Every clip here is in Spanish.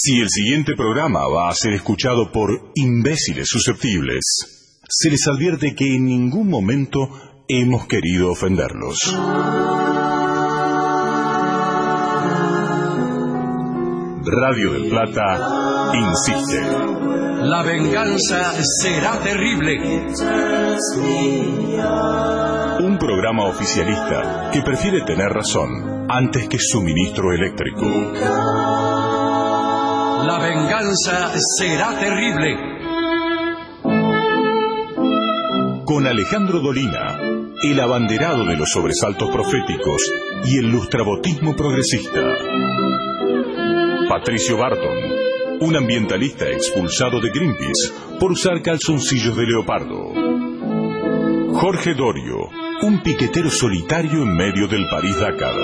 Si el siguiente programa va a ser escuchado por imbéciles susceptibles, se les advierte que en ningún momento hemos querido ofenderlos. Radio del Plata insiste. La venganza será terrible. Un programa oficialista que prefiere tener razón antes que suministro eléctrico. La venganza será terrible. Con Alejandro Dolina, el abanderado de los sobresaltos proféticos y el lustrabotismo progresista. Patricio Barton, un ambientalista expulsado de Greenpeace por usar calzoncillos de leopardo. Jorge Dorio, un piquetero solitario en medio del París-Dakar.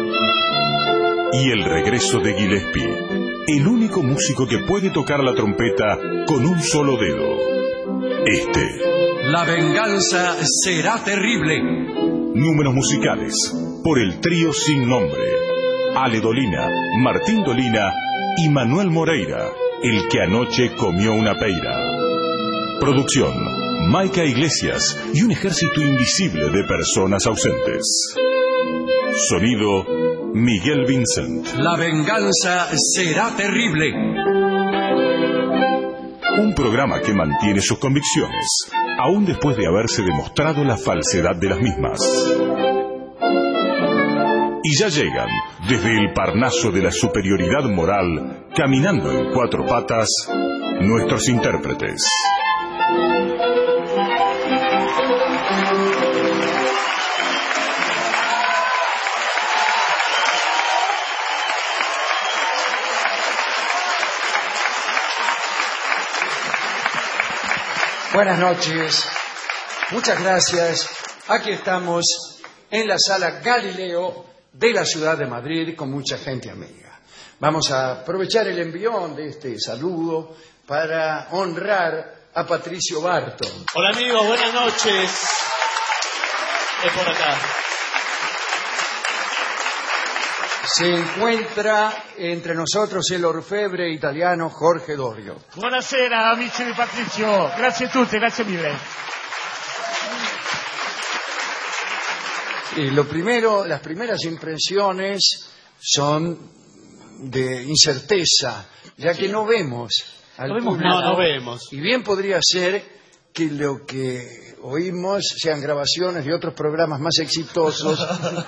Y el regreso de Gillespie, el único músico que puede tocar la trompeta con un solo dedo. La venganza será terrible. Números musicales por el trío sin nombre. Ale Dolina, Martín Dolina y Manuel Moreira, el que anoche comió una peira. Producción, Maica Iglesias y un ejército invisible de personas ausentes. Sonido, Miguel Vincent. La venganza será terrible. Un programa que mantiene sus convicciones, aún después de haberse demostrado la falsedad de las mismas. Y ya llegan, desde el Parnaso de la superioridad moral, caminando en cuatro patas, nuestros intérpretes. Buenas noches, muchas gracias. Aquí estamos en la sala Galileo de la ciudad de Madrid con mucha gente amiga. Vamos a aprovechar el envión de este saludo para honrar a Patricio Barton. Hola amigos, buenas noches. Es por acá. Se encuentra entre nosotros el orfebre italiano Jorge Dorio. Buonasera amici di Patrizio, grazie a tutti, grazie mille. Las primeras impresiones son de incerteza, ya que no vemos al público. No vemos. Y bien podría ser que lo que oímos sean grabaciones de otros programas más exitosos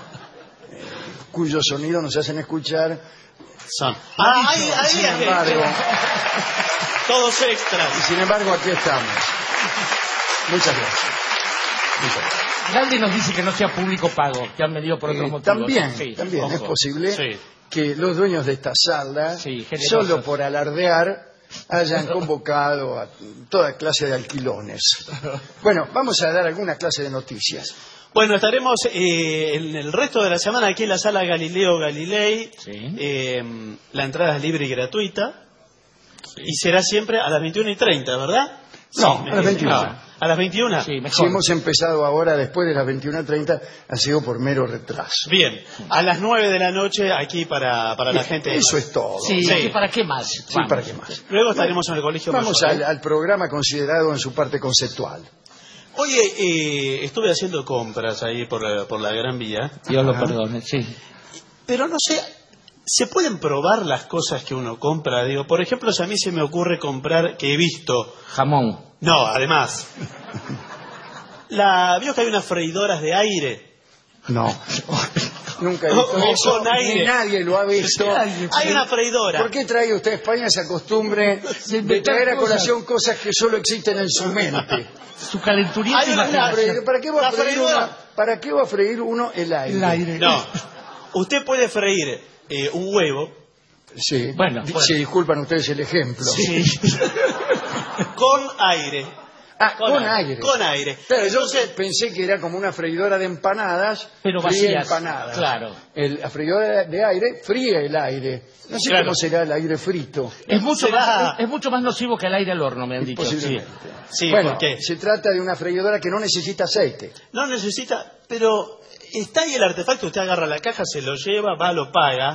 cuyo sonido nos hacen escuchar. Sin embargo, todos extras. Y sin embargo, aquí estamos. Muchas gracias. Galdi nos dice que no sea público pago, que han venido por otros motivos. También ojo. es posible que los dueños de esta sala, solo por alardear, hayan convocado a toda clase de alquilones. Bueno, vamos a dar alguna clase de noticias. Bueno, estaremos en el resto de la semana aquí en la sala Galileo Galilei. La entrada es libre y gratuita. Y será siempre a las 21:30, ¿verdad? No, a las 21. ¿A las 21? Sí, mejor. Si hemos empezado ahora después de las 21:30, ha sido por mero retraso. Bien, a las 9 de la noche aquí para la gente. Eso es todo. Sí. ¿Para qué más? Sí, ¿para qué más? Luego estaremos en el colegio. Vamos al programa considerado en su parte conceptual. Oye, estuve haciendo compras ahí por la Gran Vía. Dios lo perdone, sí. Pero no sé, ¿se pueden probar las cosas que uno compra? Digo, por ejemplo, si a mí se me ocurre comprar, que he visto... Jamón. No, además. ¿Vio que hay unas freidoras de aire? No. Nunca he visto eso, con aire. Ni nadie lo ha visto. Hay una freidora. ¿Por qué trae usted a España esa costumbre de traer a colación cosas que solo existen en su mente? Su calenturita Hay una imaginación. ¿Para qué va a freír uno el aire? No. Usted puede freír un huevo. Sí. Bueno. Si disculpan ustedes el ejemplo. Sí. Con aire. Con aire. Con aire. Claro, yo pensé que era como una freidora de empanadas, pero fría vacías, empanadas. claro. La freidora de aire fría el aire. No sé cómo será el aire frito. Es mucho más nocivo que el aire al horno, me han dicho. Posiblemente. Sí, bueno, ¿por qué? Se trata de una freidora que no necesita aceite. No necesita, pero está ahí el artefacto. Usted agarra la caja, se lo lleva, va, lo paga.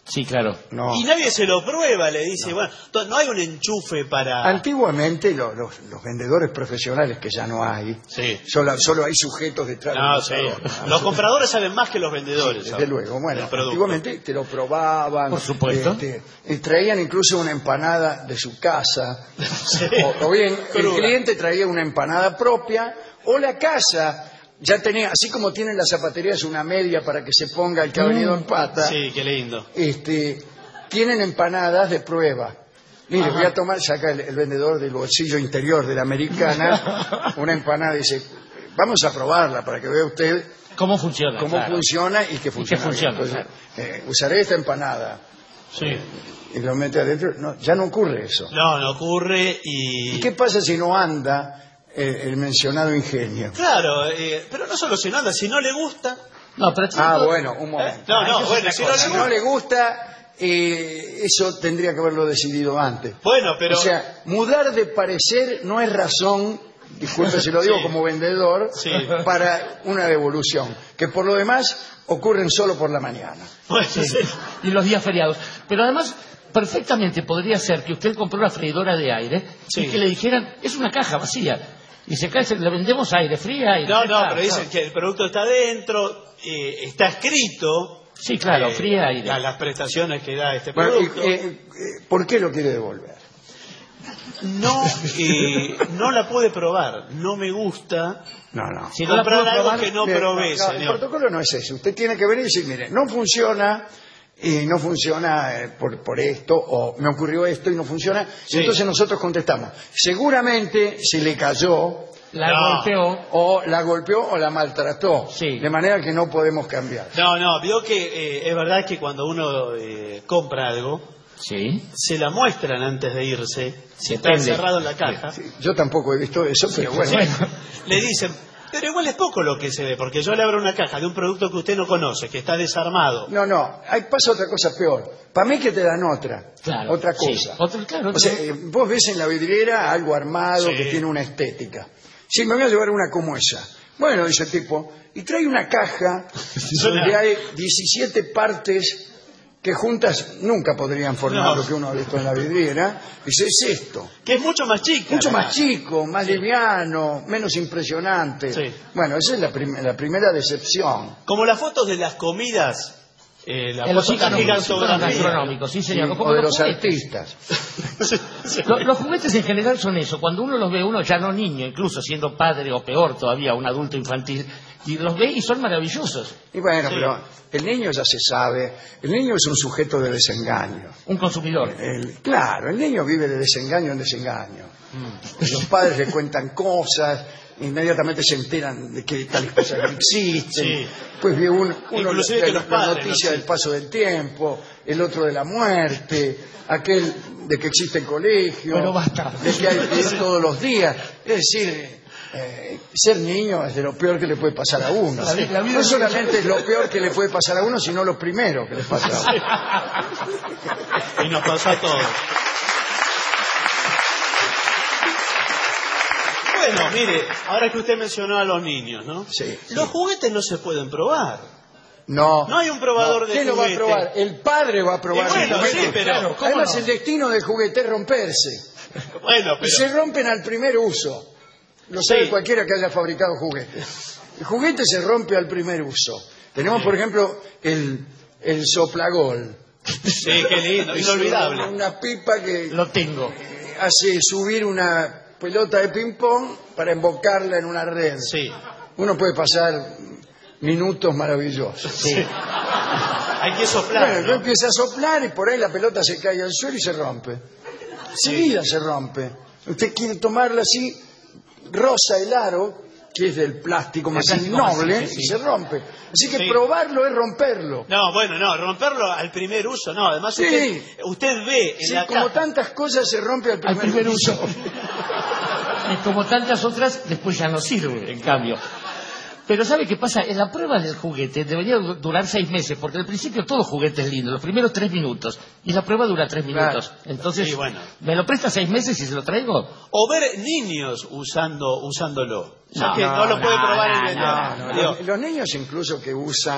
Sí, claro. No. Y nadie se lo prueba, le dice, bueno, no hay un enchufe para... Antiguamente los vendedores profesionales, que ya no hay, Sí. solo hay sujetos detrás de No, un sí. mostrador. Los compradores saben más que los vendedores. Desde ¿sabes? luego, bueno, El producto. antiguamente te lo probaban, Por supuesto. y traían incluso una empanada de su casa, Sí. o bien el Cruda. cliente traía una empanada propia, o la casa ya tenía, así como tienen las zapaterías una media para que se ponga el que ha venido en pata, Sí, qué lindo. tienen empanadas de prueba. Mire, voy a tomar, saca el vendedor del bolsillo interior de la americana una empanada y dice, vamos a probarla para que vea usted ¿Cómo funciona? cómo Claro. funciona y que funciona. funciona, bien. Entonces, usaré esta empanada Sí. y lo mete adentro. No, ya no ocurre eso. No ocurre ¿Y qué pasa si no anda el mencionado ingenio? Claro, pero no solo si no anda, si no le gusta... No, pero Bueno, un momento. No, bueno, si no le Si gusta... no le gusta, eso tendría que haberlo decidido antes. Bueno, pero... O sea, mudar de parecer no es razón, disculpe si lo digo Sí. como vendedor, Sí. para una devolución, que por lo demás ocurren solo por la mañana. Bueno, Sí. sí. Y los días feriados. Pero además, perfectamente podría ser que usted compró una freidora de aire Sí. y que le dijeran, es una caja vacía. Y se cae, le vendemos aire, fría aire. No, Claro, pero dicen claro. que el producto está dentro, está escrito... Sí, claro, fría aire. Las prestaciones que da este Bueno, producto. ¿por qué lo quiere devolver? No la puede probar, no me gusta No. Si no la comprar puedo algo probar, que no Mire, probé, el señor. protocolo no es eso. Usted tiene que venir y decir, mire, no funciona y no funciona por esto, o me ocurrió esto y no funciona. Sí. Y entonces nosotros contestamos, seguramente se le cayó, La No. golpeó. o la golpeó o la maltrató, Sí. de manera que no podemos cambiar. No, vio que es verdad que cuando uno compra algo, Sí. se la muestran antes de irse, si está Depende. encerrado en la caja, Sí, yo tampoco he visto eso, pero bueno. le dicen, pero igual es poco lo que se ve, porque yo le abro una caja de un producto que usted no conoce, que está desarmado. No, ahí pasa otra cosa peor. Para mí que te dan otra Claro. cosa. Sí. Claro, O sea, vos ves en la vidriera algo armado Sí. que tiene una estética. Sí, me voy a llevar una como esa. Bueno, dice el tipo, y trae una caja donde hay 17 partes que juntas nunca podrían formar No. lo que uno ha visto en la vidriera. Dice, es esto. Que es mucho más chica. Mucho además. más chico, más liviano, menos impresionante. Sí. Bueno, esa es la primera decepción. Como las fotos de las comidas, en las los fotos iconos gigantografías. gastronómicos, sí, señor. Sí, Como o de los los juguetes. artistas. Los juguetes en general son eso. Cuando uno los ve, uno ya no niño, incluso siendo padre o peor todavía, un adulto infantil, y los ve y son maravillosos. Y bueno, Sí. pero el niño ya se sabe, el niño es un sujeto de desengaño. Un consumidor. Claro, el niño vive de desengaño en desengaño. Los padres le cuentan cosas, inmediatamente se enteran de que tales cosas no existen. Sí. Pues ve uno Inclusive que los la padres noticia no del paso del tiempo, el otro de la muerte, aquel de que existe el colegio, Pero basta. de que hay que ir todos los días. Es decir, ser niño es de lo peor que le puede pasar a uno. La vida No es- solamente es lo peor que le puede pasar a uno, sino lo primero que le pasa a uno. Y nos pasó a todos. Bueno, mire, ahora que usted mencionó a los niños, ¿no? Sí. Los juguetes no se pueden probar. No. No hay un probador de ¿Quién lo va a juguete? probar? El padre va a probar Y bueno, el juguete. sí, pero- Claro, ¿cómo además, no? el destino del juguete es romperse. Bueno, Y se pero... rompen al primer uso. Lo sabe Sí. cualquiera que haya fabricado juguetes. El juguete se rompe al primer uso. Tenemos, por ejemplo, el soplagol. Sí, qué lindo, Es inolvidable. una pipa que Lo tengo. hace subir una pelota de ping-pong para embocarla en una red. Sí. Uno puede pasar minutos maravillosos. Sí. Hay que soplar, Bueno, ¿no? empieza a soplar y por ahí la pelota se cae al suelo y se rompe. Seguida se rompe. Usted quiere tomarla así, roza el aro, que es del plástico más plástico innoble, macizo, sí. y se rompe. Así que Sí. probarlo es romperlo. No, bueno, no, romperlo al primer uso, no. Además, Sí. usted ve en Sí, la como caja... tantas cosas se rompe al Al primer, primer uso. Y como tantas otras, después ya no sirve, en cambio. Pero ¿sabe qué pasa? En la prueba del juguete debería durar 6 meses, porque al principio todo juguete es lindo, los primeros 3 minutos, y la prueba dura 3 minutos. Entonces, Sí, bueno. ¿me lo presta 6 meses y se lo traigo? O ver niños usándolo. Ya No, que no lo puede probar el no, vendedor. no, Digo, Los niños incluso que usan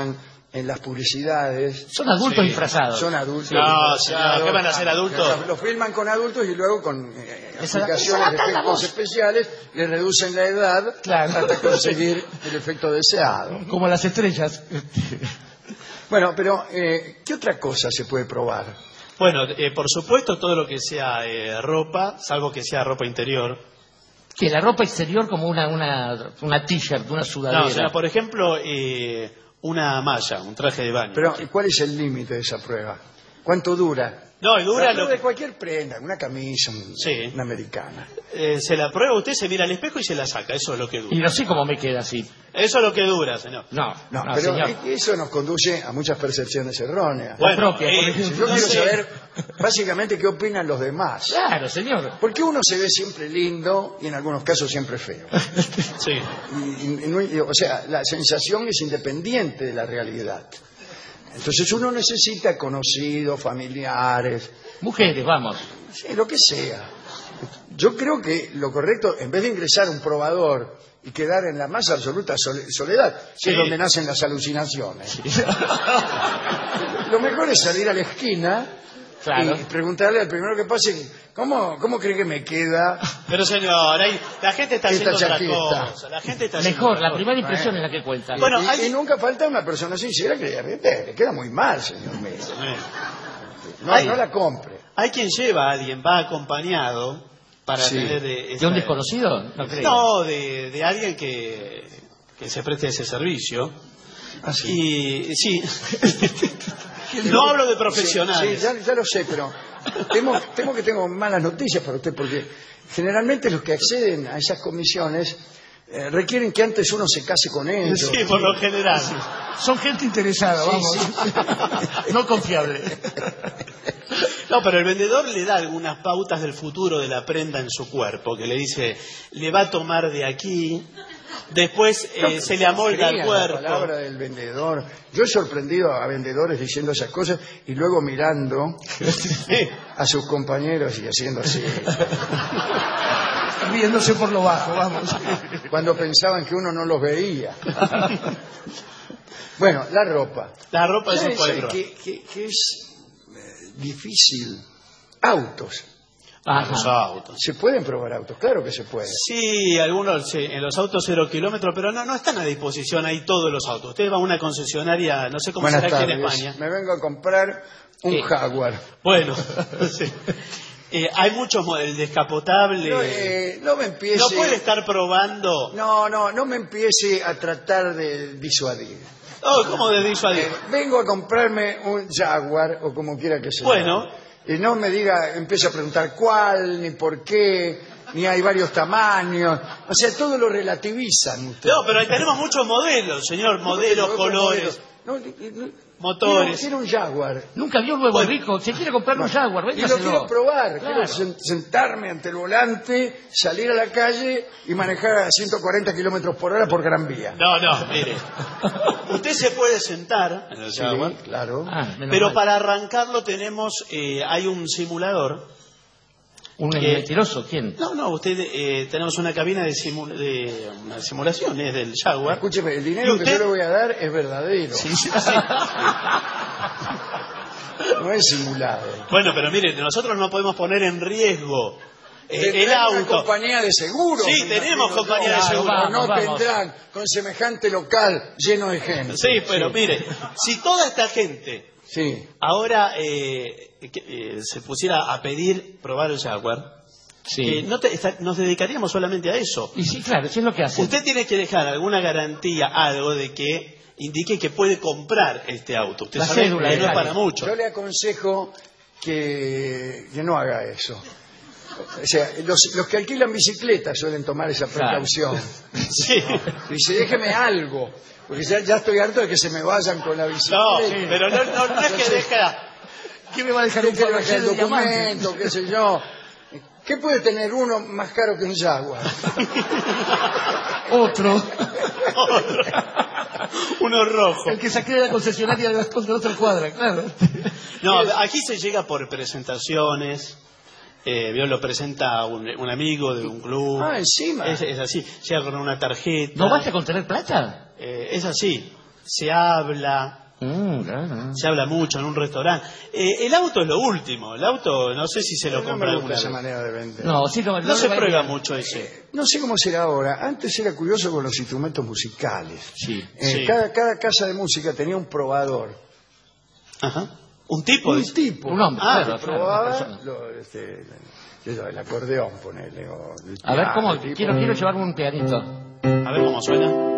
en las publicidades. Son adultos disfrazados. Son adultos. No, disfrazados. señor, ¿qué van a hacer adultos? Los filman con adultos y luego con aplicaciones de esa la efectos voz. especiales le reducen la edad Claro. hasta conseguir el efecto deseado. Como las estrellas. Bueno, pero ¿qué otra cosa se puede probar? Bueno, por supuesto todo lo que sea ropa, salvo que sea ropa interior. Que la ropa exterior como una t-shirt, una sudadera. No, o sea, por ejemplo, una malla, un traje de baño. Pero ¿cuál es el límite de esa prueba? ¿Cuánto dura? No, y dura La lo prueba de cualquier prenda, una camisa, Sí. una americana. se la prueba, usted se mira al espejo y se la saca, eso es lo que Y dura. no sé cómo me queda así. Eso es lo que dura, señor. No, No, no, pero señor. eso nos conduce a muchas percepciones erróneas. Bueno, propia, por ejemplo. Yo no quiero sé. saber básicamente qué opinan los demás. Claro, señor. Porque uno se ve siempre lindo y en algunos casos siempre feo. Sí. O sea, la sensación es independiente de la realidad. Entonces uno necesita conocidos, familiares, Mujeres, vamos. sí, lo que sea. Yo creo que lo correcto, en vez de ingresar a un probador y quedar en la más absoluta soledad, que Sí. es donde nacen las alucinaciones, lo mejor es salir a la esquina Claro. y preguntarle al primero que pase, ¿cómo cree que me queda? Pero señor, la gente está Esta haciendo otra chaqueta. cosa. La gente está haciendo Mejor, otra la cosa. primera impresión es la que cuenta. Bueno, y, hay- y nunca falta una persona sincera que diga, le queda muy mal, señor mío. No, Ay. no la compre. Hay quien lleva a alguien, va acompañado para Sí. tener... ¿De un desconocido? No creo. No, de alguien que se preste ese servicio. Ah, sí. Y sí, no hablo de Sí, profesionales. ya lo sé, pero temo que tengo malas noticias para usted, porque generalmente los que acceden a esas comisiones requieren que antes uno se case con ellos. Sí, por lo general. Son gente interesada, vamos. No confiable. No, pero el vendedor le da algunas pautas del futuro de la prenda en su cuerpo, que le dice, le va a tomar de aquí, después se le amolda el Fría cuerpo. La palabra del vendedor. Yo he sorprendido a vendedores diciendo esas cosas y luego mirando a sus compañeros y haciendo así, Riéndose por lo bajo, vamos. cuando pensaban que uno no los veía. Bueno, la ropa. La ropa es un ¿Sabe pueblo. que es difícil? Autos. Los autos. ¿Se pueden probar autos? Claro que se puede. Sí, algunos sí, en los autos 0 kilómetros, pero no están a disposición ahí todos los autos. Usted va a una concesionaria, no sé cómo Buenas será aquí tardes. en España. Me vengo a comprar un Jaguar. Bueno, sí. Hay muchos modelos, el descapotable. No me empiece... No puede estar probando. No me empiece a tratar de disuadir. Oh, ¿cómo de disuadir? Vengo a comprarme un Jaguar, o como quiera que sea. Bueno. Y no me diga, empiece a preguntar cuál, ni por qué, ni hay varios tamaños. O sea, todo lo relativizan ustedes. No, pero ahí tenemos muchos modelos, señor. Modelos, Otros colores, modelos. motores. Quiero un Jaguar. Nunca vio un nuevo rico. Se quiere comprar un Jaguar, Y lo véngaselo. quiero probar, Claro. quiero sentarme ante el volante, salir a la calle y manejar a 140 kilómetros por hora por Gran Vía. No, mire. Usted se puede sentar en el Sí, Jaguar, claro. Menos pero mal. para arrancarlo tenemos, hay un simulador. ¿Un mentiroso? ¿Quién? No, usted, tenemos una cabina de una simulación, es del Jaguar. Escúcheme, el dinero ¿Y que usted? yo le voy a dar es verdadero. Sí. No es simulado. Bueno, pero mire, nosotros no podemos poner en riesgo el Tendrán una auto. compañía de seguros. Sí, me tenemos imagino compañía yo. de Claro, seguros. Pero no Vamos. tendrán con semejante local lleno de gente. Sí, pero mire, si toda esta gente Sí. ahora se pusiera a pedir probar el Jaguar, Sí. nos dedicaríamos solamente a eso. Y sí, claro, eso es lo que hace. Usted tiene que dejar alguna garantía, algo de que indique que puede comprar este auto. Usted La sabe cédula, que no es el para área. mucho. Yo le aconsejo que no haga eso. O sea, los que alquilan bicicletas suelen tomar esa precaución. Sí. Dice, déjeme algo, porque ya estoy harto de que se me vayan con la No, bicicleta. pero no es que deja. ¿Qué me va a dejar un ¿Qué quiere Fabergé el de diamante? documento, qué sé yo? ¿Qué puede tener uno más caro que un Jaguar? Otro. Uno rojo. El que saqué de la concesionaria de la otra cuadra, claro. No, aquí se llega por presentaciones. Lo presenta un amigo de un club. Ah, encima. Es así. Llega con una tarjeta. ¿No basta con tener plata? Es así. Se habla. Claro. Se habla mucho en un restaurante. El auto es lo último. El auto, no sé si se lo No compra me alguna gusta esa vez. manera de vender. No, sí, No se prueba mucho ese. No sé cómo será ahora. Antes era curioso con los instrumentos musicales. Sí. Sí. Cada casa de música tenía un probador. Ajá. Un tipo. Un dice. tipo. Un hombre, Ah, claro, Que claro, una probaba persona. el acordeón, ponele. O el A ver, piano, ¿cómo? el tipo. Quiero llevarme un pianito. A ver cómo suena.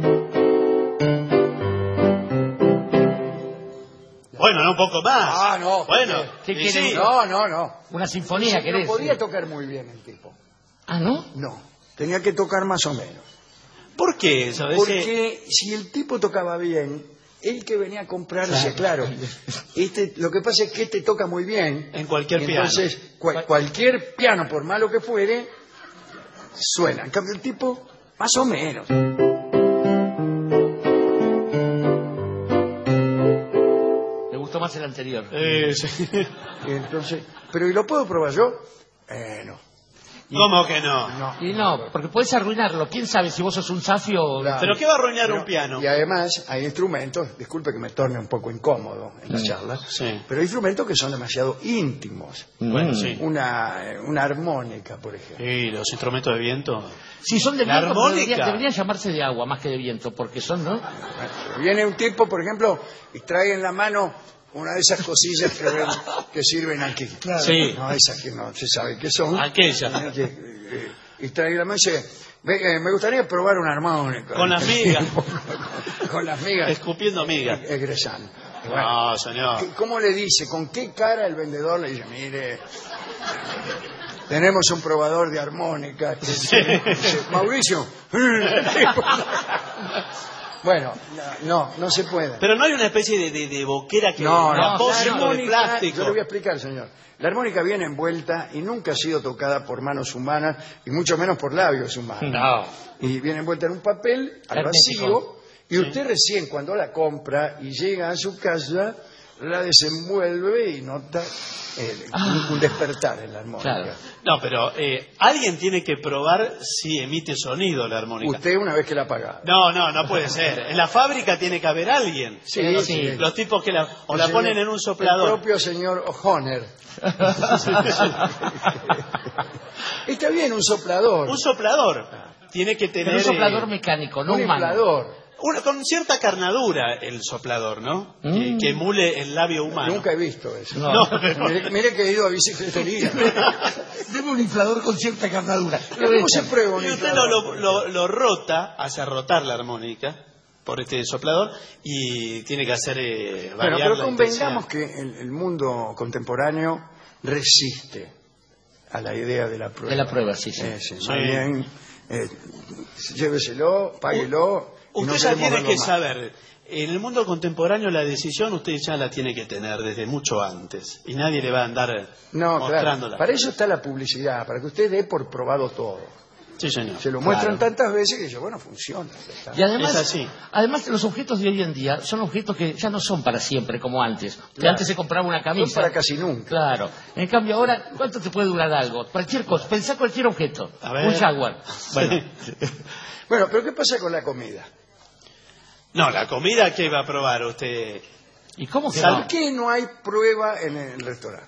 Bueno, no, un poco más. Ah, no. Bueno, ¿Qué y quiere? sí. No. Una sinfonía, No ¿querés? podía tocar muy bien el tipo. Ah, ¿no? No. Tenía que tocar más o menos. ¿Por qué? ¿Sabes? Porque si el tipo tocaba bien, el que venía a comprar decía, claro, lo que pasa es que este toca muy bien. En cualquier piano. Entonces, cualquier piano, por malo que fuere, suena. En cambio, el tipo, más o menos. Me gustó más el anterior. Sí. Y entonces, pero ¿y lo puedo probar yo? No. ¿Cómo que no? No. Y no, porque puedes arruinarlo. ¿Quién sabe si vos sos un safio o... Claro. ¿Pero qué va a arruinar un piano? Y además hay instrumentos, disculpe que me torne un poco incómodo en la charla, Sí. pero hay instrumentos que son demasiado íntimos. Bueno, sí. Una armónica, por ejemplo. Sí, los instrumentos de viento. Si son de La viento, armónica. deberían llamarse de agua más que de viento, porque son, ¿no? Viene un tipo, por ejemplo, y trae en la mano una de esas cosillas que sirven aquí. Sí. No, esas que no se sabe qué son. Aquella. Y trae la mano y dice, me gustaría probar una armónica. Con las migas. Con las migas. Escupiendo migas. Egresando. Y bueno, No, señor. ¿cómo le dice? ¿Con qué cara el vendedor le dice, mire, tenemos un probador de armónica? Dice, Mauricio. Bueno, no se puede. Pero no hay una especie de boquera que No, de apósito la de armónica, plástico. yo le voy a explicar, señor. La armónica viene envuelta y nunca ha sido tocada por manos humanas y mucho menos por labios humanos. No. Y viene envuelta en un papel al Hermético. vacío y usted recién cuando la compra y llega a su casa la desenvuelve y nota un despertar en la armónica. Claro. No, pero alguien tiene que probar si emite sonido la armónica. Usted una vez que la ha pagado. No puede ser. En la fábrica tiene que haber alguien. Sí, sí. Los tipos que la El ponen señor- en un El soplador. propio señor O'Connor. Está bien, un soplador. Un soplador. Tiene que tener Pero un soplador mecánico, no un humano. inflador. con cierta carnadura el soplador, ¿no? Que emule el labio humano. Nunca he visto eso. No, pero- Mire que he ido a bicicletería. Debe un inflador con cierta carnadura. ¿Cómo se prueba un Y usted inflador? lo rota, hace rotar la armónica por este soplador y tiene que hacer Bueno, variar pero la convengamos intensidad. que el mundo contemporáneo resiste a la idea de la prueba. De la prueba, sí. Sí, Sí. más bien, lléveselo, páguelo. y no Usted ya queremos tiene verlo que más. saber, en el mundo contemporáneo la decisión usted ya la tiene que tener desde mucho antes y nadie le va a andar No, claro. mostrándola. Para eso está la publicidad, para que usted dé por probado todo. Sí, señor. Se lo muestran Claro. tantas veces que dice, bueno, funciona. Ya está. Y además, Es así. además los objetos de hoy en día son objetos que ya no son para siempre como antes. Que Claro. antes se compraba una Son camisa. para casi nunca. Claro. En cambio ahora, ¿cuánto te puede durar algo? Cualquier cosa. Pensá cualquier objeto. A ver. Un Jaguar. Bueno. Bueno, pero ¿qué pasa con la comida? No, la comida que va a probar usted. ¿Y cómo que Sal- no? ¿Por qué no hay prueba en el restaurante?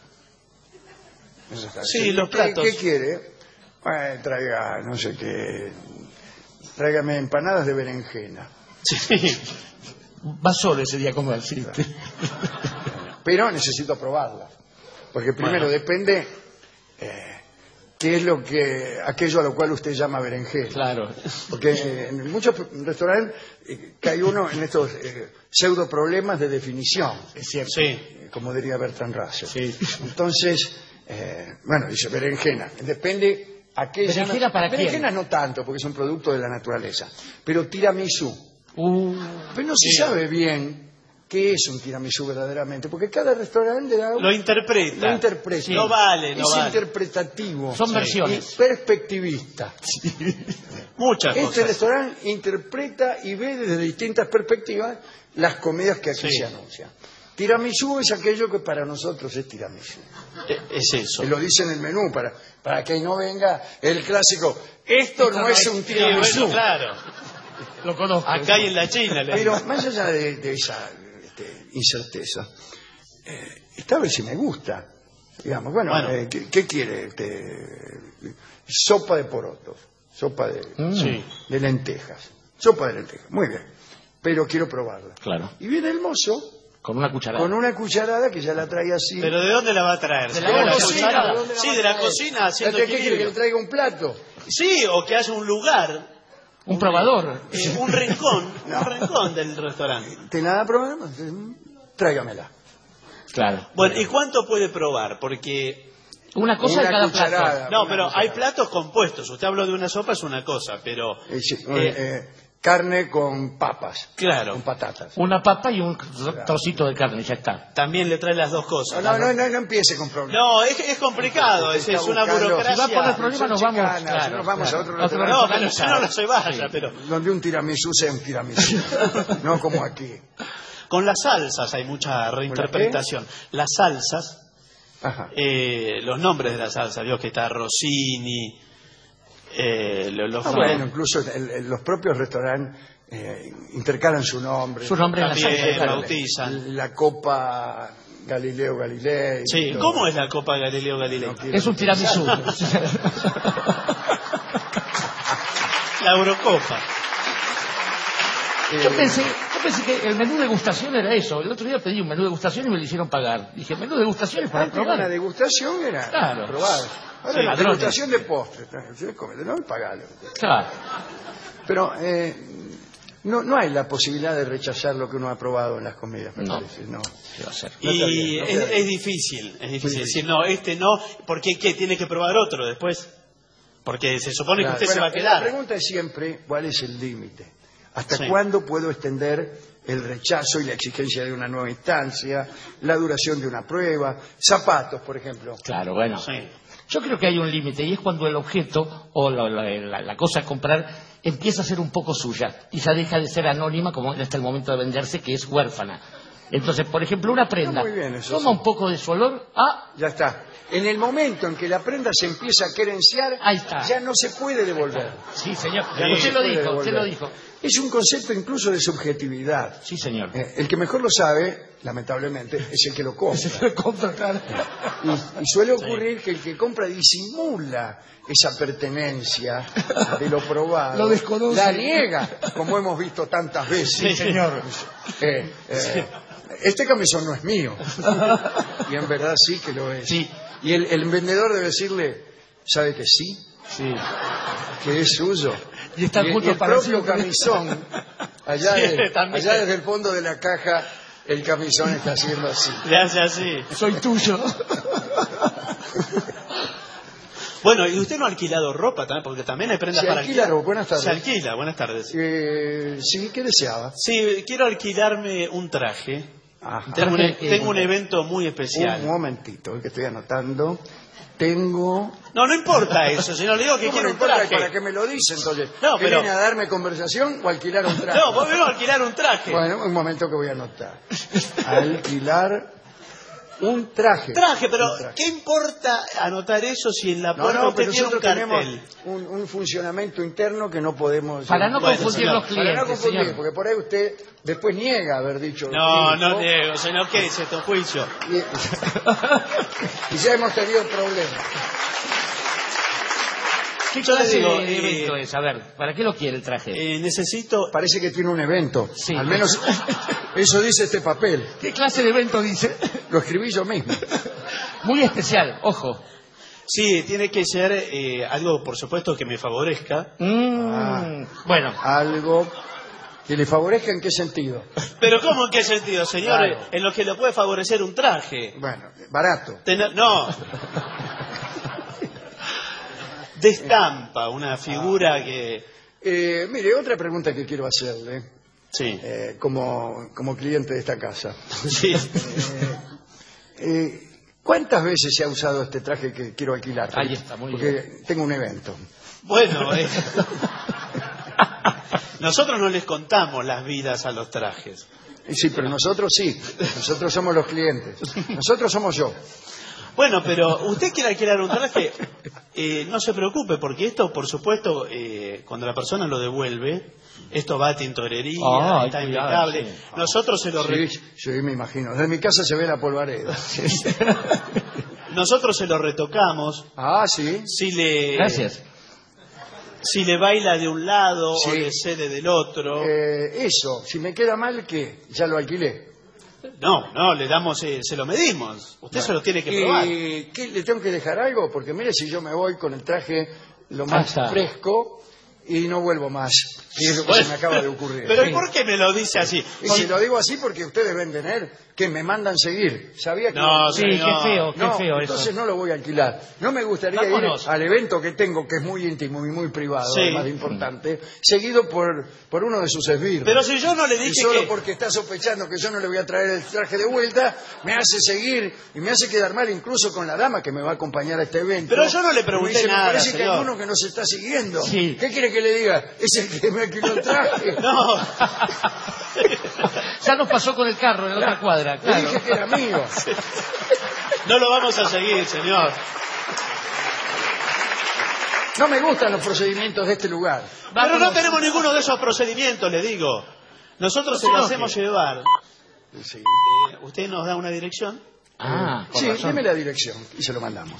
Sí, los platos. ¿Qué quiere? Traiga, no sé qué. Tráigame empanadas de berenjena. Sí. Va solo ese día a comer, sí. Pero necesito probarlas. Porque primero Bueno. depende qué es aquello a lo cual usted llama berenjena. Claro. Porque en muchos restaurantes cae uno en estos pseudo problemas de definición, Es cierto. Sí. como diría Bertrand Russell. Sí. Entonces, bueno, dice berenjena. Depende a qué ¿Berenjena llama- para quién? Berenjena no tanto, porque es un producto de la naturaleza. Pero tiramisú. Pero no se Sí. sabe bien qué es un tiramisú verdaderamente, porque cada restaurante da Lo interpreta. lo interpreta. No vale, no es vale. interpretativo. Son y versiones. perspectivista. Muchas Este cosas. restaurante interpreta y ve desde distintas perspectivas las comidas que aquí Sí. se anuncian. Tiramisú es aquello que para nosotros es tiramisú. Es eso. Y lo dice en el menú para que no venga el clásico. Esto no es un Sí, tiramisú. bueno, claro. Lo conozco. Acá y en la China. le Pero digo. más allá de esa incerteza. Esta vez sí me gusta. Digamos, bueno. ¿Qué quiere? Sopa de porotos, sopa de lentejas. Sopa de lentejas, muy bien. Pero quiero probarla. Claro. Y viene el mozo con una cucharada. Con una cucharada que ya la trae así. ¿Pero de dónde la va a traer? ¿De la cocina? Sí, de la cocina, haciendo ¿Qué quiere, que le traiga un plato? Sí, o que haya un lugar. Un probador. Un rincón. No. Un rincón del restaurante. ¿Te nada probar? Tráigamela. Claro. Bueno, ¿y cuánto puede probar? Porque... Una cosa de cada plato. No, pero hay platos compuestos. Usted habló de una sopa, es una cosa, pero... carne con papas. Claro. Con patatas. Una papa y un trocito de carne, ya está. También le trae las dos cosas. No empiece con problemas. No, es complicado, es una burocracia. Si va por el problema nos vamos a otro No, pero si no se vaya, pero... Donde un tiramisú sea un tiramisú. No como aquí. Con las salsas hay mucha reinterpretación. Las salsas, los nombres de las salsas, digo que está Rossini... bueno, incluso los propios restaurantes intercalan su nombre. Su nombre también bautizan. La Copa Galileo Galilei. Sí, ¿cómo es la Copa Galileo Galilei? Es un tiramisú. La Eurocopa. Yo pensé que el menú degustación era eso. El otro día pedí un menú degustación y me lo hicieron pagar. Dije, menú degustación es para probar. La degustación era para probar. Ahora la degustación de postres. No, pagalo. Claro. Pero no hay la posibilidad de rechazar lo que uno ha probado en las comidas, me parece. No. ¿Qué va a hacer? Y es difícil. Es difícil decir, no, este no, porque ¿qué? Tiene que probar otro después. Porque se supone que usted se va a quedar. La pregunta es siempre, ¿cuál es el límite? ¿Hasta cuándo puedo extender el rechazo y la exigencia de una nueva instancia, la duración de una prueba? Zapatos, por ejemplo. Claro, bueno. Sí. Yo creo que hay un límite y es cuando el objeto o la cosa a comprar empieza a ser un poco suya y ya deja de ser anónima como hasta el momento de venderse, que es huérfana. Entonces, por ejemplo, una prenda toma un poco de su olor Ya está. En el momento en que la prenda se empieza a querenciar, ya no se puede devolver. Sí, señor. Usted lo dijo. Es un concepto incluso de subjetividad. Sí, señor. El que mejor lo sabe, lamentablemente, es el que lo compra. Es el que lo compra, claro. Y suele ocurrir que el que compra disimula esa pertenencia de lo probado. Lo desconoce. La niega, como hemos visto tantas veces. Sí, señor. Este camisón no es mío. Y en verdad sí que lo es. Sí. Y el vendedor debe decirle, ¿sabe que sí? Sí. Que es suyo. Y está el propio camisón, allá desde el fondo de la caja, el camisón está haciendo así. Le hace así. Soy tuyo. Bueno, ¿y usted no ha alquilado ropa también? Porque también hay prendas para alquilar. Buenas tardes. Se alquila, buenas tardes. Sí, ¿qué deseaba? Sí, quiero alquilarme un traje. Tengo un evento muy especial. Un momentito, que estoy anotando. Tengo... No importa eso, señor. Le digo que quiero un traje. ¿Para qué me lo dice entonces? No, ¿Qué viene a darme conversación o alquilar un traje? No, vos vengo a alquilar un traje. Bueno, un momento que voy a anotar. Alquilar un traje. Pero ¿qué importa anotar eso si en la puerta usted tiene un cartel? Tenemos un funcionamiento interno que no podemos... Para no confundir los clientes, Para no confundir, porque por ahí usted después niega haber dicho... No niego, señor, ¿qué es esto? Juicio. Y ya hemos tenido problemas. ¿Qué clase de evento es? A ver, ¿para qué lo quiere el traje? Necesito... Parece que tiene un evento. Sí. Al menos eso dice este papel. ¿Qué clase de evento dice? Lo escribí yo mismo. Muy especial, ojo. Sí, tiene que ser algo, por supuesto, que me favorezca. Bueno. Algo que le favorezca, ¿en qué sentido? ¿Pero cómo en qué sentido, señor? Claro. En lo que le puede favorecer un traje. Bueno, barato. No. De estampa, una figura que... Mire, otra pregunta que quiero hacerle. Sí. Como cliente de esta casa. Sí. ¿Cuántas veces se ha usado este traje que quiero alquilar? Ahí está, muy Porque bien. tengo un evento. Bueno, nosotros no les contamos las vidas a los trajes. Sí, pero nosotros sí. Nosotros somos los clientes. Nosotros somos yo. Bueno, pero usted quiere alquilar un traje, no se preocupe, porque esto, por supuesto, cuando la persona lo devuelve, esto va a tintorería, está impecable. Sí. Nosotros se lo Sí, me imagino. Desde mi casa se ve la polvareda. nosotros se lo retocamos. Ah, sí. Gracias. Si le baila de un lado Sí. o le cede del otro. Eso, si me queda mal, ¿qué? Ya lo alquilé. No, le damos, se lo medimos. Usted se lo tiene que probar. ¿Y qué, le tengo que dejar algo? Porque mire, si yo me voy con el traje lo más fresco y no vuelvo más. Y es lo que se me acaba de ocurrir. Pero ¿y por qué me lo dice así? Y si lo digo así porque ustedes ven tener que me mandan seguir. ¿Sabía que No, Sí, señor. qué feo entonces eso. no lo voy a alquilar. No me gustaría Vámonos. ir al evento que tengo, que es muy íntimo y muy privado, Sí. además de importante, seguido por uno de sus esbirros. Pero si yo no le Y dije solo que... porque está sospechando que yo no le voy a traer el traje de vuelta, me hace seguir y me hace quedar mal incluso con la dama que me va a acompañar a este evento. Pero yo no le Y pregunté me dice, nada, me parece que señor. hay uno que nos está siguiendo. Sí. ¿Qué quiere que le diga? Es el que me alquiló el traje. No. Ya nos pasó con el carro en la otra cuadra, Le claro. dije que era mío. No lo vamos a seguir, señor. No me gustan los procedimientos de este lugar. Pero no tenemos ninguno de esos procedimientos, le digo. Nosotros se lo hacemos llevar. Sí, Usted nos da una dirección. Con sí, razón. deme la dirección y se lo mandamos.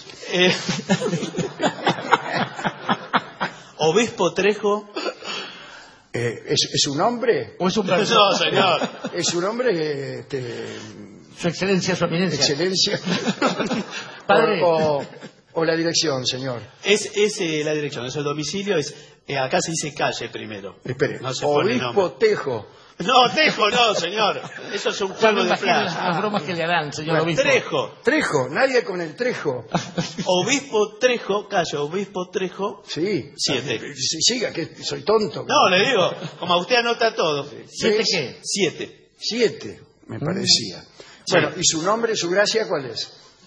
Obispo Trejo. ¿Es un hombre? ¿O es un perro? No, señor. ¿Es un hombre, Su excelencia, su eminencia. excelencia? Padre. O la dirección, señor. Es la dirección, es el domicilio. Acá se dice calle primero. Espere, No se pone Obispo nombre. Tejo. No, Trejo no, señor. Eso es un Ya me juego de imagino flash. las bromas que le harán, señor obispo. Trejo. Trejo, nadie con el Trejo. Obispo Trejo, calle Obispo Trejo. Sí. 7. Sí, siga, que soy tonto. No, le digo, como usted anota todo. ¿Siete qué? 7. 7, me parecía. Bueno, ¿y su nombre, su gracia cuál es?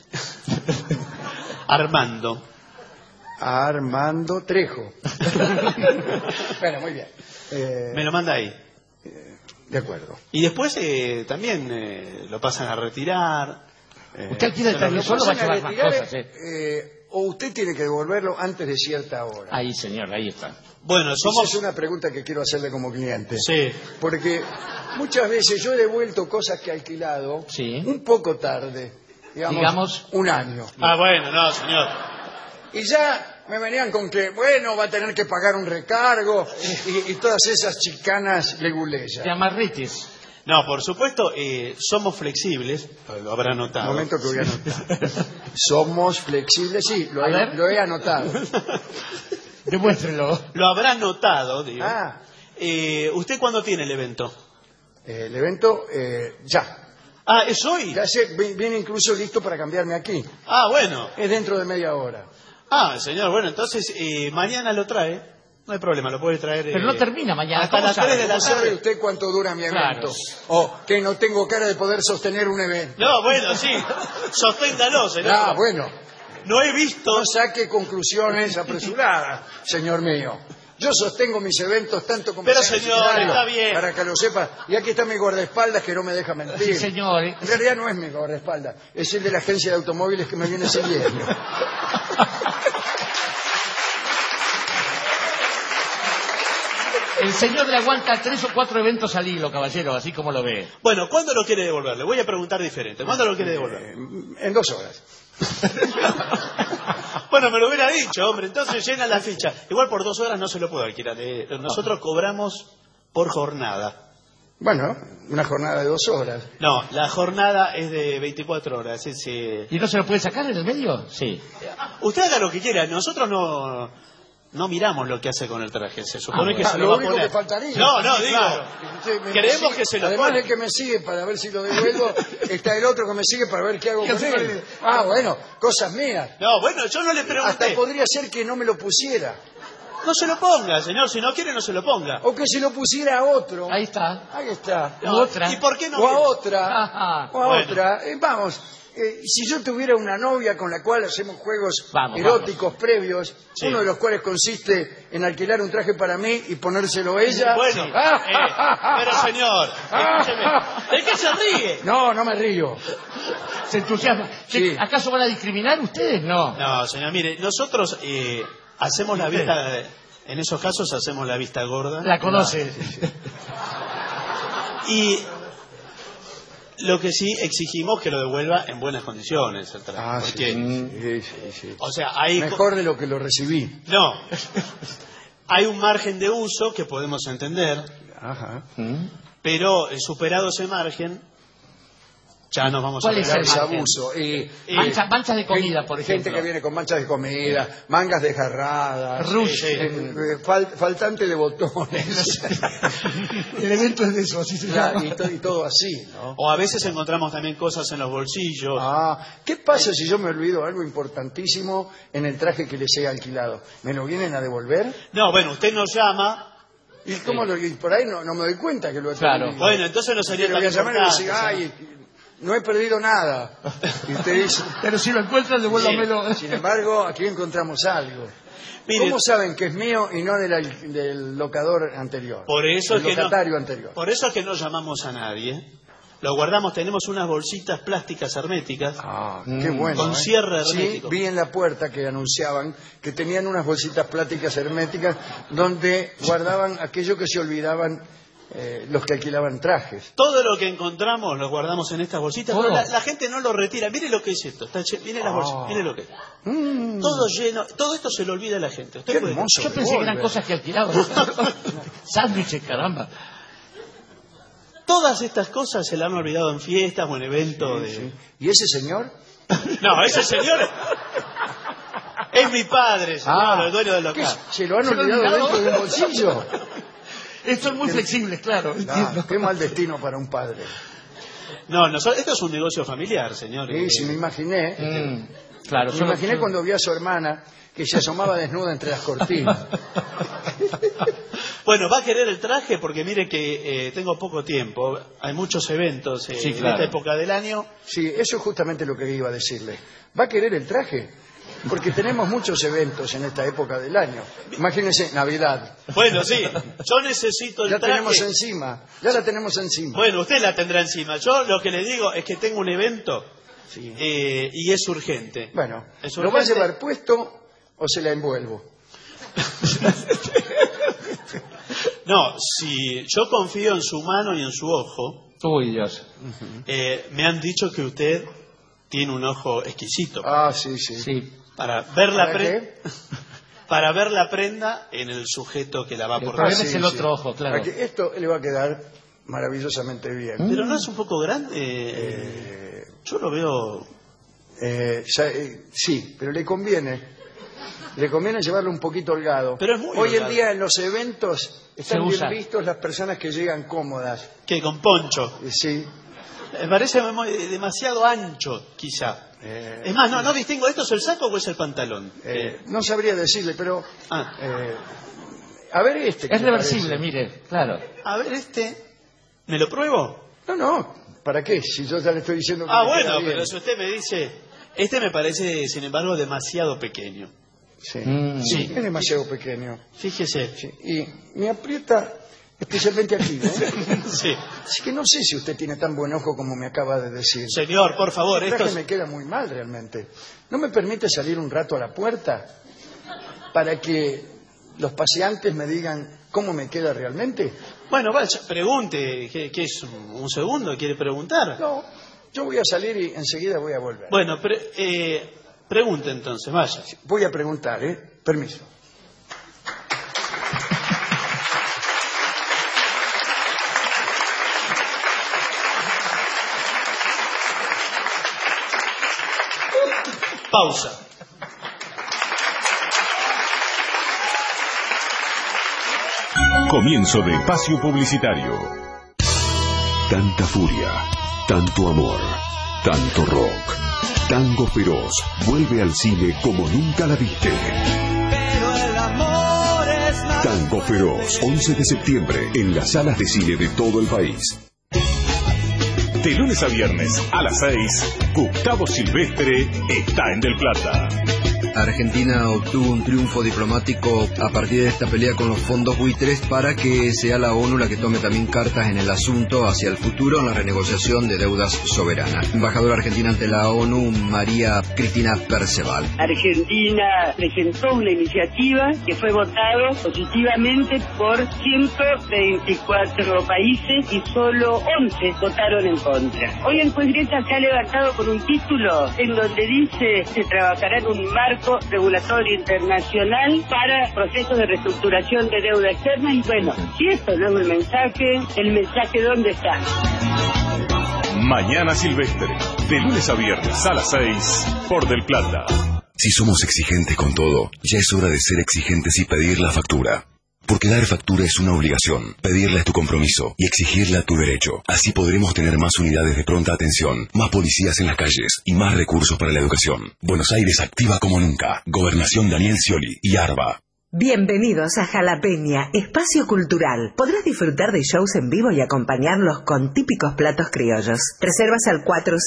Armando. Armando Trejo. Bueno, muy bien. Me lo manda ahí. De acuerdo. Y después también lo pasan a retirar. Usted alquila el traje solo, va a llevar más cosas, o usted tiene que devolverlo antes de cierta hora. Ahí, señor, ahí está. Bueno, Esa somos... es una pregunta que quiero hacerle como cliente. Sí. Porque muchas veces yo he devuelto cosas que he alquilado Sí. un poco tarde. Digamos, un año. Ah, bueno, no, señor. Y ya me venían con que, bueno, va a tener que pagar un recargo y todas esas chicanas leguleyas. De amarritis. No, por supuesto, somos flexibles. Lo habrá Un notado. momento que voy a anotar. Somos flexibles, sí, A ver. lo he anotado. Demuéstrelo. Lo habrá notado, digo. Ah, ¿Usted cuándo tiene el evento? el evento, ya. Ah, ¿es hoy? Ya viene incluso listo para cambiarme aquí. Ah, bueno. Es dentro de media hora. Ah, señor, bueno, entonces mañana lo trae. No hay problema, lo puede traer. Pero no termina mañana. Hasta ¿Cómo las sabe? 3 de la ¿Cómo sabe tarde. usted cuánto dura mi Claro. evento? O que no tengo cara de poder sostener un evento. No, bueno, sí. Sosténgalo, señor. Ah, bueno. No he visto. No saque conclusiones apresuradas, señor mío. Yo sostengo mis eventos tanto como Pero, sea señor, necesario, está bien. para que lo sepa. Y aquí está mi guardaespaldas que no me deja mentir. Sí, señor. En realidad no es mi guardaespaldas, es el de la agencia de automóviles que me viene siguiendo. El señor le aguanta 3 o 4 eventos al hilo, caballero, así como lo ve. Bueno, ¿cuándo lo quiere devolver? Le voy a preguntar diferente. ¿Cuándo lo quiere devolver? En 2 horas. Bueno, me lo hubiera dicho, hombre. Entonces llena la ficha. Igual por 2 horas no se lo puedo alquilar. Nosotros cobramos por jornada. Bueno, una jornada de 2 horas. No, la jornada es de 24 horas. ¿Y no se lo puede sacar en el medio? Sí. Usted haga lo que quiera. Nosotros no miramos lo que hace con el traje. Se supone que se lo lo va a único poner. que faltaría. No, digo. Claro. Sí, me Creemos sigue. que se lo Además pone. del que me sigue para ver si lo devuelvo, está el otro que me sigue para ver qué hago con él. Ah, bueno, cosas mías. No, bueno, yo no le Hasta pregunté. podría ser que no me lo pusiera. No se lo ponga, señor. Si no quiere, no se lo ponga. O que se lo pusiera a otro. Ahí está. Ahí está. No, otra. ¿Y por qué no? O a otra. O a Bueno. otra. Vamos. Si yo tuviera una novia con la cual hacemos juegos Vamos, eróticos previos, Sí. uno de los cuales consiste en alquilar un traje para mí y ponérselo ella. Bueno, pero señor, escúcheme. ¿De qué se ríe? No, no me río. Se entusiasma. Sí. ¿Acaso van a discriminar ustedes? No. No, señor, mire, nosotros hacemos la vista, en esos casos hacemos la vista gorda. La conoce. Y lo que sí exigimos que lo devuelva en buenas condiciones el traje. Ah, porque, sí. o sea, hay Mejor de lo que lo recibí. no, hay un margen de uso que podemos entender, Ajá. pero superado ese margen, ya nos vamos a ¿Cuál es pegar. el Es margen? abuso. Manchas de comida, por ejemplo. Gente que viene con manchas de comida, mangas desgarradas, Rush. faltante de botones. El evento es de eso, así se Claro, llama. y todo así, ¿no? O a veces encontramos también cosas en los bolsillos. ¿Qué pasa si yo me olvido algo importantísimo en el traje que les he alquilado? ¿Me lo vienen a devolver? No, bueno, usted nos llama. ¿Y cómo y por ahí no me doy cuenta que lo he Claro. perdido? Bueno, entonces no Y sería le tan voy a llamar y le importante. decir, ay, no he perdido nada. Y usted dice, Pero si lo encuentran, devuélvamelo. sin embargo, aquí encontramos algo. Mire, ¿Cómo saben que es mío y no del locador anterior? por eso del es que locatario anterior. Por eso es que no llamamos a nadie. Lo guardamos, tenemos unas bolsitas plásticas herméticas. Qué bueno. Con cierre Sí, hermético. vi en la puerta que anunciaban que tenían unas bolsitas plásticas herméticas donde guardaban aquello que se olvidaban los que alquilaban trajes. Todo lo que encontramos lo guardamos en estas bolsitas, ¿Todo? pero la gente no lo retira. Mire lo que es esto. Mire las bolsitas, mire lo que es. Todo lleno, todo esto se lo olvida a la gente. Usted Qué puede- hermoso. Yo pensé que eran revólver. cosas que alquilaban. Sándwiches, caramba. Todas estas cosas se la han olvidado en fiestas o en eventos de... Sí. ¿Y ese señor? No, ese señor es mi padre, señor, el dueño del ¿qué? local. ¿Se lo han ¿Se lo olvidado olvidado? dentro de un bolsillo? Esto es muy flexible, claro. entiendo. Qué mal destino para un padre. No, esto es un negocio familiar, señor. Sí, sí, me imaginé. Claro, Me imaginé cuando vi a su hermana que se asomaba desnuda entre las cortinas. Bueno, va a querer el traje porque mire que tengo poco tiempo. Hay muchos eventos Sí, en claro. esta época del año. Sí, eso es justamente lo que iba a decirle. ¿Va a querer el traje? Porque tenemos muchos eventos en esta época del año. Imagínense, Navidad. Bueno, sí, yo necesito el Ya traje. tenemos encima. Ya la tenemos encima. Bueno, usted la tendrá encima. Yo lo que le digo es que tengo un evento y es urgente. Bueno, Es ¿lo va a urgente. llevar puesto o se la envuelvo? No, si yo confío en su mano y en su ojo, Uy, Dios. me han dicho que usted tiene un ojo exquisito Sí. Sí. para ver la ¿Para qué? para ver la prenda en el sujeto que la va a El portar. problema es el otro ojo, claro. Para que esto le va a quedar maravillosamente bien. Pero no es un poco grande. Yo lo veo. Sí, pero le conviene llevarlo un poquito holgado. Pero es muy Hoy en holgado. día en los eventos están Se bien usa. vistos las personas que llegan cómodas. Que con poncho. Sí. Me parece demasiado ancho, quizá. Es más, no distingo, ¿esto es el saco o es el pantalón? No sabría decirle, pero Ah. a ver este. ¿qué Es le reversible, parece? mire, claro. A ver, ¿me lo pruebo? No, ¿para qué? Si yo ya le estoy diciendo que Ah, me queda bueno, bien. pero si usted me dice, me parece, sin embargo, demasiado pequeño. Sí. Sí. Es demasiado pequeño. Fíjese. Sí. Y me aprieta especialmente aquí, ¿eh? Sí. Así que no sé si usted tiene tan buen ojo como me acaba de decir. Señor, por favor, El esto traje es... me queda muy mal realmente. ¿No me permite salir un rato a la puerta para que los paseantes me digan cómo me queda realmente? Bueno, vaya, pregunte, ¿qué es? ¿Un segundo? ¿Quiere preguntar? No, yo voy a salir y enseguida voy a volver. Bueno, pregunte entonces, vaya. Voy a preguntar, ¿eh? Permiso. Pausa. Comienzo de espacio publicitario. Tanta furia, tanto amor, tanto rock. Tango Feroz vuelve al cine como nunca la viste. Pero el amor Tango Feroz, 11 de septiembre, en las salas de cine de todo el país. De lunes a viernes a las 6, Gustavo Silvestre está en Del Plata. Argentina obtuvo un triunfo diplomático a partir de esta pelea con los fondos buitres para que sea la ONU la que tome también cartas en el asunto hacia el futuro en la renegociación de deudas soberanas. Embajadora argentina ante la ONU, María Cristina Perceval. Argentina presentó una iniciativa que fue votado positivamente por 124 países y solo 11 votaron en contra. Hoy el juez Greta se ha levantado con un título en donde dice se trabajará en un marco regulatorio internacional para procesos de reestructuración de deuda externa. Y bueno, si esto no es el mensaje ¿dónde está? Mañana Silvestre, de lunes a viernes a las 6, por Del Plata. Si somos exigentes con todo, ya es hora de ser exigentes y pedir la factura. Porque dar factura es una obligación, pedirla es tu compromiso y exigirla tu derecho. Así podremos tener más unidades de pronta atención, más policías en las calles y más recursos para la educación. Buenos Aires activa como nunca. Gobernación Daniel Scioli y ARBA. Bienvenidos a Jalapeña, espacio cultural. Podrás disfrutar de shows en vivo y acompañarlos con típicos platos criollos. Reservas al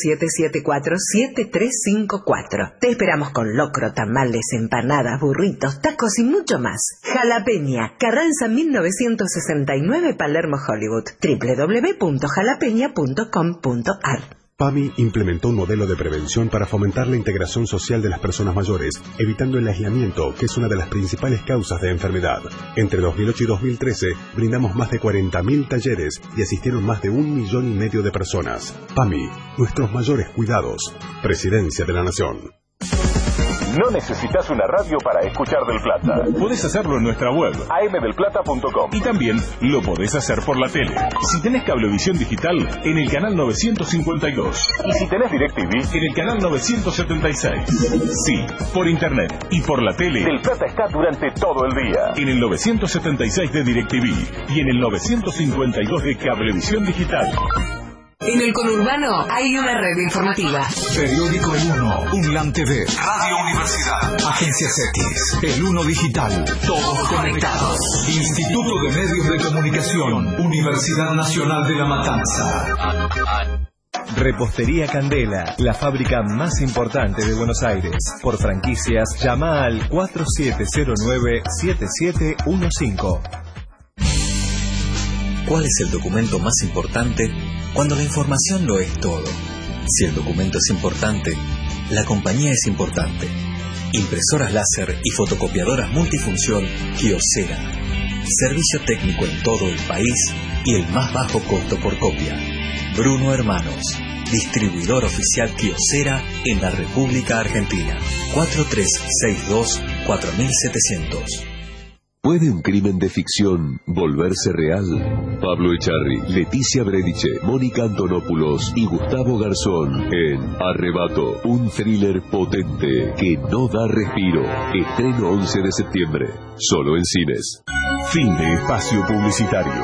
4774-7354. Te esperamos con locro, tamales, empanadas, burritos, tacos y mucho más. Jalapeña, Carranza 1969, Palermo, Hollywood. www.jalapeña.com.ar. PAMI implementó un modelo de prevención para fomentar la integración social de las personas mayores, evitando el aislamiento, que es una de las principales causas de enfermedad. Entre 2008 y 2013, brindamos más de 40.000 talleres y asistieron más de 1,5 millones de personas. PAMI, nuestros mayores cuidados. Presidencia de la Nación. No necesitas una radio para escuchar Del Plata. Podés hacerlo en nuestra web, amdelplata.com. Y también lo podés hacer por la tele. Si tenés cablevisión digital, en el canal 952. Y si tenés DirecTV, en el canal 976. Sí, por internet y por la tele, Del Plata está durante todo el día. En el 976 de DirecTV y en el 952 de cablevisión digital. En el conurbano hay una red informativa. Periódico El Uno, UNLAM TV, Radio Universidad, Agencias X, El Uno Digital, todos conectados. Instituto de Medios de Comunicación, Universidad Nacional de La Matanza. Repostería Candela, la fábrica más importante de Buenos Aires. Por franquicias, llama al 4709-7715. ¿Cuál es el documento más importante cuando la información lo es todo? Si el documento es importante, la compañía es importante. Impresoras láser y fotocopiadoras multifunción Kyocera. Servicio técnico en todo el país y el más bajo costo por copia. Bruno Hermanos, distribuidor oficial Kyocera en la República Argentina. 4362-4700. ¿Puede un crimen de ficción volverse real? Pablo Echarri, Leticia Brediche, Mónica Antonopoulos y Gustavo Garzón en Arrebato, un thriller potente que no da respiro. Estreno 11 de septiembre, solo en cines. Fin de espacio publicitario.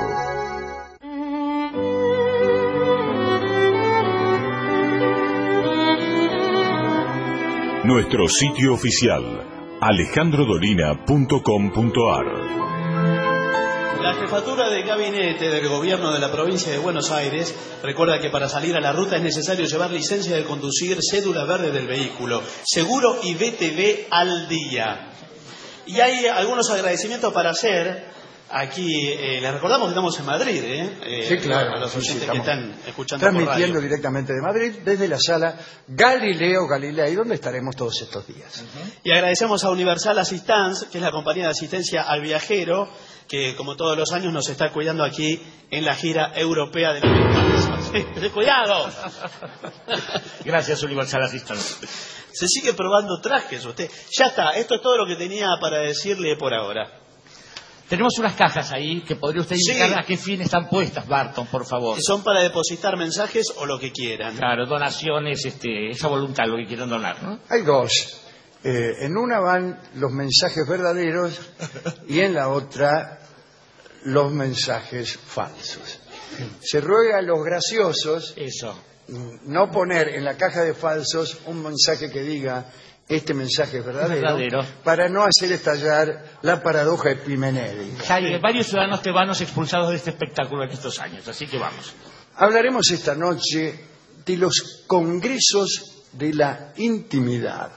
Nuestro sitio oficial, alejandrodolina.com.ar. La jefatura de gabinete del gobierno de la provincia de Buenos Aires recuerda que para salir a la ruta es necesario llevar licencia de conducir, cédula verde del vehículo, seguro y BTV al día. Y hay algunos agradecimientos para hacer. Aquí les recordamos que estamos en Madrid, sí, claro, a los oyentes que están escuchando transmitiendo por radio. Directamente de Madrid, desde la sala Galileo Galilei, donde estaremos todos estos días. Y agradecemos a Universal Assistance, que es la compañía de asistencia al viajero, que como todos los años nos está cuidando aquí en la gira europea de la venganza. ¡Cuidado! Gracias, Universal Assistance. Se sigue probando trajes usted. Ya está, esto es todo lo que tenía para decirle por ahora. Tenemos unas cajas ahí que podría usted indicar a qué fin están puestas, Barton, por favor. Son para depositar mensajes o lo que quieran. Claro, donaciones, esa voluntad, lo que quieran donar, ¿no? Hay dos. En una van los mensajes verdaderos y en la otra los mensajes falsos. Se ruega a los graciosos no poner en la caja de falsos un mensaje que diga este mensaje es verdadero, verdadero, para no hacer estallar la paradoja epimenédica. Hay varios ciudadanos tebanos expulsados de este espectáculo en estos años, así que vamos. Hablaremos esta noche de los congresos de la intimidad.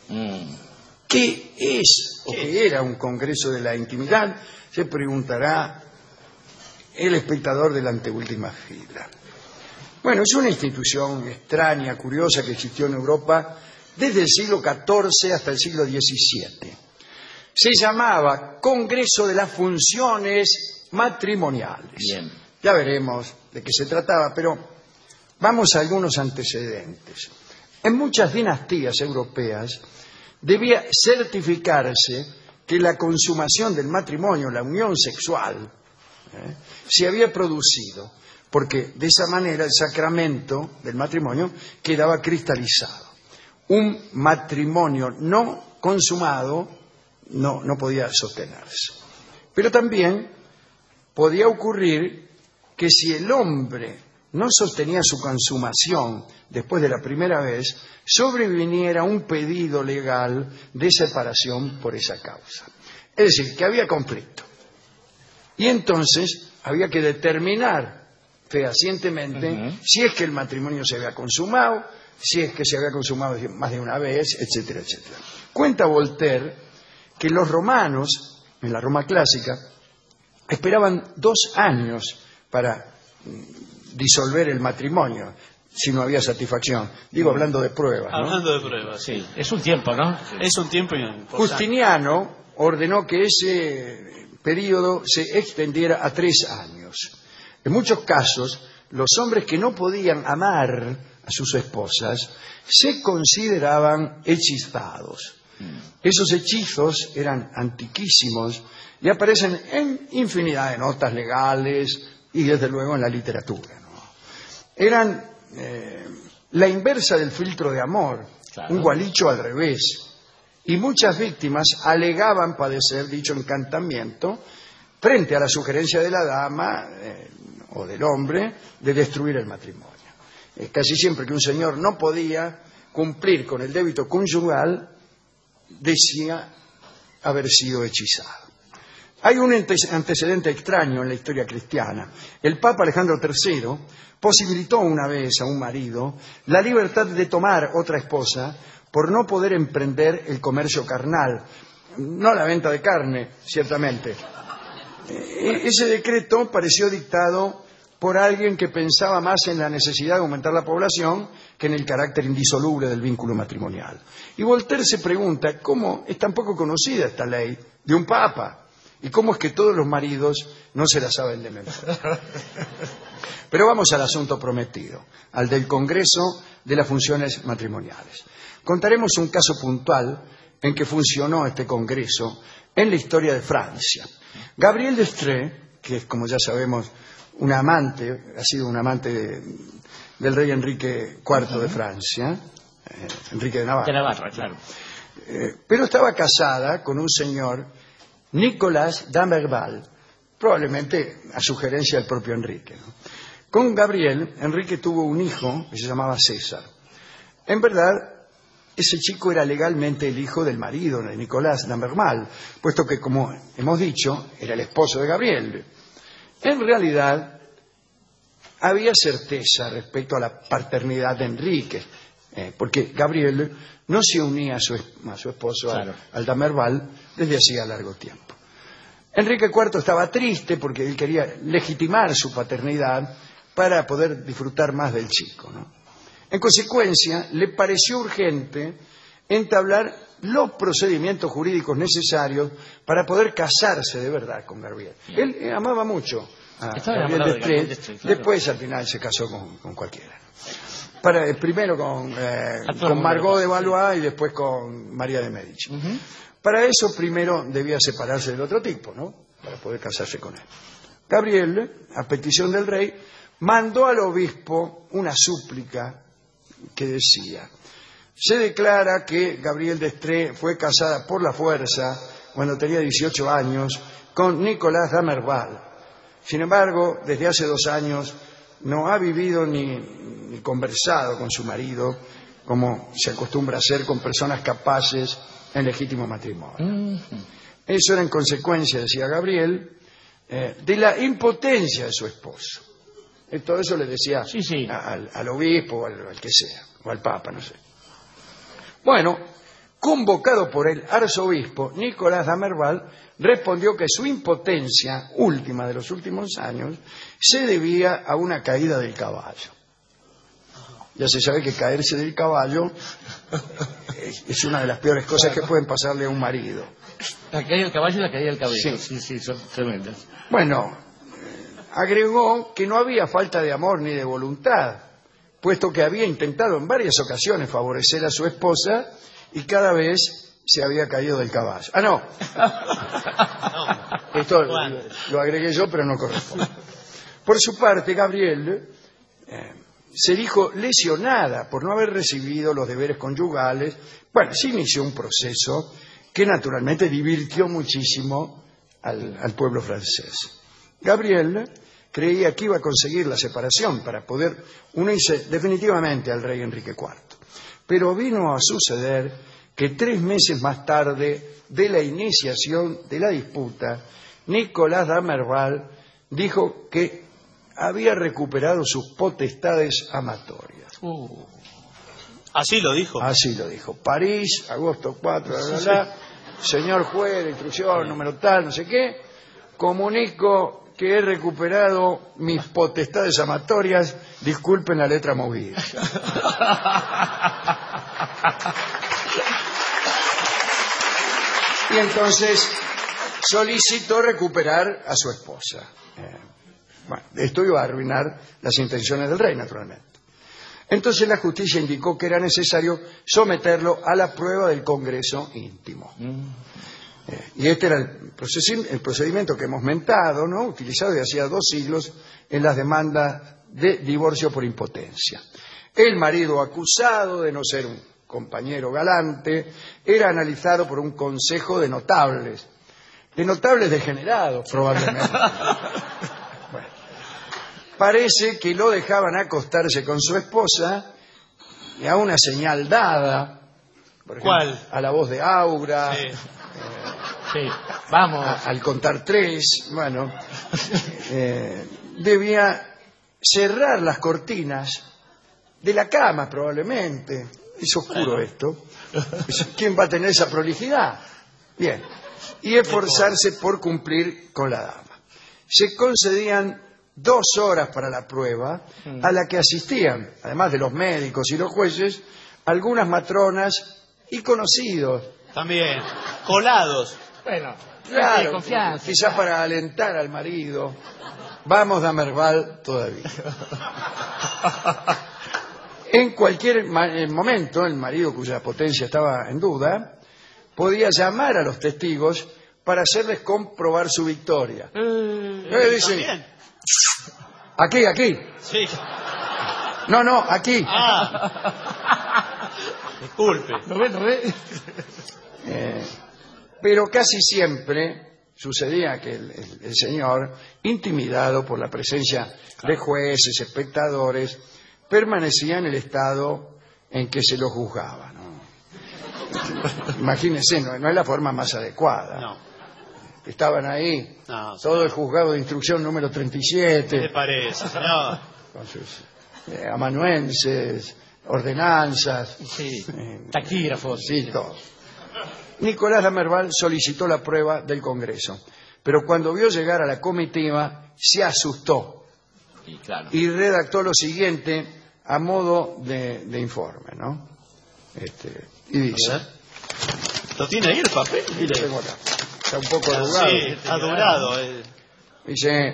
¿Qué es o qué era un congreso de la intimidad? Se preguntará el espectador de la anteúltima fila. Bueno, es una institución extraña, curiosa, que existió en Europa desde el siglo XIV hasta el siglo XVII. Se llamaba Congreso de las Funciones Matrimoniales. Bien. Ya veremos de qué se trataba, pero vamos a algunos antecedentes. En muchas dinastías europeas debía certificarse que la consumación del matrimonio, la unión sexual, se había producido, porque de esa manera el sacramento del matrimonio quedaba cristalizado. Un matrimonio no consumado no podía sostenerse. Pero también podía ocurrir que si el hombre no sostenía su consumación después de la primera vez, sobreviniera un pedido legal de separación por esa causa. Es decir, que había conflicto. Y entonces había que determinar fehacientemente si es que el matrimonio se había consumado, si es que se había consumado más de una vez, etcétera, etcétera. Cuenta Voltaire que los romanos, en la Roma clásica, esperaban 2 años para disolver el matrimonio si no había satisfacción. Digo, hablando de pruebas, ¿no? Hablando de pruebas, sí. Es un tiempo, ¿no? Es un tiempo importante. Justiniano ordenó que ese periodo se extendiera a 3 años. En muchos casos, los hombres que no podían amar a sus esposas se consideraban hechizados. Esos hechizos eran antiquísimos y aparecen en infinidad de notas legales y desde luego en la literatura, ¿no? Eran la inversa del filtro de amor, claro. Un gualicho al revés. Y muchas víctimas alegaban padecer dicho encantamiento frente a la sugerencia de la dama o del hombre de destruir el matrimonio. Casi siempre que un señor no podía cumplir con el débito conyugal, decía haber sido hechizado. Hay un antecedente extraño en la historia cristiana. El Papa Alejandro III posibilitó una vez a un marido la libertad de tomar otra esposa por no poder emprender el comercio carnal, no la venta de carne, ciertamente. Ese decreto pareció dictado por alguien que pensaba más en la necesidad de aumentar la población que en el carácter indisoluble del vínculo matrimonial. Y Voltaire se pregunta cómo es tan poco conocida esta ley de un papa y cómo es que todos los maridos no se la saben de memoria. Pero vamos al asunto prometido, al del Congreso de las Funciones Matrimoniales. Contaremos un caso puntual en que funcionó este congreso en la historia de Francia. Gabriel d'Estrées, que es, como ya sabemos, un amante, ha sido un amante del rey Enrique IV de Francia, Enrique de Navarra. De Navarra, claro. Pero estaba casada con un señor, Nicolas d'Amberval, probablemente a sugerencia del propio Enrique, ¿no? Con Gabriel, Enrique tuvo un hijo que se llamaba César. En verdad, ese chico era legalmente el hijo del marido de Nicolas d'Amberval, puesto que, como hemos dicho, era el esposo de Gabriel. En realidad, había certeza respecto a la paternidad de Enrique, porque Gabriel no se unía a su esposo, claro, al d'Amberval desde hacía largo tiempo. Enrique IV estaba triste porque él quería legitimar su paternidad para poder disfrutar más del chico, ¿no? En consecuencia, le pareció urgente entablar los procedimientos jurídicos necesarios para poder casarse de verdad con Gabriel. Él amaba mucho a Gabriel d'Estrées, claro. Después al final se casó con cualquiera. Primero con Margot de Valois y después con María de Medici. Para eso primero debía separarse del otro tipo, ¿no? Para poder casarse con él. Gabriel, a petición del rey, mandó al obispo una súplica que decía: se declara que Gabriel d'Estrées fue casada por la fuerza cuando tenía 18 años con Nicolas d'Amberval. Sin embargo, desde hace 2 años no ha vivido ni conversado con su marido como se acostumbra a hacer con personas capaces en legítimo matrimonio. Eso era en consecuencia, decía Gabriel, de la impotencia de su esposo. Y todo eso le decía al obispo, o al que sea, o al papa, no sé. Bueno, convocado por el arzobispo, Nicolás Damerval respondió que su impotencia última de los últimos años se debía a una caída del caballo. Ya se sabe que caerse del caballo es una de las peores cosas que pueden pasarle a un marido. La caída del caballo y la caída del cabello. Sí, son tremendas. Bueno, agregó que no había falta de amor ni de voluntad, puesto que había intentado en varias ocasiones favorecer a su esposa y cada vez se había caído del caballo. Ah, no. Esto lo agregué yo, pero no corresponde. Por su parte, Gabriel se dijo lesionada por no haber recibido los deberes conyugales. Bueno, se inició un proceso que naturalmente divirtió muchísimo al pueblo francés. Gabriel creía que iba a conseguir la separación para poder unirse definitivamente al rey Enrique IV. Pero vino a suceder que 3 meses más tarde de la iniciación de la disputa, Nicolás Damerval dijo que había recuperado sus potestades amatorias. ¿Así lo dijo? Así lo dijo. París, agosto 4, señor juez de instrucción, número tal, no sé qué, comunico que he recuperado mis potestades amatorias, disculpen la letra movida. Y entonces solicitó recuperar a su esposa. Bueno, esto iba a arruinar las intenciones del rey, naturalmente. Entonces la justicia indicó que era necesario someterlo a la prueba del Congreso íntimo. Y este era el procedimiento que hemos mentado, ¿no? Utilizado desde hacía 2 siglos en las demandas de divorcio por impotencia. El marido acusado de no ser un compañero galante era analizado por un consejo de notables degenerados probablemente. Bueno, parece que lo dejaban acostarse con su esposa y a una señal dada, por ejemplo, ¿cuál? A la voz de Aura. Sí, vamos. Al contar 3, bueno, debía cerrar las cortinas de la cama probablemente. Es oscuro esto. ¿Quién va a tener esa prolijidad? Bien. Y esforzarse por cumplir con la dama. Se concedían 2 horas para la prueba, a la que asistían, además de los médicos y los jueces, algunas matronas y conocidos. También, colados. Bueno, claro, confianza. Quizás para alentar al marido. Vamos, Damerval, todavía. En cualquier momento, el marido cuya potencia estaba en duda podía llamar a los testigos para hacerles comprobar su victoria. Dicen, aquí. Sí. No, aquí. Disculpe. ¿No ve? Pero casi siempre sucedía que el señor, intimidado por la presencia de jueces, espectadores, permanecía en el estado en que se lo juzgaba, ¿no? Imagínense, no es la forma más adecuada. No. Estaban ahí, todo el juzgado de instrucción número 37. ¿Qué le parece, señor? Con sus amanuenses, ordenanzas. Sí, taquígrafos. Sí, todo. Nicolás Damerval solicitó la prueba del Congreso, pero cuando vio llegar a la comitiva se asustó y redactó lo siguiente a modo de informe, ¿no? Y dice... ¿Lo tiene ahí el papel? Sí, lo tengo acá. Está un poco arrugado. Sí, está durado. Dice,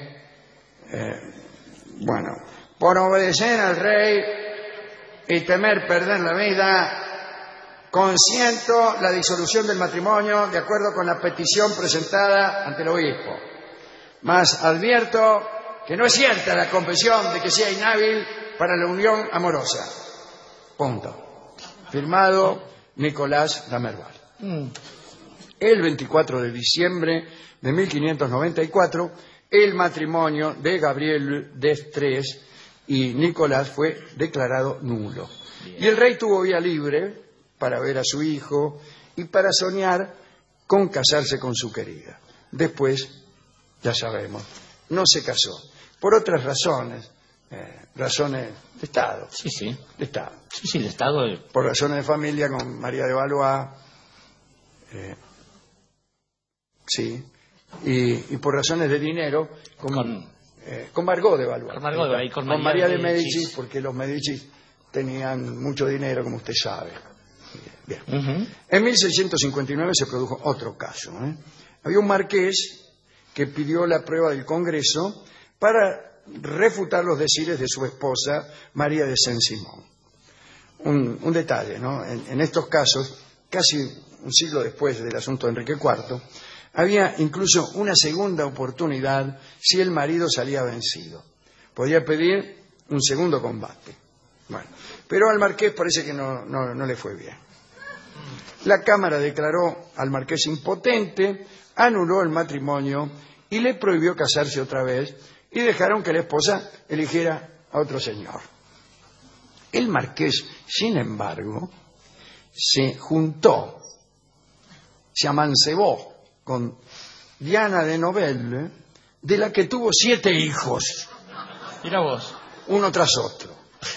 bueno, por obedecer al rey y temer perder la vida, consiento la disolución del matrimonio de acuerdo con la petición presentada ante el obispo. Mas advierto que no es cierta la confesión de que sea inhábil para la unión amorosa. Punto. Firmado Nicolás Damerval. El 24 de diciembre de 1594, el matrimonio de Gabriel d'Estrées y Nicolás fue declarado nulo. Y el rey tuvo vía libre para ver a su hijo y para soñar con casarse con su querida. Después, ya sabemos, no se casó. Por otras razones, razones de Estado. Sí, sí. De Estado. Sí, sí, de Estado. Por razones de familia con María de Valois. Sí. Y por razones de dinero con Margot de Valois. Con María de Medici, porque los Medici tenían mucho dinero, como usted sabe. Bien. En 1659 se produjo otro caso. Había un marqués que pidió la prueba del Congreso para refutar los decires de su esposa María de Saint-Simon. Un detalle, ¿no? En estos casos, casi un siglo después del asunto de Enrique IV, había incluso una segunda oportunidad si el marido salía vencido. Podía pedir un segundo combate. Bueno, pero al marqués parece que no le fue bien. La Cámara declaró al marqués impotente, anuló el matrimonio y le prohibió casarse otra vez y dejaron que la esposa eligiera a otro señor. El marqués, sin embargo, se juntó, se amancebó con Diana de Novelle, de la que tuvo 7 hijos. Mira vos. Uno tras otro.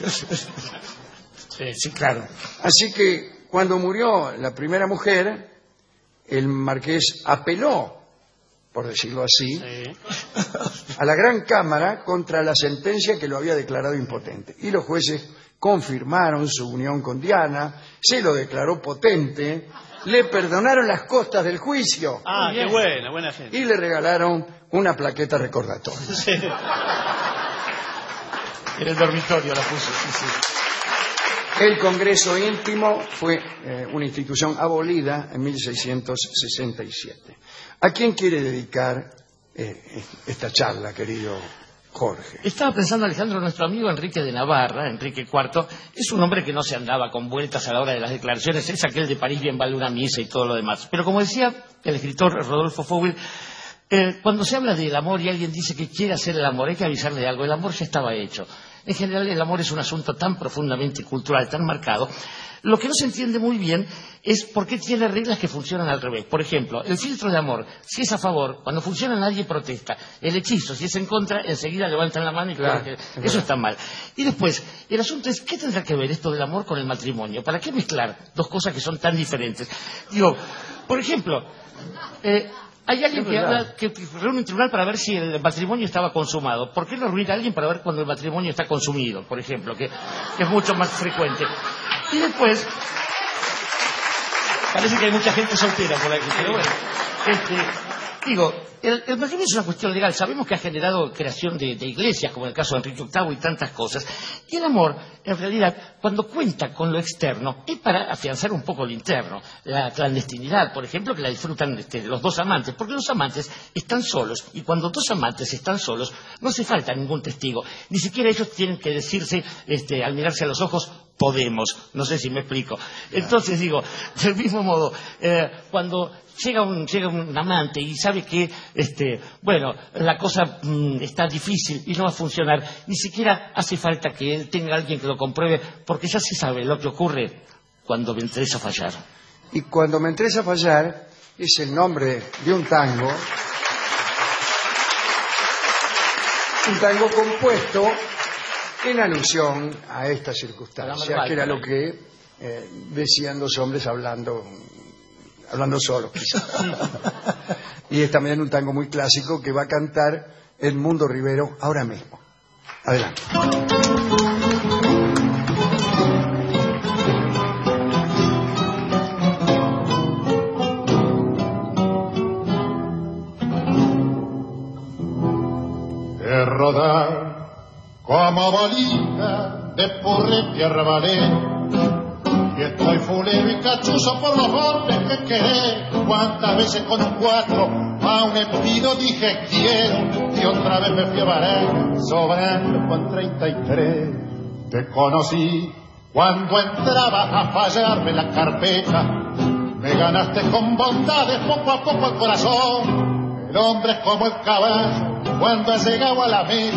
Sí, claro. Así que cuando murió la primera mujer, el marqués apeló, por decirlo así, a la Gran Cámara contra la sentencia que lo había declarado impotente. Y los jueces confirmaron su unión con Diana, se lo declaró potente, le perdonaron las costas del juicio. Ah, qué buena gente. Y le regalaron una plaqueta recordatoria. Sí. En el dormitorio la puso, sí. El Congreso Íntimo fue una institución abolida en 1667. ¿A quién quiere dedicar esta charla, querido Jorge? Estaba pensando, Alejandro, nuestro amigo Enrique de Navarra, Enrique IV, es un hombre que no se andaba con vueltas a la hora de las declaraciones, es aquel de París bien vale una misa y todo lo demás. Pero como decía el escritor Rodolfo Fouil, cuando se habla del amor y alguien dice que quiere hacer el amor, hay que avisarle de algo, el amor ya estaba hecho. En general, el amor es un asunto tan profundamente cultural, tan marcado. Lo que no se entiende muy bien es por qué tiene reglas que funcionan al revés. Por ejemplo, el filtro de amor, si es a favor, cuando funciona nadie protesta. El hechizo, si es en contra, enseguida levantan la mano y claro que eso está mal. Y después, el asunto es, ¿qué tendrá que ver esto del amor con el matrimonio? ¿Para qué mezclar dos cosas que son tan diferentes? Digo, por ejemplo, hay alguien que reúne un tribunal para ver si el matrimonio estaba consumado. ¿Por qué no reunir a alguien para ver cuando el matrimonio está consumido, por ejemplo, que es mucho más frecuente? Y después, parece que hay mucha gente soltera por aquí, pero bueno, digo, el matrimonio es una cuestión legal. Sabemos que ha generado creación de iglesias, como en el caso de Enrique VIII y tantas cosas. Y el amor, en realidad, cuando cuenta con lo externo, es para afianzar un poco lo interno. La clandestinidad, por ejemplo, que la disfrutan los dos amantes, porque los amantes están solos. Y cuando dos amantes están solos, no hace falta ningún testigo. Ni siquiera ellos tienen que decirse, al mirarse a los ojos, podemos. No sé si me explico. Entonces digo, del mismo modo, cuando llega un amante y sabe que la cosa está difícil y no va a funcionar, ni siquiera hace falta que él tenga alguien que lo compruebe, porque ya se sabe lo que ocurre cuando me interesa fallar. Y cuando me interesa fallar es el nombre de un tango compuesto en alusión a esta circunstancia, que era lo que decían los hombres hablando solos, quizás. Y es también un tango muy clásico que va a cantar Edmundo Rivero ahora mismo. Adelante. De rodar como bolita de purre tierra valé. Y estoy fulero y cachuzo por los golpes que quedé. Cuántas veces con un 4 a un espido dije quiero. Y otra vez me fui a varar sobrando con 33. Te conocí cuando entrabas a fallarme la carpeta. Me ganaste con bondades poco a poco el corazón. El hombre es como el caballo cuando ha llegado a la meta.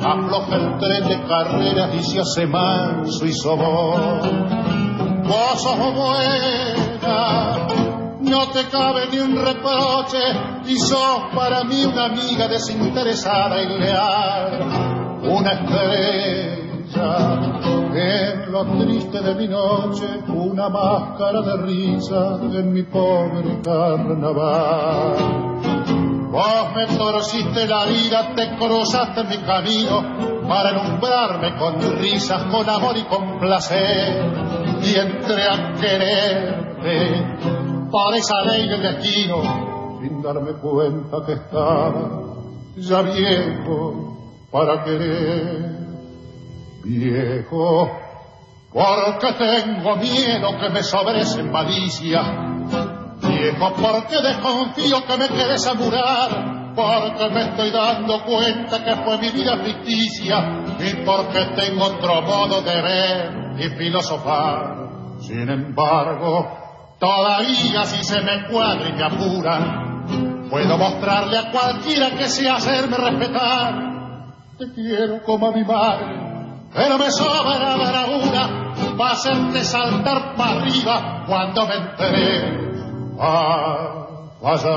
afloja el tren de carreras y se hace manso y somos. Vos sos buena, no te cabe ni un reproche y sos para mí una amiga desinteresada y leal, una estrella en lo triste de mi noche, una máscara de risa en mi pobre carnaval. Vos me torciste la vida, te cruzaste mi camino para alumbrarme con risas, con amor y con placer, y entré a quererte por esa ley del destino, sin darme cuenta que estaba ya viejo para querer. Viejo, porque tengo miedo que me sobreese malicia. Viejo, porque desconfío que me quedes a murar. Porque me estoy dando cuenta que fue mi vida ficticia. Y porque tengo otro modo de ver y filosofar. Sin embargo, todavía si se me cuadra y me apura, puedo mostrarle a cualquiera que sea hacerme respetar. Te quiero como a mi madre, pero me sobra bravura para hacerte saltar para arriba cuando me enteré allá.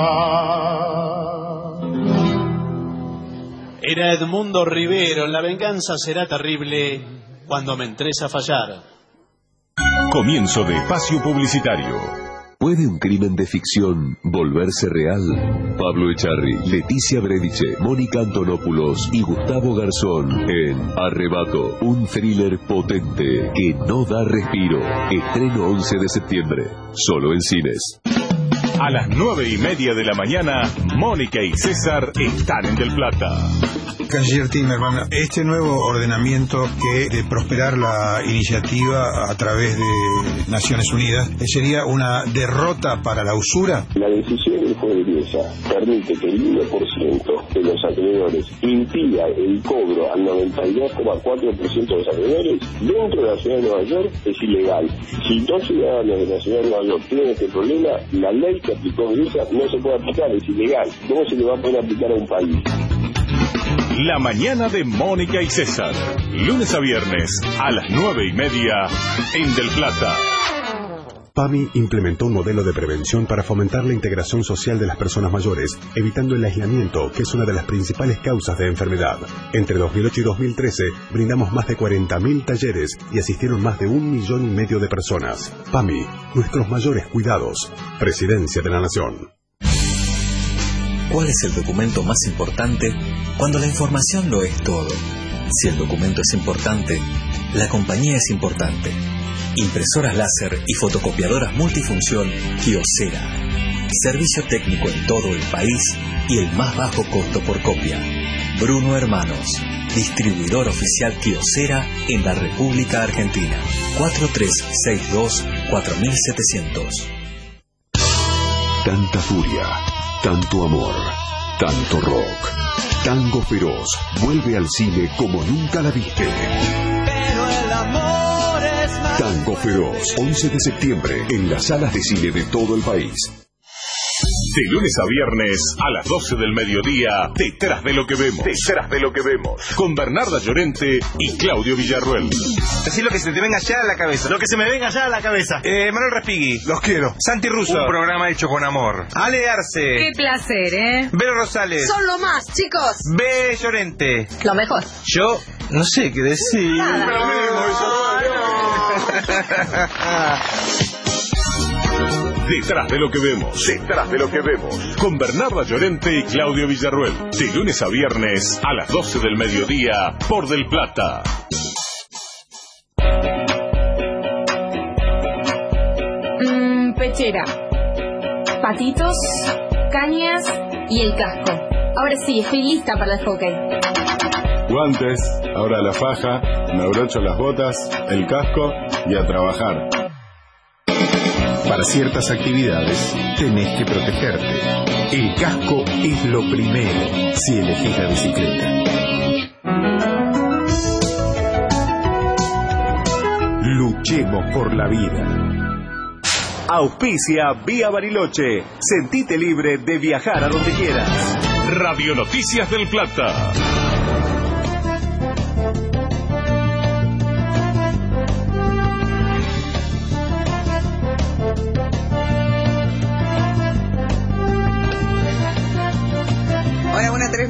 Era Edmundo Rivero, La venganza será terrible cuando me entres a fallar. Comienzo de espacio publicitario. ¿Puede un crimen de ficción volverse real? Pablo Echarri, Leticia Brediche, Mónica Antonopoulos y Gustavo Garzón en Arrebato, un thriller potente que no da respiro. Estreno 11 de septiembre, solo en cines. A las 9:30 de la mañana, Mónica y César están en Del Plata. Canciller Timerman, este nuevo ordenamiento que de prosperar la iniciativa a través de Naciones Unidas sería una derrota para la usura. La decisión del juez de Liesa permite que el 1% de los acreedores impida el cobro al 92,4% de los acreedores dentro de la ciudad de Nueva York es ilegal. Si dos ciudadanos de la ciudad de Nueva York tienen este problema, la ley que aplicó Liesa no se puede aplicar, es ilegal. ¿Cómo se le va a poder aplicar a un país? La mañana de Mónica y César, lunes a viernes a las 9:30 en Del Plata. PAMI implementó un modelo de prevención para fomentar la integración social de las personas mayores, evitando el aislamiento, que es una de las principales causas de enfermedad. Entre 2008 y 2013, brindamos más de 40.000 talleres y asistieron más de 1,5 millones de personas. PAMI, nuestros mayores cuidados. Presidencia de la Nación. ¿Cuál es el documento más importante cuando la información lo es todo? Si el documento es importante, la compañía es importante. Impresoras láser y fotocopiadoras multifunción Kyocera. Servicio técnico en todo el país y el más bajo costo por copia. Bruno Hermanos, distribuidor oficial Kyocera en la República Argentina. 4362-4700. Tanta furia, tanto amor, tanto rock. Tango Feroz vuelve al cine como nunca la viste. Pero el amor es más. Tango Feroz, 11 de septiembre en las salas de cine de todo el país. De lunes a viernes a las 12 del mediodía, Detrás de lo que vemos. Detrás de lo que vemos. Con Bernarda Llorente y Claudio Villarruel. Decí lo que se te venga ya a la cabeza. Lo que se me venga ya a la cabeza. Manuel Respighi. Los quiero. Santi Russo. Un programa hecho con amor. Ale Arce. Qué placer, ¿eh? Vero Rosales. Son lo más, chicos. B. Llorente. Lo mejor. Yo no sé qué decir. Detrás de lo que vemos. Detrás de lo que vemos. Con Bernarda Llorente y Claudio Villarruel. De lunes a viernes a las 12 del mediodía por Del Plata. Pechera, patitos, cañas y el casco. Ahora sí, estoy lista para el hockey. Guantes, ahora la faja, me abrocho las botas, el casco y a trabajar. Para ciertas actividades tenés que protegerte. El casco es lo primero si elegís la bicicleta. Luchemos por la vida. Auspicia Vía Bariloche. Sentite libre de viajar a donde quieras. Radio Noticias del Plata.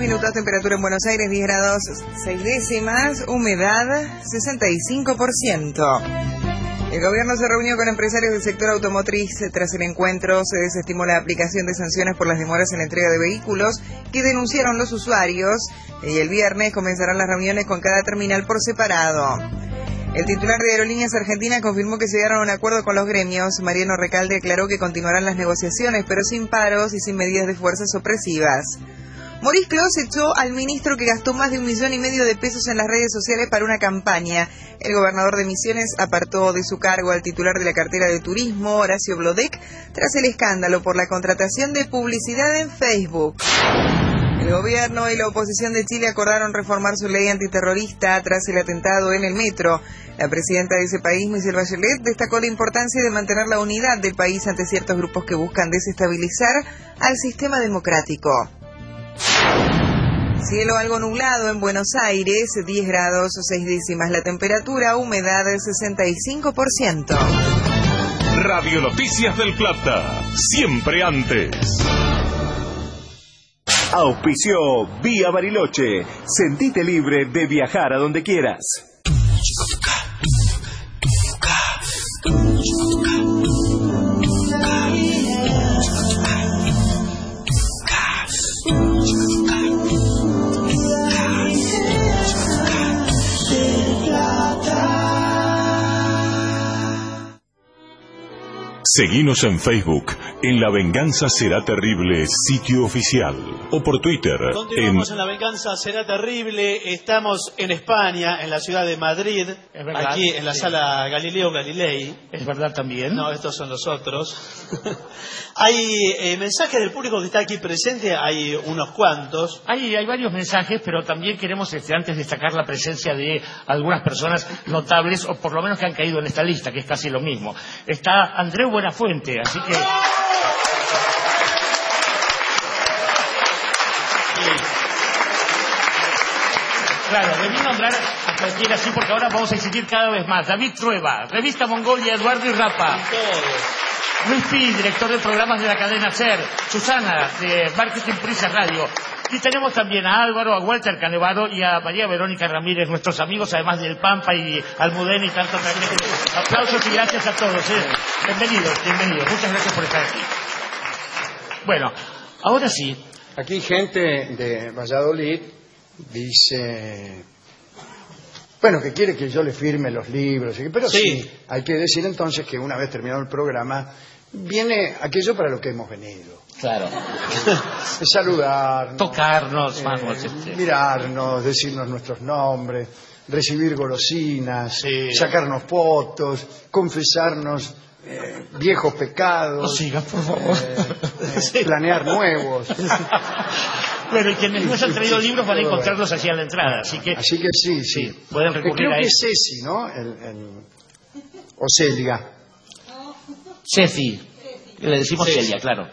minutos, temperatura en Buenos Aires 10 grados 6 décimas, humedad 65%. El gobierno se reunió con empresarios del sector automotriz. Tras el encuentro se desestimó la aplicación de sanciones por las demoras en la entrega de vehículos que denunciaron los usuarios, y el viernes comenzarán las reuniones con cada terminal por separado. El titular de Aerolíneas Argentinas confirmó que se llegaron a un acuerdo con los gremios. Mariano Recalde aclaró que continuarán las negociaciones, pero sin paros y sin medidas de fuerzas opresivas. Maurice Clos echó al ministro que gastó más de 1,5 millones de pesos en las redes sociales para una campaña. El gobernador de Misiones apartó de su cargo al titular de la cartera de turismo, Horacio Blodek, tras el escándalo por la contratación de publicidad en Facebook. El gobierno y la oposición de Chile acordaron reformar su ley antiterrorista tras el atentado en el metro. La presidenta de ese país, Michelle Bachelet, destacó la importancia de mantener la unidad del país ante ciertos grupos que buscan desestabilizar al sistema democrático. Cielo algo nublado en Buenos Aires, 10 grados 6 décimas la temperatura, humedad del 65%. Radio Noticias del Plata, siempre antes. Auspició Vía Bariloche. Sentite libre de viajar a donde quieras. Seguinos en Facebook, en La Venganza Será Terrible, sitio oficial. O por Twitter. Continuamos en La Venganza Será Terrible. Estamos en España, en la ciudad de Madrid. Es verdad, aquí en la sala Galileo Galilei. Es verdad también. No, estos son los otros. Hay mensajes del público que está aquí presente, hay unos cuantos. Hay varios mensajes, pero también queremos antes destacar la presencia de algunas personas notables, o por lo menos que han caído en esta lista, que es casi lo mismo. Está Andreu Buenafuente, así que... Claro, debí nombrar a cualquiera así, porque ahora vamos a exigir cada vez más. David Trueba, Revista Mongolia, Eduardo y Rapa. Luis Pi, director de programas de la cadena SER. Susana, de Marketing Prisa Radio. Y tenemos también a Álvaro, a Walter Canevaro y a María Verónica Ramírez, nuestros amigos, además del Pampa y Almudena y tantos también. Aplausos y gracias a todos. Bienvenidos. Muchas gracias por estar aquí. Bueno, ahora sí. Aquí gente de Valladolid dice... Bueno, que quiere que yo le firme los libros, pero sí, hay que decir entonces que una vez terminado el programa, viene aquello para lo que hemos venido. Claro. Saludarnos. Tocarnos, mirarnos, decirnos nuestros nombres, recibir golosinas, sacarnos fotos, confesarnos viejos pecados. No sigas, por favor. Planear nuevos. Bueno, y quienes no hayan traído libros van a encontrarlos allí a la entrada, así que sí. Pueden recurrir creo a que eso. es Ceci, ¿no? O Celia. Ceci. Le decimos Celia, claro.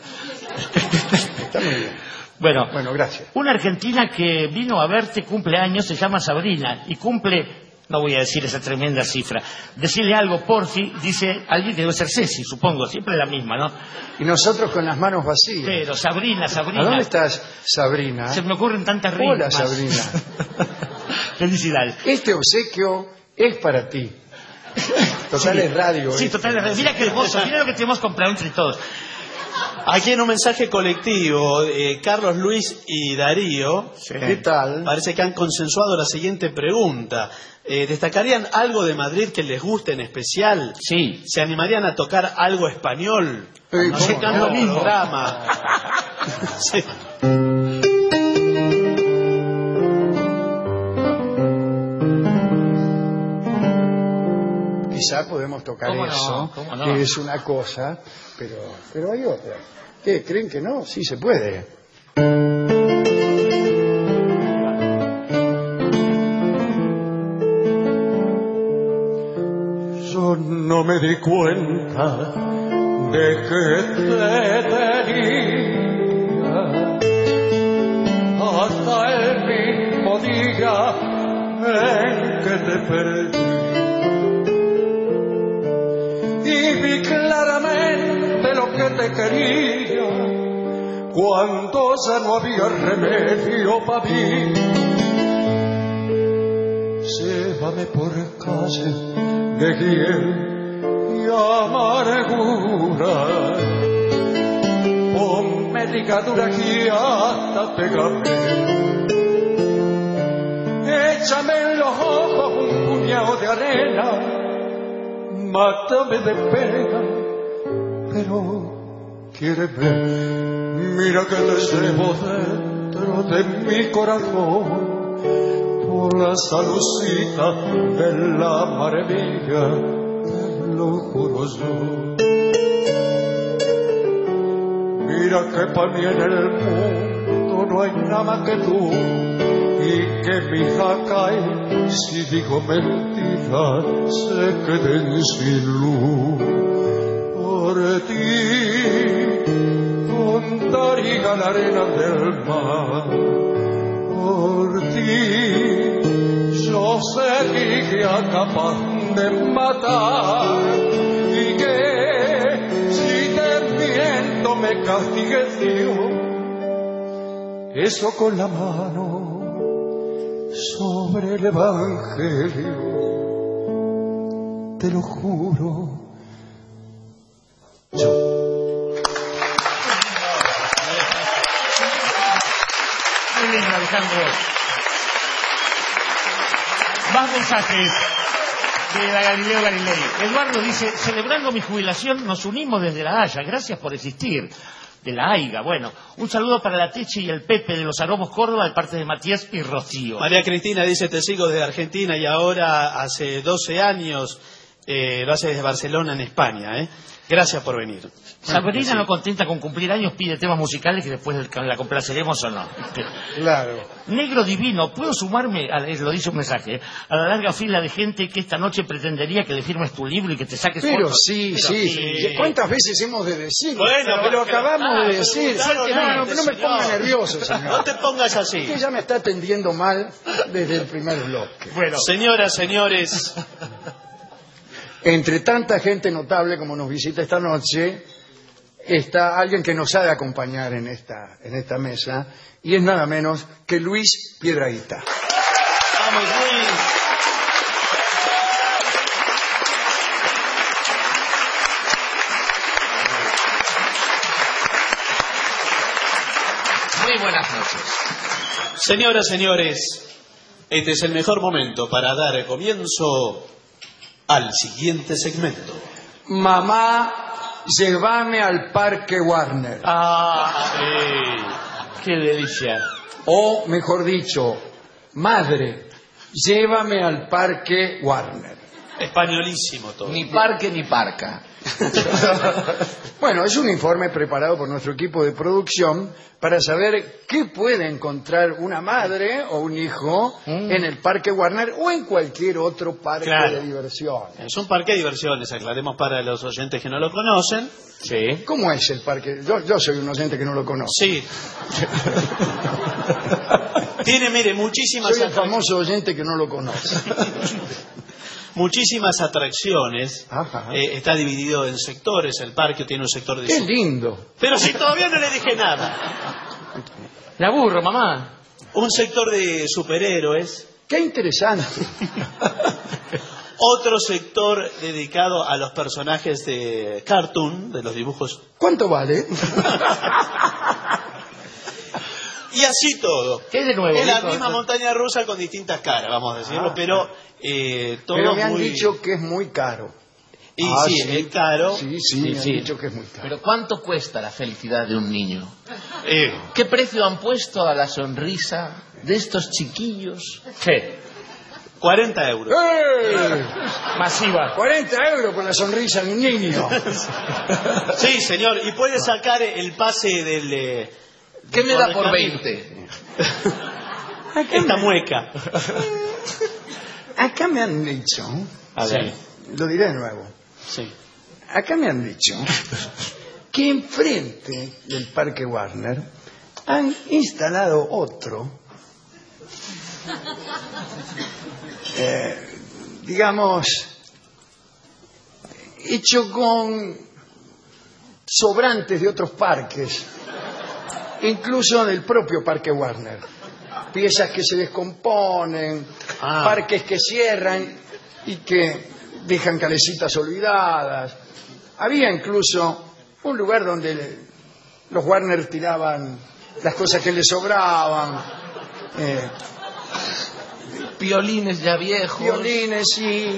Está muy bien. Bueno, gracias. Una argentina que vino a verte cumple años, se llama Sabrina, y cumple... No voy a decir esa tremenda cifra. Decirle algo, porfi, dice alguien que debe ser Ceci, supongo, siempre la misma, ¿no? Y nosotros con las manos vacías. Pero, Sabrina. ¿A dónde estás, Sabrina? Se me ocurren tantas rimas. Hola, Sabrina. Felicidades. Este obsequio es para ti. Total es radio. Sí, total es radio. Mira qué hermoso, mira lo que tenemos comprado entre todos. Aquí en un mensaje colectivo, Carlos, Luis y Darío, ¿qué tal? Parece que han consensuado la siguiente pregunta. ¿Destacarían algo de Madrid que les guste en especial? Sí. ¿Se animarían a tocar algo español? No sé, canto el programa. Sí. Quizá podemos tocar ¿Cómo no? eso, ¿Cómo no? que es una cosa, pero hay otra. ¿Qué? ¿Creen que no? Sí, se puede. Yo no me di cuenta de que te tenía hasta el mismo día en que te perdí. Y vi claramente lo que te quería cuando ya no había remedio para mí. Llévame por calles de hiel y amargura, ponme ligadura y hasta pegame, échame en los ojos un puñado de arena, mátame de pena, pero quiéreme, mira que te llevo dentro de mi corazón, por la salucita de la maravilla, te lo juro yo. Mira que para mí en el mundo no hay nada más que tú, y que mi hija cae si digo mentiras, se queden sin luz. Por ti contaría la arena del mar, por ti yo sería capaz de matar, y que si te miento me castigue Dios, eso con la mano sobre el Evangelio, te lo juro yo. Muy lindo, Alejandro. Más mensajes de la Galileo Galilei. Eduardo dice, celebrando mi jubilación nos unimos desde La Haya. Gracias por existir. De la AIGA. Bueno, un saludo para la Teche y el Pepe de los Aromos Córdoba de parte de Matías y Rocío. María Cristina dice, te sigo desde Argentina y ahora hace 12 años lo hace desde Barcelona en España. Gracias por venir. Sabrina, no contenta con cumplir años, pide temas musicales que después la complaceremos o no. Claro. Negro divino, ¿puedo sumarme, lo dice un mensaje, a la larga fila de gente que esta noche pretendería que le firmes tu libro y que te saques pero fotos? Sí. ¿Cuántas veces hemos de decir? Bueno, pero acabamos de decir. No me ponga nervioso, señor. No te pongas así. Usted ya me está atendiendo mal desde el primer bloque. Bueno, señoras, señores. Entre tanta gente notable como nos visita esta noche, está alguien que nos ha de acompañar en esta mesa, y es nada menos que Luis Piedrahita. ¡Vamos, Luis! Muy buenas noches. Señoras, señores, este es el mejor momento para dar comienzo al siguiente segmento. Mamá, llévame al Parque Warner. ¡Qué delicia! O, mejor dicho, madre, llévame al Parque Warner. Españolísimo todo. Ni parque ni parca. Bueno, es un informe preparado por nuestro equipo de producción para saber qué puede encontrar una madre o un hijo en el Parque Warner o en cualquier otro parque de diversiones. Es un parque de diversiones, aclaremos para los oyentes que no lo conocen. Sí. ¿Cómo es el parque? Yo soy un oyente que no lo conoce. Sí. Tiene, mire, muchísimas... Soy el famoso oyente que no lo conoce. Muchísimas atracciones. Está dividido en sectores. El parque tiene un sector de... ¡Qué lindo! Pero si todavía no le dije nada. Me aburro, mamá. Un sector de superhéroes. ¡Qué interesante! Otro sector dedicado a los personajes de cartoon, de los dibujos. ¿Cuánto vale? Y así todo. ¿Qué de nuevo? Es la misma montaña rusa con distintas caras, vamos a decirlo, pero todo pero me han muy... dicho que es muy caro. Y sí, es caro. Sí, me han dicho que es muy caro. Pero ¿cuánto cuesta la felicidad de un niño? ¿Qué precio han puesto a la sonrisa de estos chiquillos? ¿Qué? 40 euros. Masiva. 40 euros por la sonrisa de un niño. Sí, señor, y puede sacar el pase del... ¿Qué me da por 20? Esta mueca. Acá me han dicho... A ver. Lo diré de nuevo. Sí. Acá me han dicho que enfrente del Parque Warner han instalado otro, digamos, hecho con sobrantes de otros parques. incluso del propio Parque Warner. Piezas que se descomponen, parques que cierran y que dejan calecitas olvidadas. Había incluso un lugar donde los Warner tiraban las cosas que les sobraban. Violines ya viejos. Violines, sí.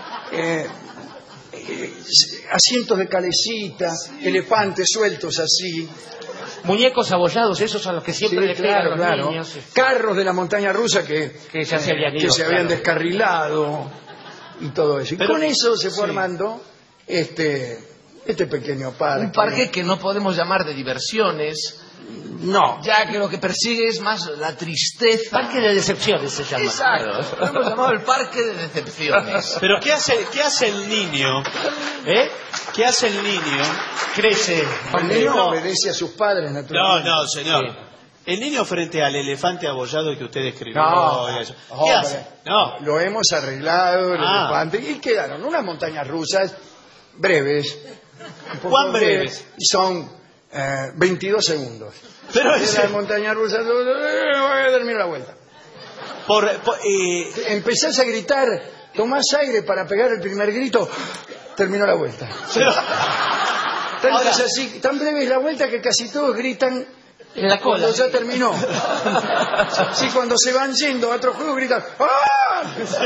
Asientos de calecitas, elefantes sueltos así. Muñecos abollados, esos son los que siempre le pegan a los niños. Carros de la montaña rusa que ya se habían ido, que se habían descarrilado y todo eso. Y con eso se fue armando este pequeño parque. Un parque que no podemos llamar de diversiones. No. Ya que lo que persigue es más la tristeza. Parque de decepciones se llama. Exacto. Lo hemos llamado el parque de decepciones. Pero ¿qué hace el niño? ¿Qué hace el niño? Crece. El niño obedece a sus padres, naturalmente. No, señor. Sí. El niño frente al elefante abollado que usted escribió. ¿Qué hace? No. Lo hemos arreglado, el elefante, y quedaron unas montañas rusas breves. ¿Cuán breves? Y son 22 segundos. Pero la montaña rusa, voy a terminar la vuelta. Empezás a gritar, tomás aire para pegar el primer grito, terminó la vuelta. Tan breve es la vuelta que casi todos gritan en la cola. Cuando ya terminó. Sí, cuando se van yendo a otro juego gritan ¡ah!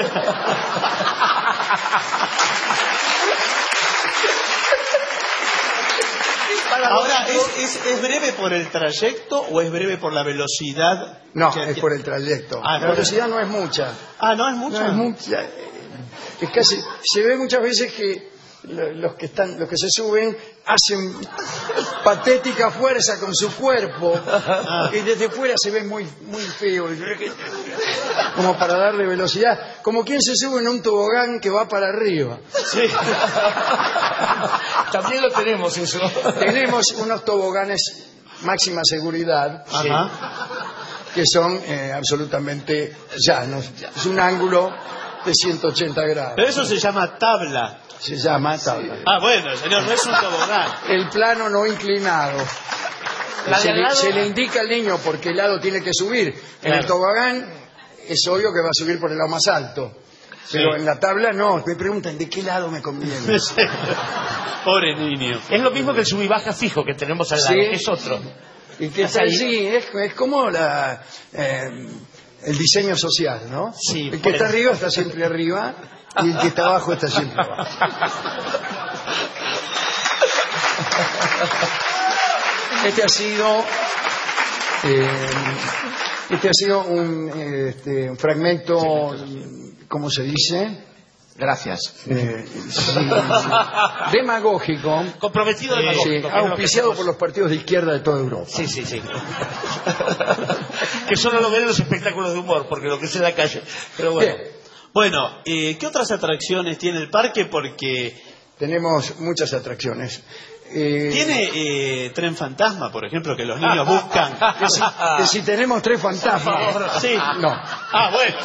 Ahora, ¿es breve por el trayecto o es breve por la velocidad? No, es por el trayecto. La velocidad no es mucha. ¿No es mucha? No es mucha. Es casi, se ve muchas veces que los que se suben hacen patética fuerza con su cuerpo y desde fuera se ve muy feo, como para darle velocidad, como quien se sube en un tobogán que va para arriba. Sí. También lo tenemos eso. Tenemos unos toboganes máxima seguridad, que son absolutamente llanos. Es un ángulo de 180 grados. Pero eso se llama tabla. Se llama tabla. Bueno, señor, no es un tobogán. El plano no inclinado. Se le indica al niño por qué lado tiene que subir. En el tobogán es obvio que va a subir por el lado más alto. Pero en la tabla no. Me preguntan de qué lado me conviene. Pobre niño. Es lo mismo que el sub y baja fijo que tenemos al lado, que es otro. Y que es como el diseño social, ¿no? Sí, el que está arriba está siempre arriba y el que está abajo está siempre abajo. Este ha sido un fragmento, ¿cómo se dice? Gracias. Demagógico. Comprometido demagógico. Auspiciado por los partidos de izquierda de toda Europa. Sí. Que solo lo ven en los espectáculos de humor, porque lo que es en la calle. Pero bueno. Bueno, ¿qué otras atracciones tiene el parque? Porque tenemos muchas atracciones. ¿Tiene tren fantasma, por ejemplo, que los niños buscan? Que si tenemos tren fantasma. Sí. No. Bueno.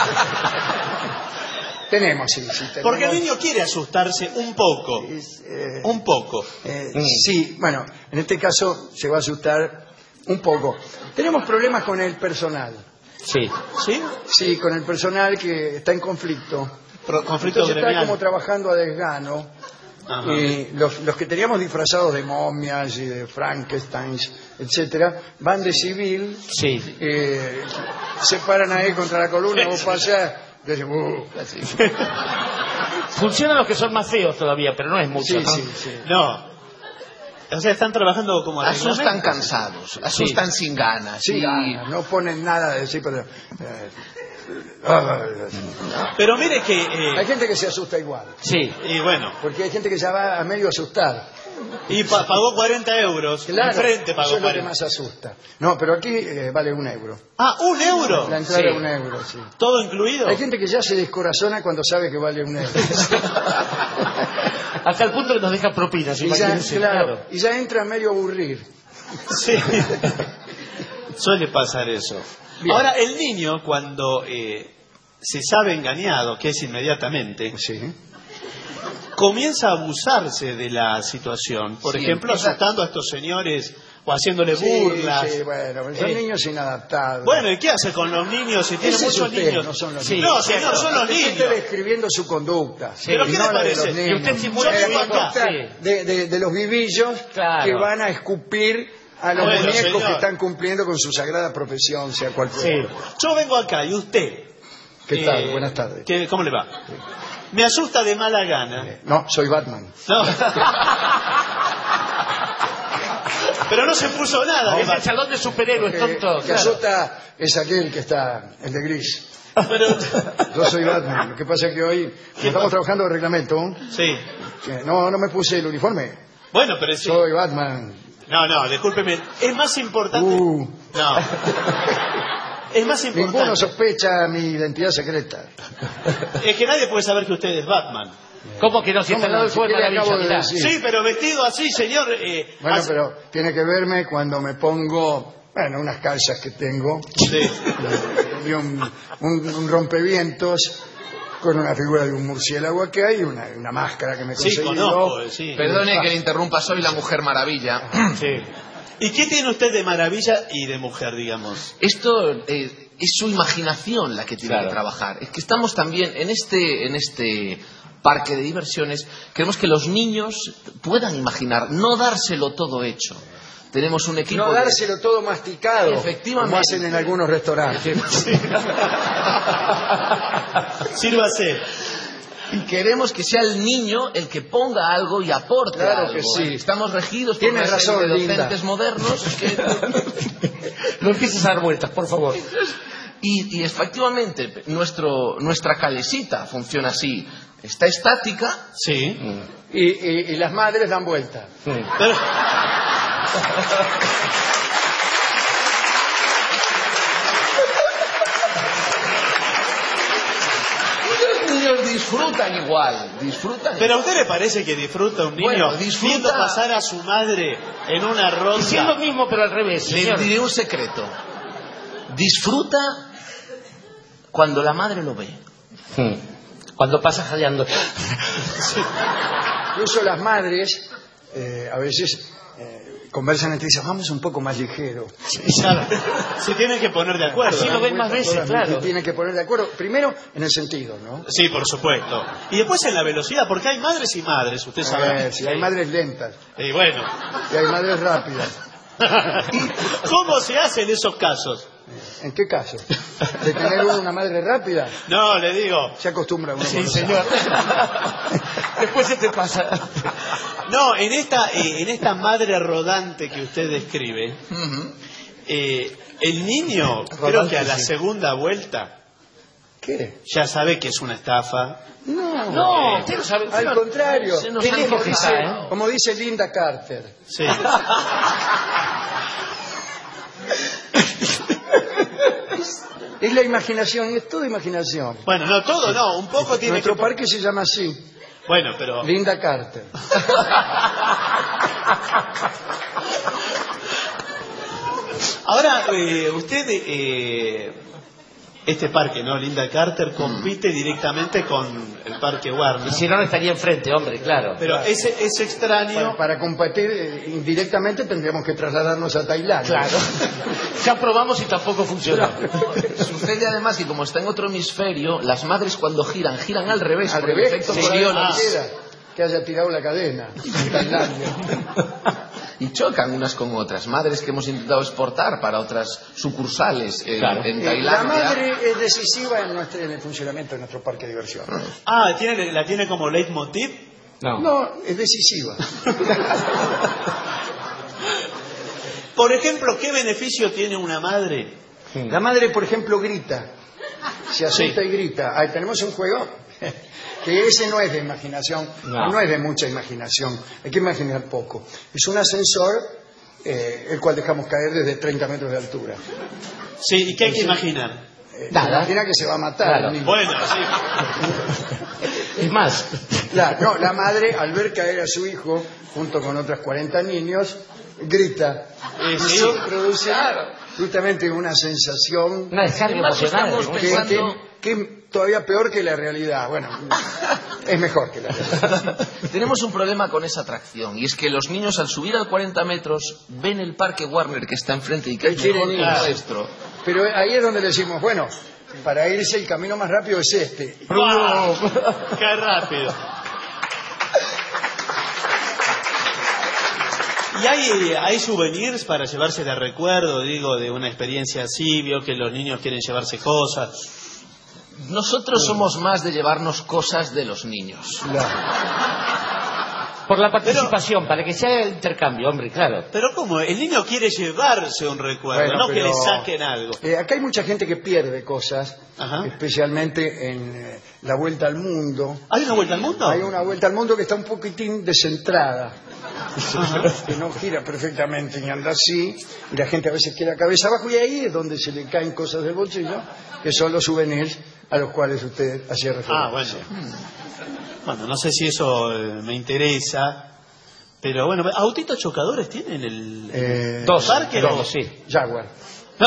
Tenemos, sí. Tenemos. Porque el niño quiere asustarse un poco. Un poco. Sí, bueno, en este caso se va a asustar un poco. Tenemos problemas con el personal. Sí. Sí, con el personal que está en conflicto. Conflicto gremial. Está como trabajando a desgano. Los que teníamos disfrazados de momias y de Frankenstein, etcétera, van de civil. Sí. Se paran ahí contra la columna, vos pasás. Funcionan los que son más feos todavía, pero no es mucho. Sí. No. O sea, están trabajando como asustan cansados, asustan sin ganas. No ponen nada de decir, pero mire que hay gente que se asusta igual. Sí. Y bueno. Porque hay gente que ya va a medio asustar. Y pagó 40 euros. Claro, enfrente pagó eso es lo 40. que más asusta. No, pero aquí vale €1. ¿1 euro? La entrada es €1, sí. ¿Todo incluido? Hay gente que ya se descorazona cuando sabe que vale €1. Hasta el punto que nos deja propinas, imagínense. Claro, y ya entra medio a aburrir. Sí. Suele pasar eso. Bien. Ahora, el niño, cuando se sabe engañado, que es inmediatamente, comienza a abusarse de la situación. Por ejemplo, asustando a estos señores o haciéndole burlas. Sí, bueno, son niños inadaptados. Bueno, ¿y qué hace con los niños si tiene Ese es muchos usted, niños? no son los Sí. niños. No, señor, son los niños. Usted describiendo su conducta. ¿Pero qué y no le la de parece? los Y niños. usted simula La su conducta conducta. de los vivillos Claro. que van a escupir a los Bueno, muñecos señor. que están cumpliendo con su sagrada profesión, sea cual fuera. Yo vengo acá y usted... ¿Qué tal? Buenas tardes. ¿Cómo le va? Me asusta de mala gana. No, soy Batman. No. Pero no se puso nada. Es el salón de superhéroes, tonto. Que asusta es aquel que está, el de gris. Yo soy Batman. Lo que pasa es que hoy, como estamos trabajando de reglamento, Sí. no me puse el uniforme. Bueno, pero sí. Soy Batman. No, discúlpeme. Es más importante... No. Es más importante. Ninguno sospecha mi identidad secreta. Es que nadie puede saber que usted es Batman. ¿Cómo que no? Si está al lado del fuego de la acabo de villa, decir? Sí, pero vestido así, señor. Bueno, así- pero tiene que verme cuando me pongo, unas calzas que tengo. Sí. Y un rompevientos con una figura de un murciélago que hay, una máscara que me Sí, conseguí conozco, yo. sí. Perdone que le interrumpa, soy la Mujer Maravilla. Sí. ¿Y qué tiene usted de maravilla y de mujer, digamos? Esto es su imaginación la que tiene que trabajar. Es que estamos también en este parque de diversiones, queremos que los niños puedan imaginar, no dárselo todo hecho. Tenemos un equipo... No dárselo todo masticado, Efectivamente. como hacen en algunos restaurantes. Sírvase. Y queremos que sea el niño el que ponga algo y aporte Claro algo. que sí. Estamos regidos por Tienes una serie razón, de Linda. docentes modernos que... No empieces a dar vueltas, por favor. Y efectivamente, nuestra calesita funciona así. Está estática. Sí. Y las madres dan vuelta. Pero... Los niños disfrutan igual. Disfrutan. ¿Pero a usted le parece que disfruta un niño Bueno, disfruta- viendo pasar a su madre en una ronda? Si es lo mismo, pero al revés, Le señor. diré un secreto. Disfruta cuando la madre lo ve. Cuando pasa jadeando. Incluso las madres a veces conversan entre ellas, vamos un poco más ligero. Se tienen que poner de acuerdo. Así lo ven más veces, claro. Se tienen que poner de acuerdo, primero en el sentido, ¿no? Sí, por supuesto. Y después en la velocidad, porque hay madres y madres, usted sabe. Si hay madres lentas Y bueno. y hay madres rápidas. ¿Cómo se hace en esos casos? ¿En qué caso? ¿De tener una madre rápida? No, le digo. Se acostumbra uno. Sí, con los señor. Después se te pasa. No, en esta madre rodante que usted describe, el niño, creo que a la segunda vuelta, ¿Qué? ya sabe que es una estafa. No, usted lo sabe. Al contrario, Se nos como antoja, dice, ¿eh? como dice Linda Carter. Sí. Es la imaginación, y es toda imaginación. Bueno, no todo, no, un poco tiene Nuestro que... parque se llama así, Bueno, pero... Linda Carter. Ahora, usted, este parque, ¿no? Linda Carter compite directamente con el parque Warner. Y si no, no estaría enfrente, hombre, claro. Pero es extraño... Para competir indirectamente tendríamos que trasladarnos a Tailandia. Claro. Ya probamos y tampoco funcionó. Sucede además que como está en otro hemisferio, las madres cuando giran al revés. Al por el revés, efecto sí, Coriolis. que haya tirado la cadena en Tailandia. Y chocan unas con otras. Madres que hemos intentado exportar para otras sucursales en La Tailandia. madre es decisiva en el funcionamiento de nuestro parque de diversión. Ah, ¿la tiene como leitmotiv? No, es decisiva. Por ejemplo, ¿qué beneficio tiene una madre? La madre, por ejemplo, grita. Se asusta y grita. Ahí tenemos un juego que ese no es de imaginación, no es de mucha imaginación. Hay que imaginar poco. Es un ascensor, el cual dejamos caer desde 30 metros de altura. Sí, ¿y qué hay que imaginar? Imagina que se va a matar. Claro. el niño. Bueno, sí. Es más. La madre, al ver caer a su hijo, junto con otras 40 niños, grita. Sí. Eso produce justamente una sensación Una descarga emocional. estamos pensando- que todavía peor que la realidad. Bueno, es mejor que la realidad. Tenemos un problema con esa atracción, y es que los niños al subir al 40 metros ven el parque Warner que está enfrente y que es mejor que el nuestro. Pero ahí es donde le decimos, bueno, para irse el camino más rápido es este. ¡Wow! ¡Qué rápido! ¿Y hay souvenirs para llevarse de recuerdo, digo, de una experiencia así? Vio que los niños quieren llevarse cosas. Nosotros somos más de llevarnos cosas de los niños. Por la participación, para que sea el intercambio, hombre, claro. Pero ¿cómo? El niño quiere llevarse un recuerdo, Bueno, no que le saquen algo. Acá hay mucha gente que pierde cosas, especialmente en la Vuelta al Mundo. ¿Hay una Vuelta al Mundo? Hay una Vuelta al Mundo que está un poquitín descentrada, que no gira perfectamente y anda así, y la gente a veces queda cabeza abajo, y ahí es donde se le caen cosas del bolsillo, que son los souvenirs a los cuales usted hacía referencia. Bueno. Bueno, no sé si eso me interesa, pero bueno, ¿autitos chocadores tienen el parque? Dos, sí. Jaguar. No,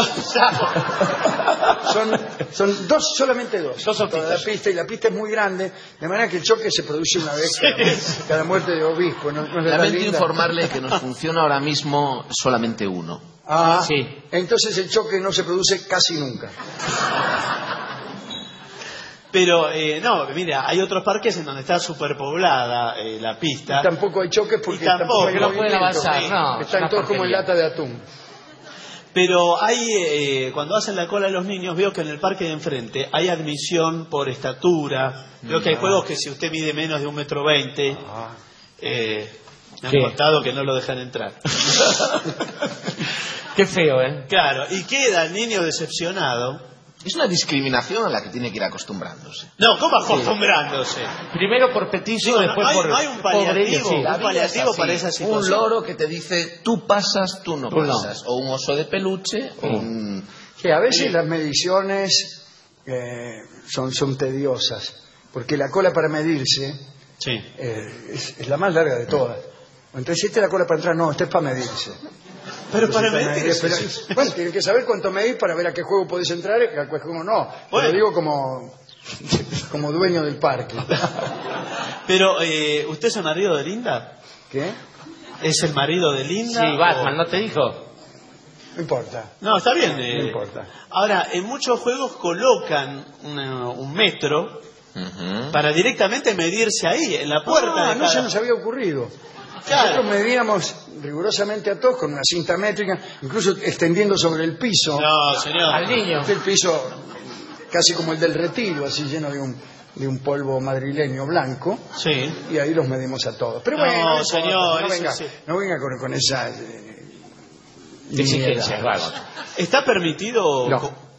son solamente dos. Toda la pista, y la pista es muy grande, de manera que el choque se produce una vez cada muerte de obispo. ¿No? Lamento informarle que nos funciona ahora mismo solamente uno. Sí. Entonces el choque no se produce casi nunca. Pero, no, mira, hay otros parques en donde está superpoblada la pista. Y tampoco hay choques porque tampoco hay no pueden avanzar. No, están todos como en lata de atún. Pero hay, cuando hacen la cola a los niños, veo que en el parque de enfrente hay admisión por estatura. Veo que hay juegos que si usted mide menos de 1,20 m, me han contado que no lo dejan entrar. Qué feo, ¿eh? Claro, y queda el niño decepcionado. Es una discriminación a la que tiene que ir acostumbrándose. No, ¿cómo acostumbrándose? Primero por peticio, después por... No hay un paliativo, para esa situación. Un loro que te dice, tú pasas, tú no pasas. O un oso de peluche, o un... Que a veces las mediciones son tediosas, porque la cola para medirse es la más larga de todas. Entonces, esta es la cola para entrar, no, esta es para medirse. Pero para medir... Bueno, tienen que saber cuánto medís para ver a qué juego podés entrar y a qué juego no. Bueno. Lo digo como dueño del parque. Pero, ¿usted es el marido de Linda? ¿Qué? ¿Es el marido de Linda? Sí, Batman, ¿no te dijo? No importa. No, está bien. No importa. Ahora, en muchos juegos colocan un metro para directamente medirse ahí, en la puerta. No se nos había ocurrido. Nosotros medíamos rigurosamente a todos con una cinta métrica, incluso extendiendo sobre el piso. No, señor. Al niño. El piso casi como el del Retiro, así lleno de un polvo madrileño blanco. Sí. Y ahí los medimos a todos. Pero no, bueno, señor, no venga con esa exigencia. ¿Está permitido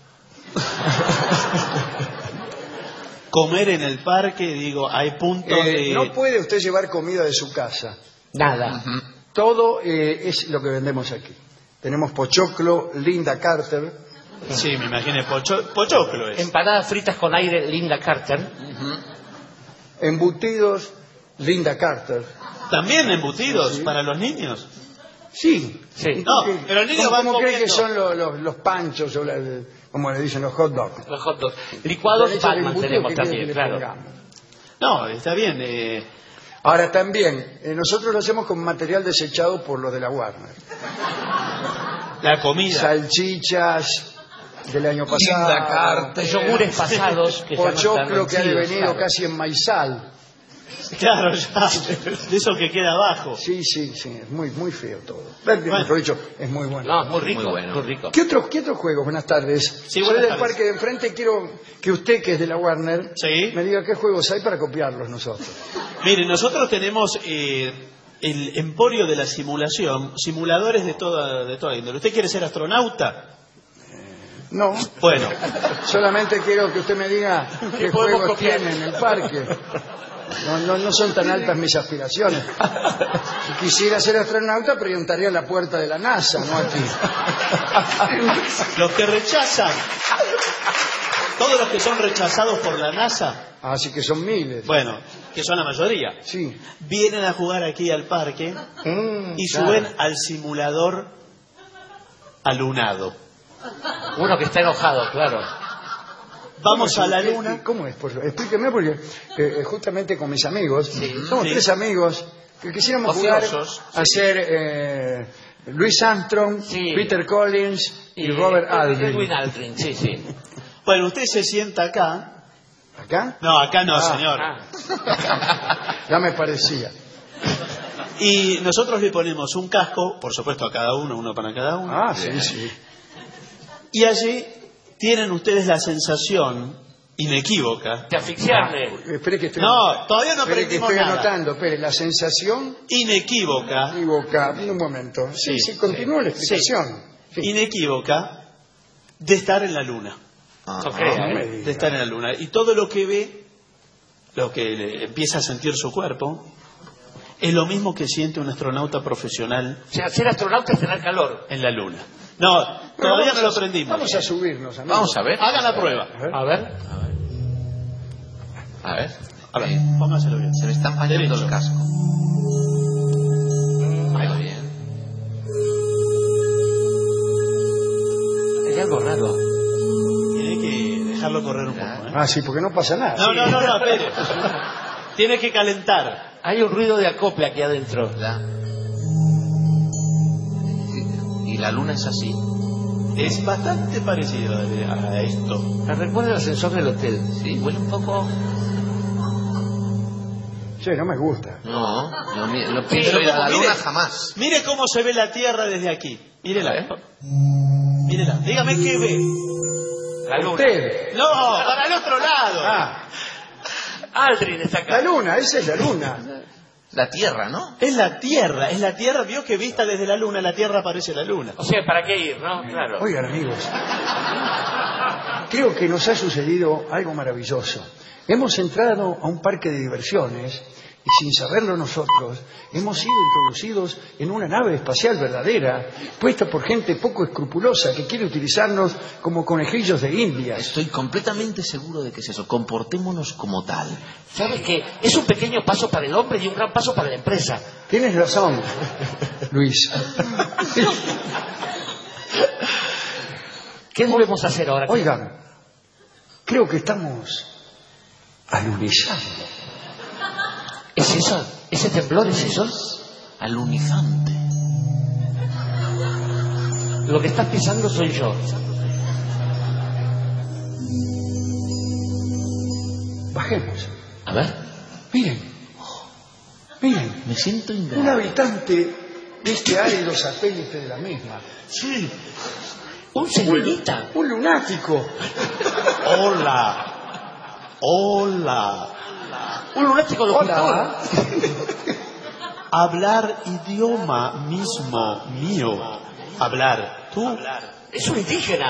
comer en el parque? Digo, hay puntos de... No puede usted llevar comida de su casa. Nada. Todo es lo que vendemos aquí. Tenemos pochoclo, Linda Carter. Sí, me imaginé, pochoclo es. Empanadas fritas con aire, Linda Carter. Embutidos, Linda Carter. ¿También embutidos para los niños? Sí. No, pero el niño va ¿Cómo cree que comiendo? son los panchos, o como le dicen los hot dogs? Los hot dogs. Licuados Batman tenemos también, claro. No, está bien. Ahora también, nosotros lo hacemos con material desechado por los de la Warner. La comida. Salchichas del año pasado. Linda Carter. Yogures pasados. Pochoclo que ha devenido casi en maizal. Claro, ya. De eso que queda abajo. Sí, es muy feo todo. Mejor dicho, es muy bueno. No, muy rico, muy rico. ¿Qué otros juegos? Buenas tardes. Sí, soy del parque de enfrente, quiero que usted, que es de la Warner, me diga qué juegos hay para copiarlos nosotros. Mire, nosotros tenemos el emporio de la simulación, simuladores de toda índole. ¿Usted quiere ser astronauta? No. Bueno. Solamente quiero que usted me diga qué juegos tiene en el parque. No son tan altas mis aspiraciones. Si quisiera ser astronauta, preguntaría a la puerta de la NASA, no aquí. Los que rechazan, todos los que son rechazados por la NASA. Así que son miles. Bueno, que son la mayoría. Sí. Vienen a jugar aquí al parque y suben al simulador alunado. Uno que está enojado, claro. Vamos a la luna. ¿Cómo es? Explíqueme, porque justamente con mis amigos, somos tres amigos que quisiéramos jugar a ser Louis Armstrong, Peter Collins y Robert Aldrin. Edwin Aldrin, sí. Bueno, usted se sienta acá. ¿Acá? No, acá no, señor. Ya me parecía. Y nosotros le ponemos un casco, por supuesto a cada uno para cada uno. Sí. Y allí tienen ustedes la sensación inequívoca de asfixiarle. Espere que estoy todavía no aprendimos estoy nada. anotando. Espere, la sensación inequívoca. Un momento. Sí, continúa la explicación. Sí. Inequívoca de estar en la luna. De estar en la luna. Y todo lo que ve, lo que le empieza a sentir su cuerpo, es lo mismo que siente un astronauta profesional. O sea, ser astronauta es tener calor. En la luna. No, todavía no lo aprendimos. Vamos a subirnos, amigos. Vamos a ver. Hagan la prueba. A ver. Póngaselo bien. Se me está fallando el casco. Ahí va bien. Hay algo raro. Tiene que dejarlo correr un poco. Sí, porque no pasa nada. No, espere. Tiene que calentar. Hay un ruido de acople aquí adentro. ¿Y la luna es así? Es bastante parecido a esto. Me recuerda el ascensor del hotel. Sí, huele un poco... Sí, no me gusta. No pienso ir a la luna jamás. Mire cómo se ve la Tierra desde aquí. Mírela. Dígame qué ve. La luna. Usted. No, para el otro lado. Aldrin está acá. La luna, esa es la luna. La Tierra, ¿no? Es la Tierra. Vio que vista desde la luna, la Tierra parece la luna. O sea, ¿para qué ir, no? Claro. Oigan, amigos, creo que nos ha sucedido algo maravilloso. Hemos entrado a un parque de diversiones y sin saberlo nosotros hemos sido introducidos en una nave espacial verdadera, puesta por gente poco escrupulosa que quiere utilizarnos como conejillos de Indias. Estoy completamente seguro de que es eso. Comportémonos como tal. ¿Sabes qué? Es un pequeño paso para el hombre y un gran paso para la empresa. Tienes razón, Luis. ¿Qué debemos hacer ahora? Oigan, creo que estamos alunizando. ¿Es eso? ¿Ese temblor es eso? Alunizante. Lo que estás pisando soy yo. Bajemos. A ver. Miren. Me siento ingrávido. Un habitante de este árido satélite de la misma. Sí. Un señorita. Un lunático. Hola. Un lunático locutor. Hablar idioma mismo mío. Hablar. Tú. Es un indígena.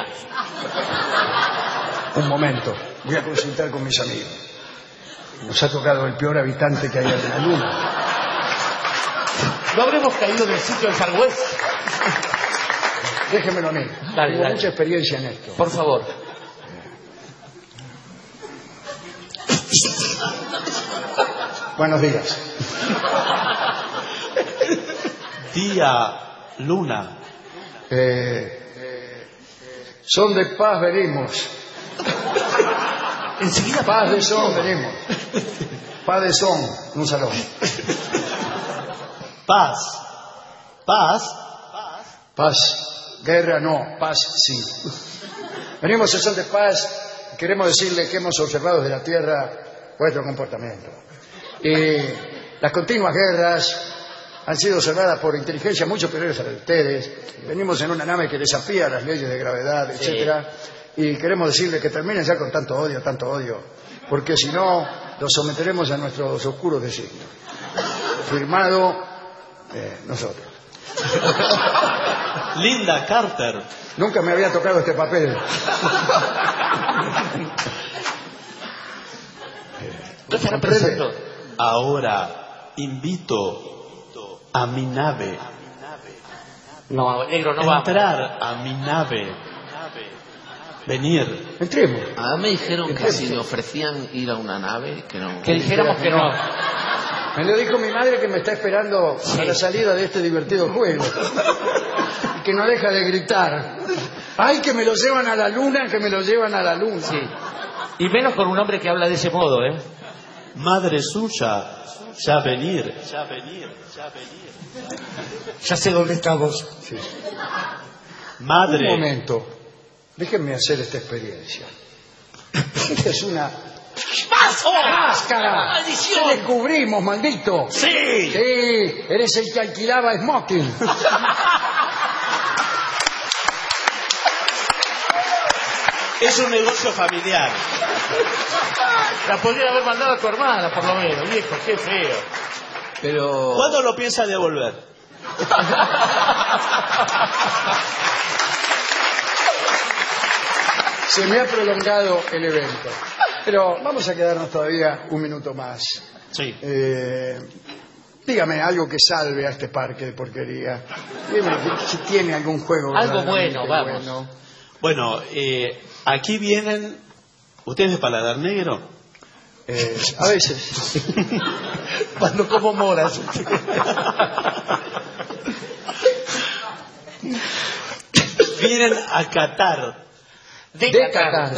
Un momento. Voy a consultar con mis amigos. Nos ha tocado el peor habitante que hay en la luna. ¿No habremos caído en el sitio del Far West? Déjemelo a mí. Tengo mucha experiencia en esto. Por favor. Buenos días. Día, luna. Son de paz venimos. Enseguida paz de son venimos. Paz de son, un salón. Paz. Guerra no, paz sí. Venimos a son de paz. Queremos decirle que hemos observado desde la Tierra vuestro comportamiento. Las continuas guerras han sido observadas por inteligencias muy superiores a las de ustedes. Venimos en una nave que desafía las leyes de gravedad, etcétera. Y queremos decirle que terminen ya con tanto odio, porque si no, los someteremos a nuestros oscuros designios. Firmado nosotros. Linda Carter. Nunca me había tocado este papel. ¿Qué estará pensando? Ahora invito a mi nave. No, negro, no va. Entrar a mi nave. Venir. Entremos. Me dijeron que si me ofrecían ir a una nave, que no. Que dijéramos que no. Me lo dijo mi madre, que me está esperando a la salida de este divertido juego. Y que no deja de gritar. ¡Ay, que me lo llevan a la luna, que me lo llevan a la luna! Sí. Y menos con un hombre que habla de ese modo, ¿eh? Madre suya, ya venir, ya venir, ya venir. Ya sé dónde estamos. Sí. Madre. Un momento. Déjenme hacer esta experiencia. Esta es una máscara. ¡Maldición! ¡Te descubrimos, maldito! ¡Sí! Sí, eres el que alquilaba smoking. Es un negocio familiar. La podría haber mandado a tu hermana, por lo menos, viejo, qué feo. Pero... ¿Cuándo lo piensa devolver? Se me ha prolongado el evento. Pero vamos a quedarnos todavía un minuto más. Sí. Dígame algo que salve a este parque de porquería. Dígame si tiene algún juego. Algo bueno, vamos. Bueno, aquí vienen... ¿Ustedes de paladar negro? A veces. Cuando como moras. Vienen a Qatar. De Qatar.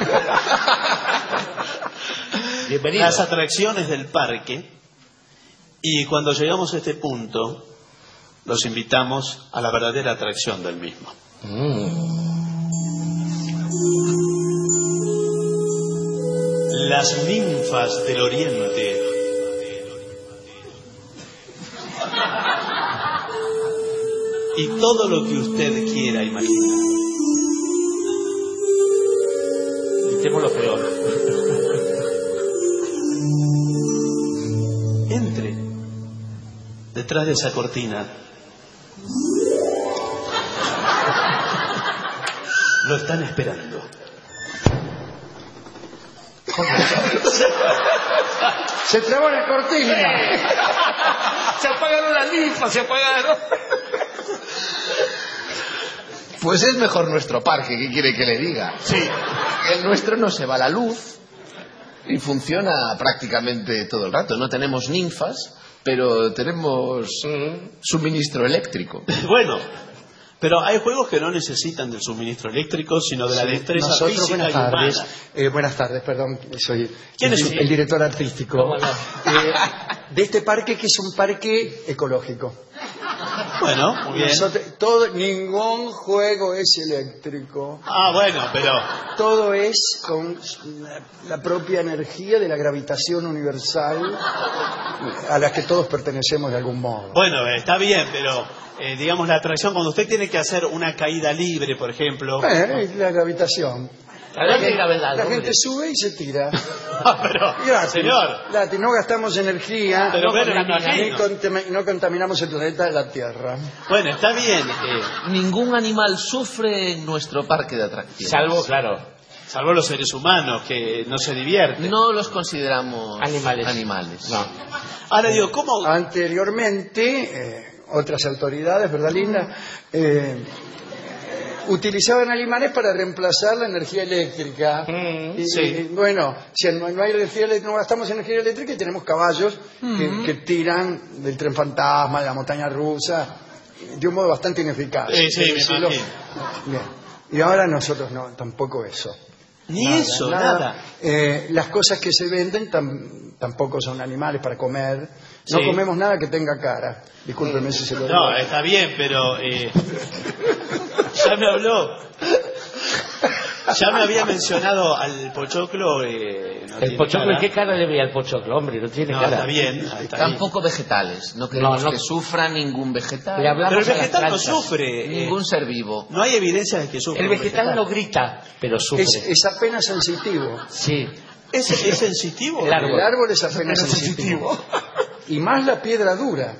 Bienvenido. Las atracciones del parque. Y cuando llegamos a este punto, los invitamos a la verdadera atracción del mismo. Las ninfas del oriente. Y todo lo que usted quiera imaginar. Hicimos lo peor. Entre detrás de esa cortina. Lo están esperando. Se trabó la cortina. Se apagaron las ninfas, se apagaron. Pues es mejor nuestro parque, ¿qué quiere que le diga? Sí. El nuestro no se va la luz y funciona prácticamente todo el rato. No tenemos ninfas, pero tenemos suministro eléctrico. Bueno, pero hay juegos que no necesitan del suministro eléctrico, sino de la destreza Nosotros, física buenas y tardes. humana. Buenas tardes, perdón, soy ¿Quién es usted? el director artístico ¿Cómo no? de este parque, que es un parque ecológico. Bueno, muy bien. Ningún juego es eléctrico. Ah, bueno, pero... Todo es con la propia energía de la gravitación universal a la que todos pertenecemos de algún modo. Bueno, está bien, pero digamos la atracción, cuando usted tiene que hacer una caída libre, por ejemplo... La gravitación. La gente sube y se tira. Pero, gratis, señor... gratis, no gastamos energía, Pero bueno, me imagino. no contaminamos el planeta de la Tierra. Bueno, está bien. Ningún animal sufre en nuestro parque de atracciones. Salvo los seres humanos, que no se divierten. No los consideramos animales. No. Ahora digo, ¿cómo...? Anteriormente, otras autoridades, ¿verdad, Linda? Utilizaban animales para reemplazar la energía eléctrica. Sí. Bueno, si no hay energía eléctrica, no gastamos energía eléctrica y tenemos caballos que tiran del tren fantasma, de la montaña rusa, de un modo bastante ineficaz. Sí, me imagino. Bien. Y ahora nosotros no, tampoco eso. Nada. Las cosas que se venden tampoco son animales para comer. No comemos nada que tenga cara. Discúlpeme si se lo digo. No, está bien, pero... ya me habló. Ya me había mencionado al pochoclo. ¿El pochoclo? ¿Qué cara le veía al pochoclo? Hombre, no tiene cara. Está bien. Tampoco vegetales. No queremos que sufra ningún vegetal. Pero el vegetal no sufre. Ningún ser vivo. No hay evidencia de que sufra. El vegetal no grita, pero sufre. Es apenas sensitivo. Sí. ¿Es sensitivo? El árbol es apenas sensitivo. Y más la piedra dura.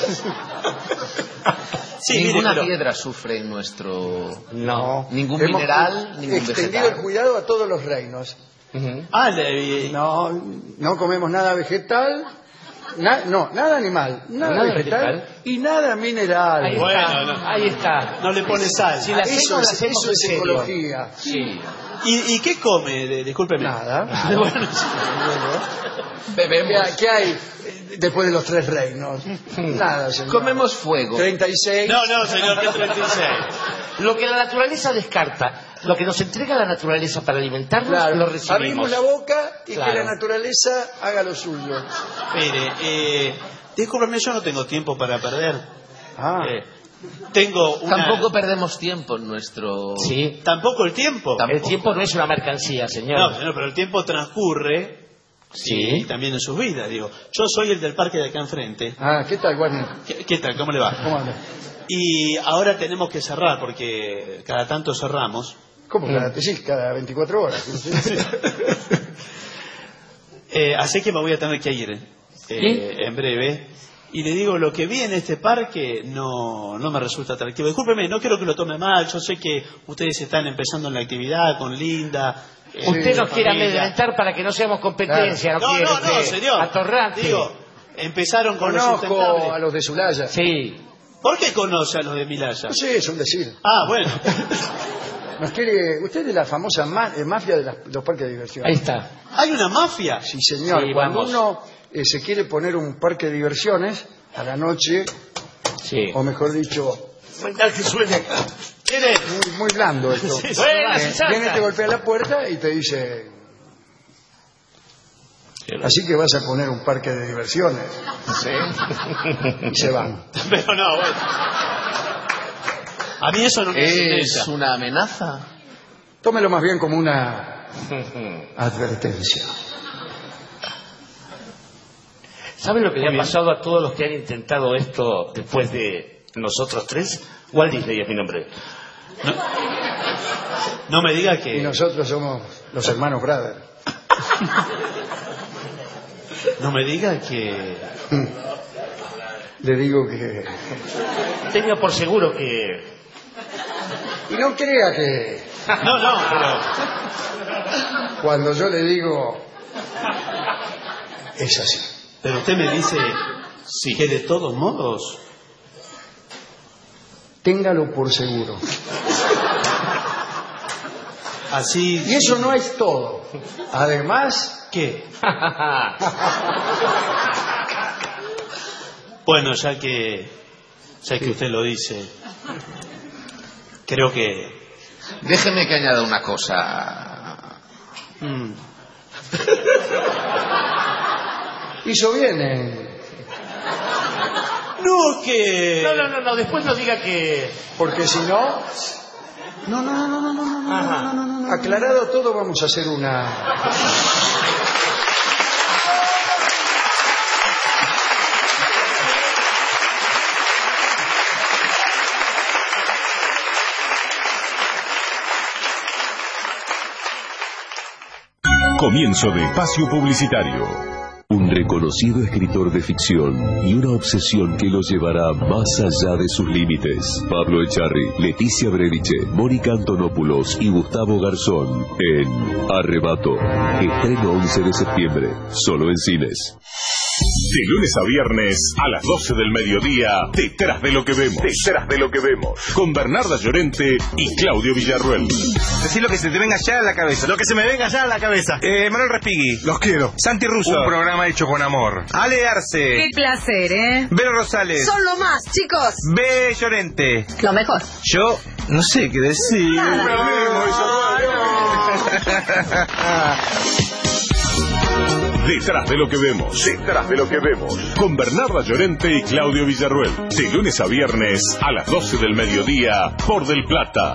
Sí, ninguna piedra sufre en nuestro... No. Ningún mineral, ningún extendido vegetal. el cuidado a todos los reinos. No comemos nada vegetal, nada animal, nada vegetal y nada mineral. Ahí está. No le pone sal. Si la eso hacemos es ecología. Sí. ¿Y qué come? Discúlpeme. Nada. Bueno, Bebemos. ¿Qué hay después de los 3 reinos? Nada, señor. Comemos fuego. 36. No, señor, que 36. Lo que la naturaleza descarta. Lo que nos entrega la naturaleza para alimentarnos, Claro, lo recibimos. abrimos la boca y Claro. que la naturaleza haga lo suyo. Mire, discúlpeme, yo no tengo tiempo para perder. Ah. Tengo una... Tampoco perdemos tiempo en nuestro... Sí. Tampoco el tiempo. El tiempo no es una mercancía, señor. No, señor, pero el tiempo transcurre. Sí. Y también en sus vidas, digo. Yo soy el del parque de acá enfrente. Ah, ¿qué tal, Guarni? ¿Qué tal? ¿Cómo le va? ¿Cómo anda? Y ahora tenemos que cerrar porque cada tanto cerramos. ¿Cómo? Cada 24 horas. Así que me voy a tener que ir en breve. Y le digo, lo que vi en este parque no me resulta atractivo. Discúlpeme, no quiero que lo tome mal. Yo sé que ustedes están empezando en la actividad con Linda. Usted nos quiere familia. amedrentar para que no seamos competencia. No, no, señor. Atorrante. Digo, empezaron con los Conozco sustentables. a los de Zulaya. Sí. ¿Por qué conoce a los de Milaya? No sé, es un decir. Ah, bueno. Nos quiere... Usted es de la famosa mafia de los parques de diversión. Ahí está. ¿Hay una mafia? Sí, señor. Sí, Cuando vamos. uno se quiere poner un parque de diversiones, a la noche, Sí. o mejor dicho, Que suene. ¿Quién es? muy blando esto. Sí, sí, Buenas, Santa. Viene, te golpea la puerta y te dice... Así que vas a poner un parque de diversiones. Sí. Y se van. Pero no, bueno. A mí eso no me ¿Es interesa. una amenaza? Tómelo más bien como una advertencia. ¿Saben lo que le ha pasado a todos los que han intentado esto después de nosotros tres? Walt Disney es mi nombre. No me diga Y que... nosotros somos los hermanos Brother. No me diga que... Le digo que... Tenga por seguro que... Y no crea que No, pero... cuando yo le digo... Es así. Pero usted me dice que de todos modos... Téngalo por seguro. Así... Y eso no es todo. Además... ¿Qué? Bueno, ya que usted lo dice, creo que... Déjeme que añada una cosa. Hizo bien, No, que... No, después no diga que... Porque si no... No. Aclarado todo, vamos a hacer una... Comienzo de espacio publicitario. Un reconocido escritor de ficción y una obsesión que lo llevará más allá de sus límites. Pablo Echarri, Leticia Brediche, Mónica Antonopoulos y Gustavo Garzón en Arrebato. Estreno 11 de septiembre, solo en cines. De lunes a viernes a las 12 del mediodía, Detrás de lo que vemos. Detrás de lo que vemos. Con Bernarda Llorente y Claudio Villarruel. Decir lo que se te venga ya a la cabeza. Lo que se me venga ya a la cabeza. Manuel Respighi. Los quiero. Santi Russo. Un programa hecho con amor. Ale Arce. Qué placer, ¿eh? Vero Rosales. Son lo más, chicos. B. Llorente. Lo mejor. Yo no sé qué decir. Detrás de lo que vemos. Detrás de lo que vemos. Con Bernarda Llorente y Claudio Villarruel. De lunes a viernes a las 12 del mediodía por Del Plata.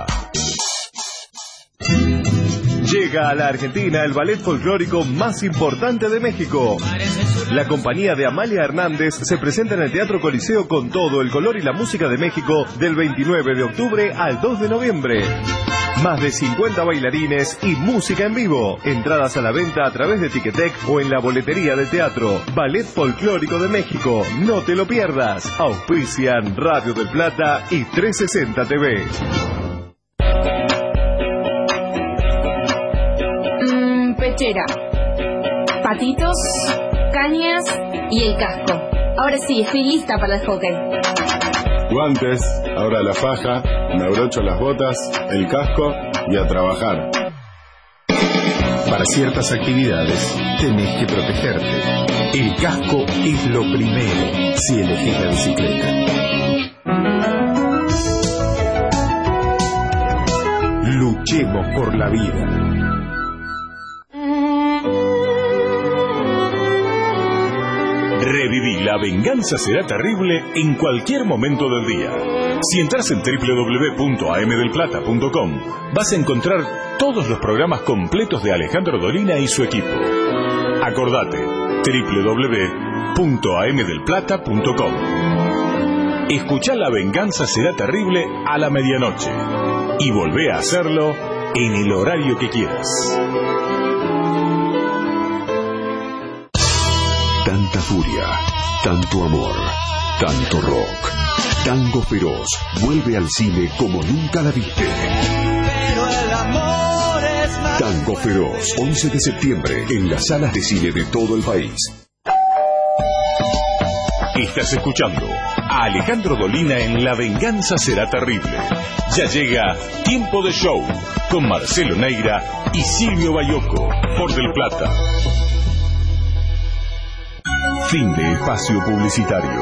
Llega a la Argentina el ballet folclórico más importante de México. La compañía de Amalia Hernández se presenta en el Teatro Coliseo con todo el color y la música de México del 29 de octubre al 2 de noviembre. Más de 50 bailarines y música en vivo. Entradas a la venta a través de Ticketek o en la boletería del teatro. Ballet Folclórico de México. No te lo pierdas. Auspician Radio del Plata y 360 TV. Pechera, patitos, cañas y el casco. Ahora sí, estoy lista para el hockey. Guantes, ahora la faja, me abrocho las botas, el casco y a trabajar. Para ciertas actividades tenés que protegerte. El casco es lo primero si elegís la bicicleta. Luchemos por la vida. Reviví La venganza será terrible en cualquier momento del día. Si entras en www.amdelplata.com vas a encontrar todos los programas completos de Alejandro Dolina y su equipo. Acordate, www.amdelplata.com. Escuchá La venganza será terrible a la medianoche y volvé a hacerlo en el horario que quieras. Tanta furia, tanto amor, tanto rock. Tango Feroz vuelve al cine como nunca la viste. Pero el amor es más. Tango Feroz, 11 de septiembre, en las salas de cine de todo el país. Estás escuchando a Alejandro Dolina en La venganza será terrible. Ya llega Tiempo de Show con Marcelo Neira y Silvio Bayoco por Del Plata. Fin de espacio publicitario.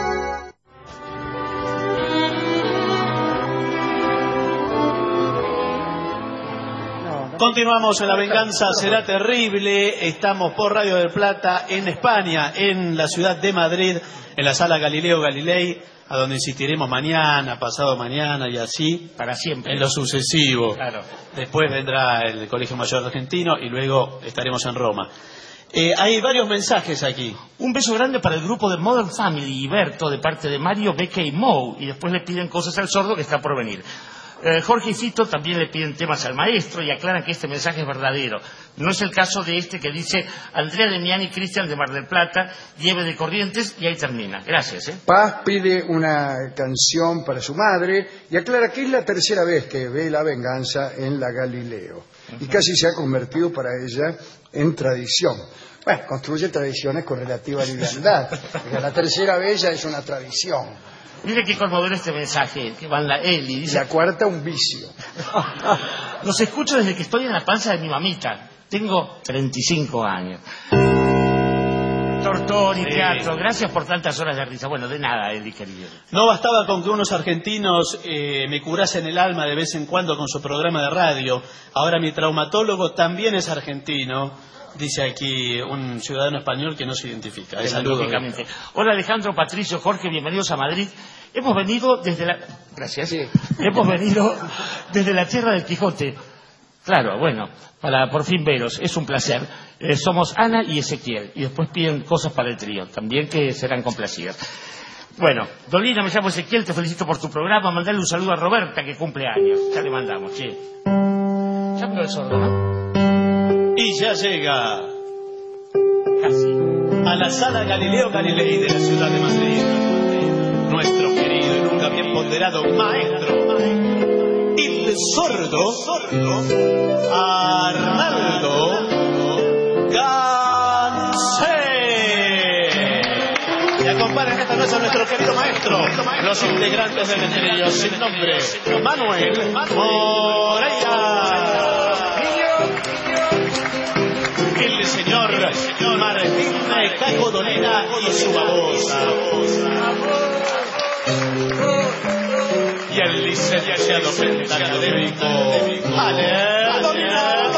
Continuamos en La venganza será terrible. Estamos por Radio del Plata en España, en la ciudad de Madrid, en la sala Galileo Galilei, a donde insistiremos mañana, pasado mañana y así. Para siempre. En lo sucesivo. Claro. Después vendrá el Colegio Mayor Argentino y luego estaremos en Roma. Hay varios mensajes aquí. Un beso grande para el grupo de Modern Family y Berto de parte de Mario, Beque y Mou. Y después le piden cosas al sordo que está por venir. Jorge y Fito también le piden temas al maestro y aclaran que este mensaje es verdadero. No es el caso de este que dice Andrea Demiani y Cristian de Mar del Plata, Lleve de Corrientes, y ahí termina. Gracias. Paz pide una canción para su madre y aclara que es la tercera vez que ve La venganza en la Galileo. Y casi se ha convertido para ella en tradición. Bueno, construye tradiciones con relativa liviandad. Porque la tercera vez ya es una tradición. Mire qué conmovedor este mensaje que va en la Eli. Dice, la cuarta, un vicio. Los escucho desde que estoy en la panza de mi mamita. Tengo 35 años. Tortoni, teatro, gracias por tantas horas de risa. Bueno, de nada, Eli, querido. No bastaba con que unos argentinos me curasen el alma de vez en cuando con su programa de radio. Ahora mi traumatólogo también es argentino. Dice aquí un ciudadano español que no se identifica. Lógicamente. Hola Alejandro, Patricio, Jorge, bienvenidos a Madrid. Hemos venido desde la... Gracias. Sí. Hemos venido desde la tierra del Quijote. Claro, bueno, para por fin veros. Es un placer. Somos Ana y Ezequiel. Y después piden cosas para el trío. También que serán complacidas. Bueno, Dolina, me llamo Ezequiel. Te felicito por tu programa. Mandale un saludo a Roberta, que cumple años. Ya le mandamos, sí. Ya me lo sordo, ¿no? Y ya llega casi a la sala Galileo Galilei de la ciudad de Madrid nuestro querido y nunca bien ponderado maestro, el sordo Arnaldo Gansé. Y acompañan esta noche a nuestro querido maestro, los integrantes del trío sin nombre, Manuel Moreira, el señor Martín Caco Dolina y su babosa, y el licenciado pentacadémico Ale Dolina.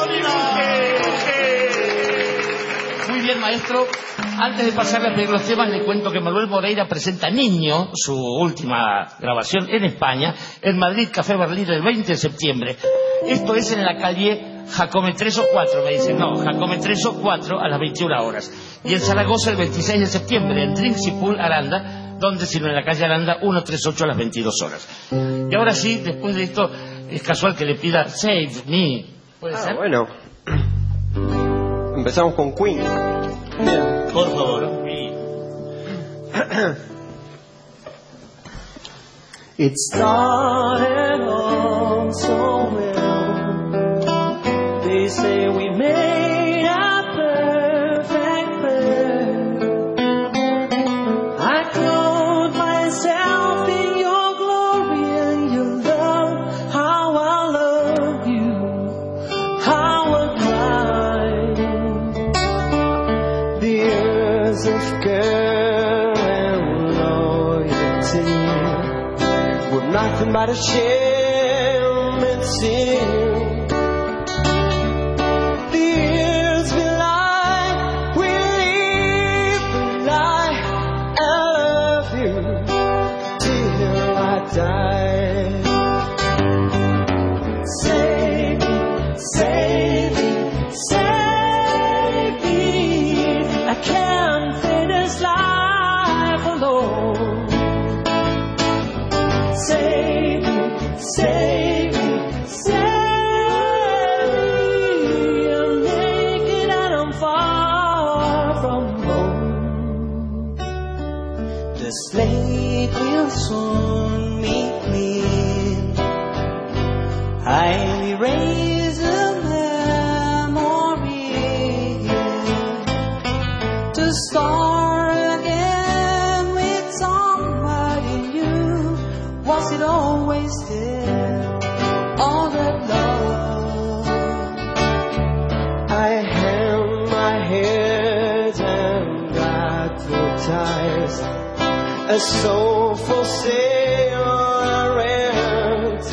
Muy bien, maestro. Antes de pasar a pedir los temas, le cuento que Manuel Moreira presenta Niño, su última grabación en España, en Madrid, Café Berlín, el 20 de septiembre. Esto es en la calle Jacome 3 o 4, me dicen. No, Jacome 3 o 4 a las 21 horas. Y en Zaragoza el 26 de septiembre, en Drinks y Pool Aranda, donde sino en la calle Aranda 138 a las 22 horas. Y ahora sí, después de esto, es casual que le pida Save Me. ¿Puede ser? Bueno. Empezamos con Queen. Por favor. It started all so well. They say we made a perfect pair. I clothe myself in your glory and your love. How I love you, how I cry. The years of care and loyalty were nothing but a shame and sin. die. Save me, save me, save me. I can't finish life alone. Save me, save me, save me. I'm naked and I'm far from home. The slate will soon meet me. I'll erase the memory to start again with somebody new. Was it always there, all that love? I held my head and got no ties. A soul for sale or rent.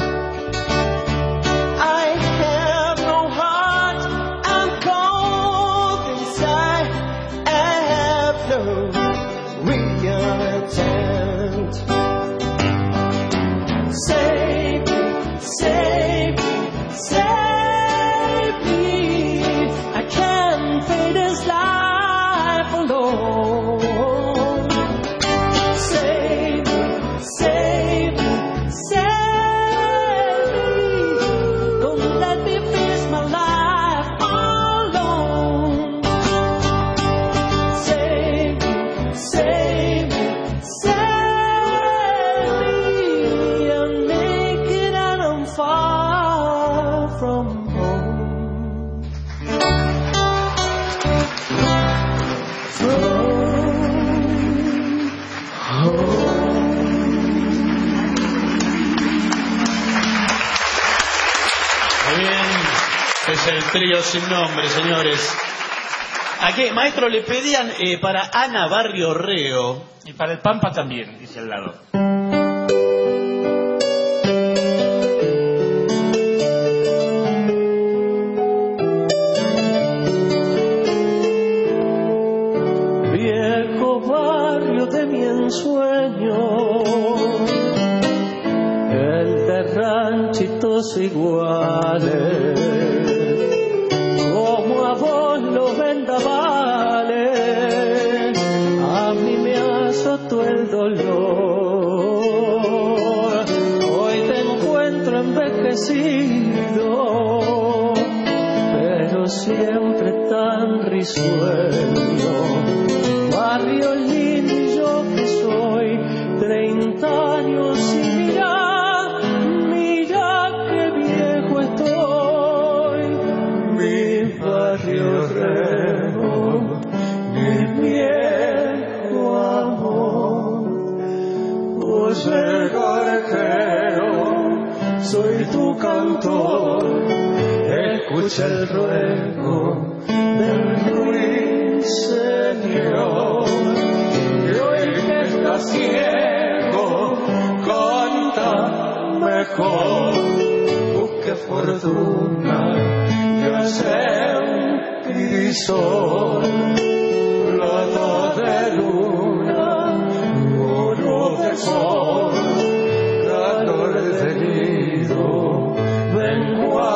I have no heart, I'm cold inside. I have no real intent. Save me, save me, save me. I can't face this life alone. Save me, save me, save me. Don't let me face my life alone. Save me, save me, save me. I'm naked and I'm far from home. Muy bien, es el trío sin nombre, señores. ¿A qué? Maestro, le pedían para Ana Barrio Reo. Y para el Pampa también, dice al lado. Viejo barrio de mi ensueño, el de ranchitos iguales, como a vos los vendavales, a mí me azotó el dolor. Hoy te encuentro envejecido, pero siempre tan risueño. Barrio lindo que soy, 30 años y mira, mira qué viejo estoy. Mi barrio Reo, mi viejo amor. Oye, garjero, soy tu cantor, escucha el ruego del ruiseñor. Y hoy que estás ciego, canta mejor. Busque fortuna y hace un crisol, plata de luna, oro de sol, calor de nido, vengo a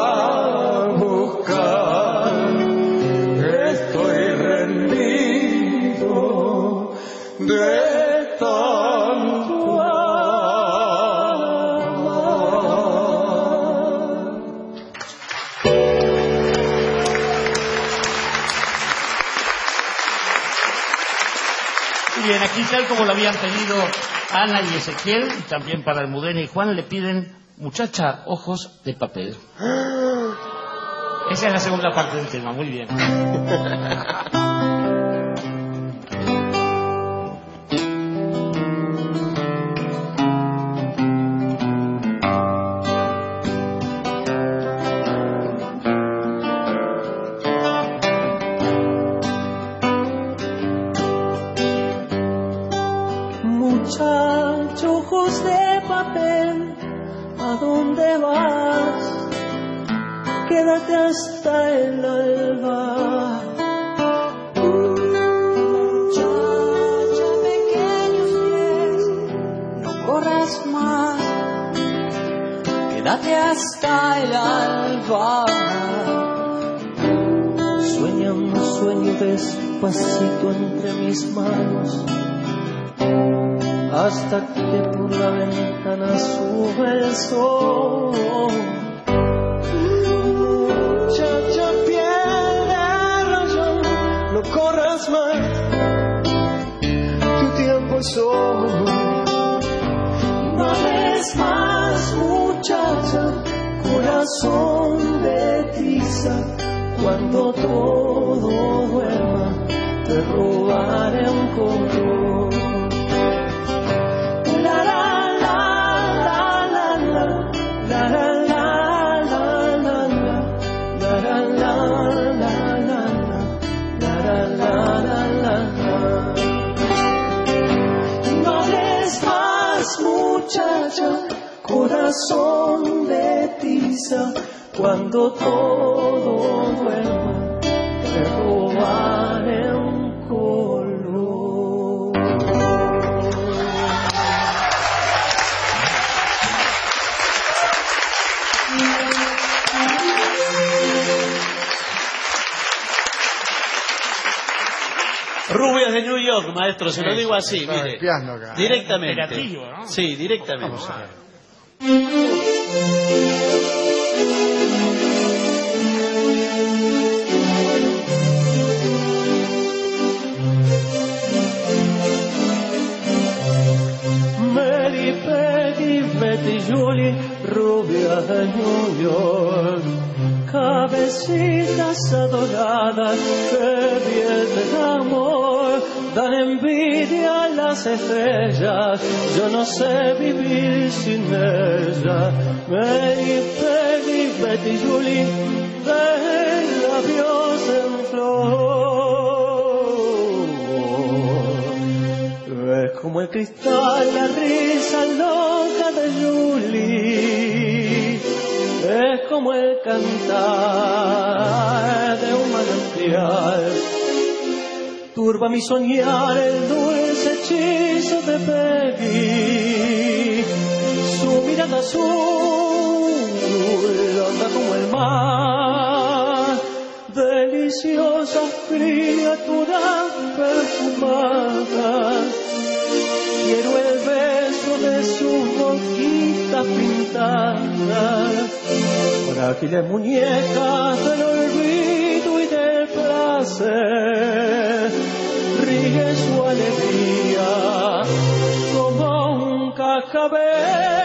buscar. Estoy rendido de tanto amar. Bien, aquí tal como lo habían pedido Ana y Ezequiel, y también para Almudena y Juan, le piden Muchacha, ojos de papel. Esa es la segunda parte del tema, muy bien. Muchacho, ojos de papel, ¿a dónde vas? Quédate hasta el alba. Muchacha, pequeños pies, no corras más. quédate hasta el alba. Sueña un sueño despacito entre mis manos, hasta que por la ventana sube el sol. Muchacha, pierde razón, no corras más, tu tiempo es solo. No hables más, muchacha, corazón de tiza, cuando todo duerma te robaré un color. La la la la la la la la la la la la la la la. No hables más, muchacha, corazón de tiza, cuando todo duerma te robaré un color. Rubias de New York, maestro, se lo digo así, mire. Piano acá. Directamente. Operativo, ¿no? Sí, directamente. Vamos a ver. Mary, Peggy, Betty, Julie, rubias de New York, cabecitas adoradas que vierten amor, dan envidia a las estrellas, yo no sé vivir sin ellas. Mary, Peggy, Betty, Julie, de labios en flor. Es como el cristal, la risa loca de Julie, es como el cantar de un manantial. Turba mi soñar el dulce hechizo de Peggy, su mirada azul onda como el mar, deliciosa criatura perfumada. Quiero el beso de sus boquitas pintadas, frágiles muñecas del olvido y del placer. Ríe su alegría como un cascabel.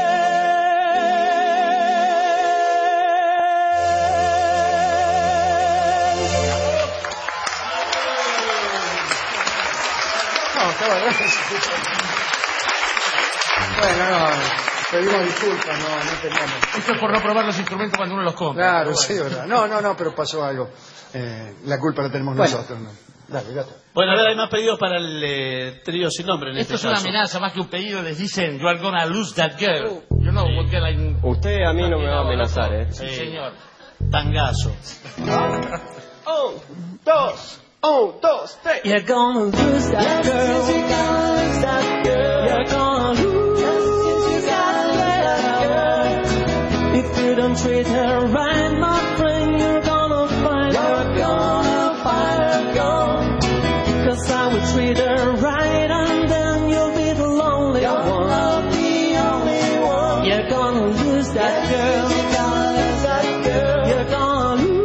Bueno, no, pedimos disculpas, no teníamos. Esto es por no probar los instrumentos cuando uno los compra. Claro, Pero sí, verdad. No, pero pasó algo. La culpa la tenemos nosotros. ¿No? Dale, dale. Bueno, a ver, hay más pedidos para el trío sin nombre en Esto este es una caso. amenaza más que un pedido. Les dicen, you are gonna lose that girl. You know what girl I... Usted a mí no me va a amenazar, ¿eh? Sí, señor. Tangazo. 1, 2, 1, 2, 3. You're gonna lose that girl. You're gonna lose that girl. You're gonna lose that girl. If you don't treat her right, my friend, you're gonna find her. You're gonna find her gone. 'Cause I will treat her right, and then you'll be the lonely one. You're the only one. You're gonna lose that girl. You're gonna lose that girl. You're gonna lose.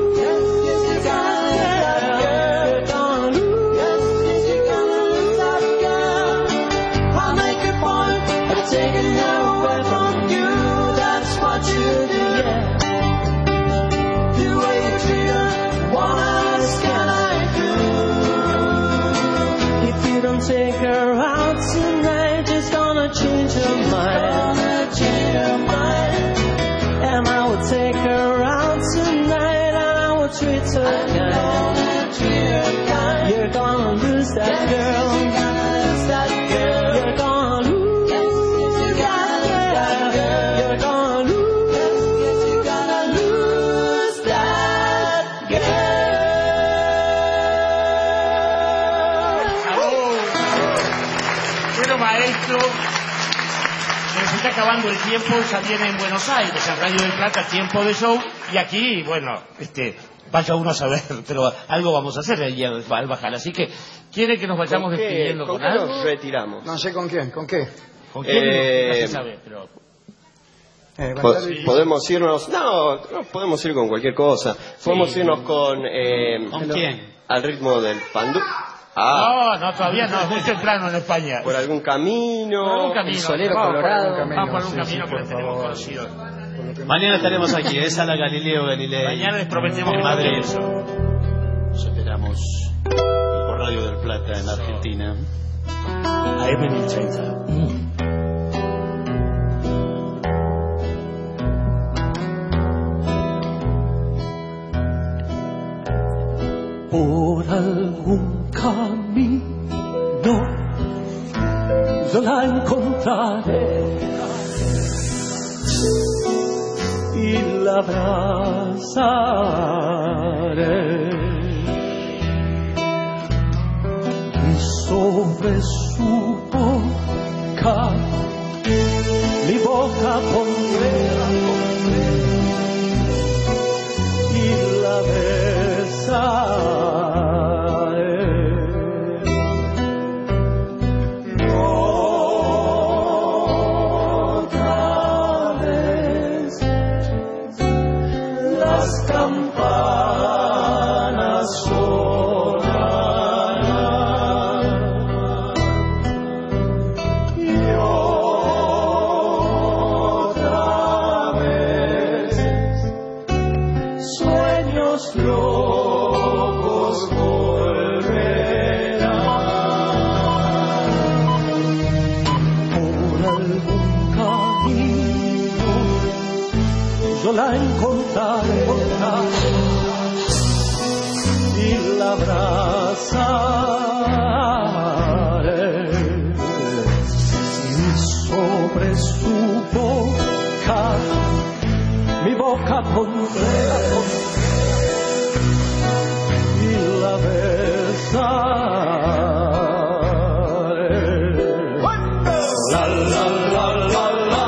Taking her away from you, that's what you do, yeah. The way you treat her, what else can I do? If you don't take her out tonight, it's gonna change her mind. Gonna change her mind. And I will take her out tonight, and I will treat her kind. You're gonna lose that girl. You're gonna lose that girl. You're gonna lose. está acabando el tiempo, ya viene en Buenos Aires, en Radio del Plata, tiempo de show, y aquí, bueno, vaya uno a saber, pero algo vamos a hacer ahí al bajar. Así que, ¿quiere que nos vayamos despidiendo con algo? Nos retiramos. No sé con quién, ¿con qué? ¿Con quién? No se sabe, pero... Podemos irnos... No, podemos ir con cualquier cosa. Podemos irnos con... ¿Con quién? Al ritmo del pandú. No, todavía no, es muy temprano en España. Por algún camino. Por algún camino. Solero Colorado. Vamos por algún camino que lo tenemos conocido. Mañana estaremos aquí, Sala Galileo Galilei. Mañana les prometemos en Madrid. eso. Los esperamos por Radio del Plata en Argentina. AM 1030. Por algún camino yo la encontraré y la abrazaré y sobre su boca mi boca pondré y la besaré. La encontraré y la abrazaré y sobre su boca mi boca pondré y la besaré. La la la la la.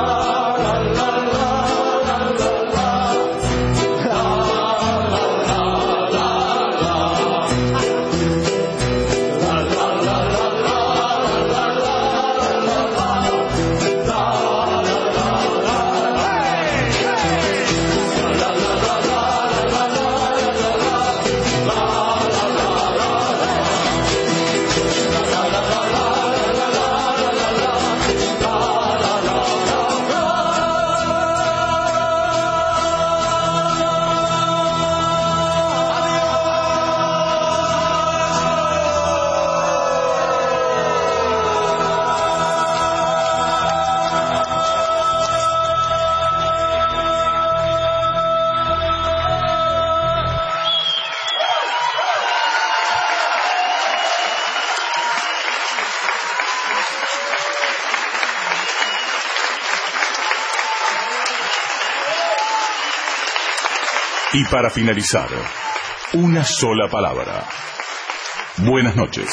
Y para finalizar, una sola palabra. Buenas noches.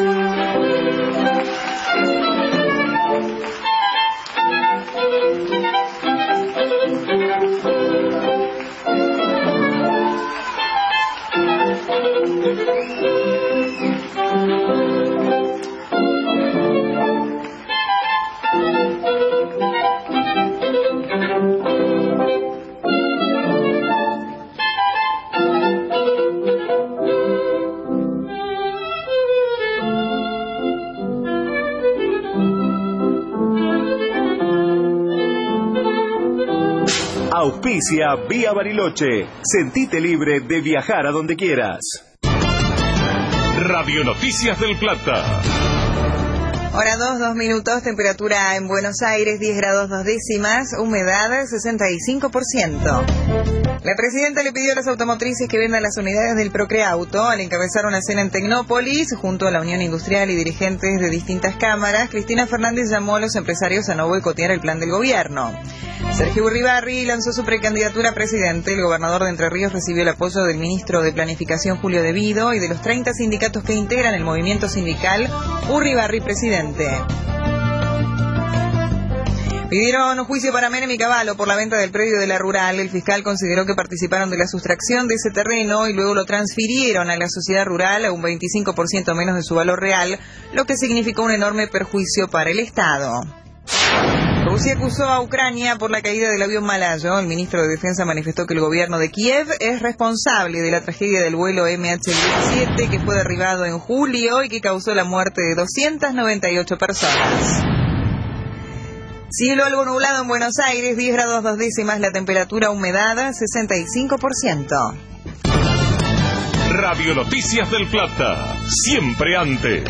Auspicia Vía Bariloche. Sentite libre de viajar a donde quieras. Radio Noticias del Plata. Hora 2 minutos, temperatura en Buenos Aires 10 grados 2 décimas, humedad 65%. La presidenta le pidió a las automotrices que vendan las unidades del Procreauto al encabezar una cena en Tecnópolis junto a la Unión Industrial y dirigentes de distintas cámaras. Cristina Fernández llamó a los empresarios a no boicotear el plan del gobierno. Sergio Urribarri lanzó su precandidatura a presidente. El gobernador de Entre Ríos recibió el apoyo del ministro de Planificación Julio De Vido y de los 30 sindicatos que integran el movimiento sindical. Urribarri presidente. Pidieron juicio para Menem y Cavallo por la venta del predio de la Rural. El fiscal consideró que participaron de la sustracción de ese terreno y luego lo transfirieron a la sociedad rural a un 25% menos de su valor real, lo que significó un enorme perjuicio para el Estado. Rusia acusó a Ucrania por la caída del avión malayo. El ministro de Defensa manifestó que el gobierno de Kiev es responsable de la tragedia del vuelo MH17 que fue derribado en julio y que causó la muerte de 298 personas. Cielo algo nublado en Buenos Aires, 10 grados 2 décimas la temperatura, humedad 65%. Radio Noticias del Plata, siempre antes.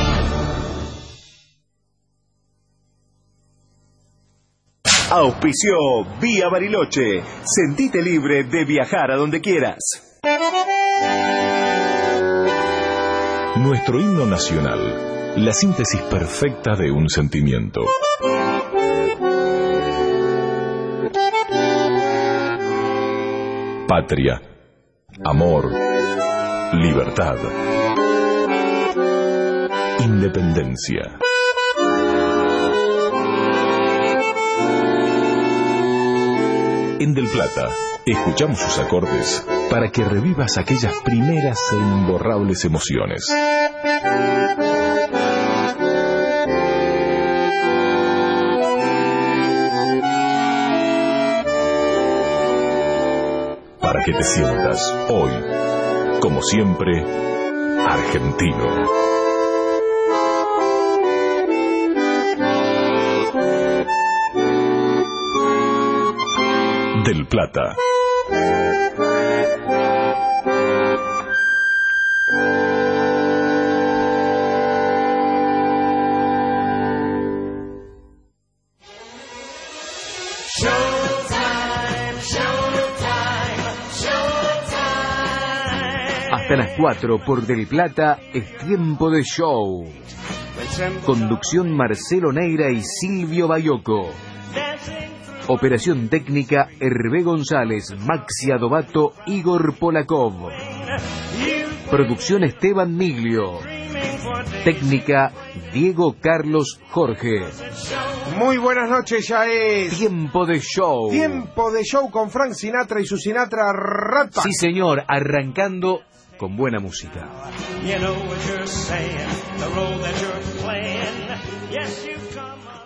Auspició Vía Bariloche. Sentite libre de viajar a donde quieras. Nuestro himno nacional, la síntesis perfecta de un sentimiento. Patria, amor, libertad, independencia. En Del Plata, escuchamos sus acordes para que revivas aquellas primeras e imborrables emociones. Para que te sientas hoy, como siempre, argentino. Del Plata. Hasta las 4 por Del Plata es tiempo de show. Conducción Marcelo Neira y Silvio Bayoco. Operación técnica Hervé González, Maxi Adobato, Igor Polakov. Producción Esteban Miglio. Técnica Diego Carlos Jorge. Muy buenas noches, ya es Tiempo de Show. Tiempo de Show con Frank Sinatra y su Sinatra Rat Pack. Sí, señor, arrancando con buena música. You know what you're saying, the role that you're playing. Yes, you've come up.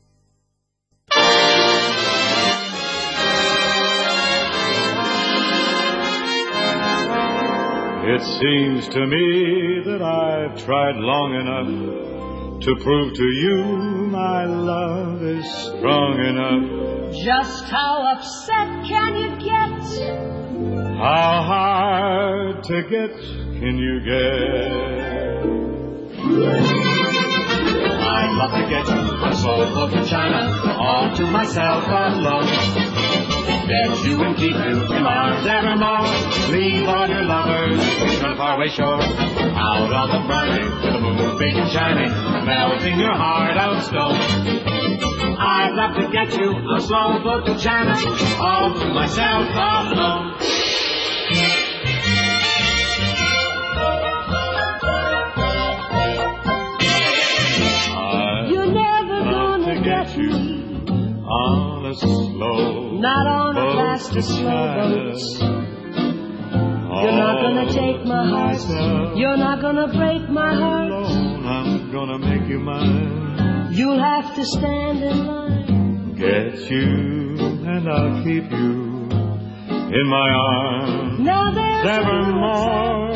It seems to me that I've tried long enough to prove to you my love is strong enough. Just how upset can you get? How hard to get can you get? I'd love to get you a slow boat to China, all to myself alone. Get you and keep you in arms evermore. Leave all your lovers on a faraway shore. Out on the burning to the moon, big and shining, melting your heart of stone. I'd love to get you a slow boat to China, all to myself alone. You're never gonna get me on a slow, not on a faster slow boat. You're not gonna take my heart. You're not gonna break my heart. I'm gonna make you mine. You'll have to stand in line. Get you and I'll keep you in my arms. Now there's evermore.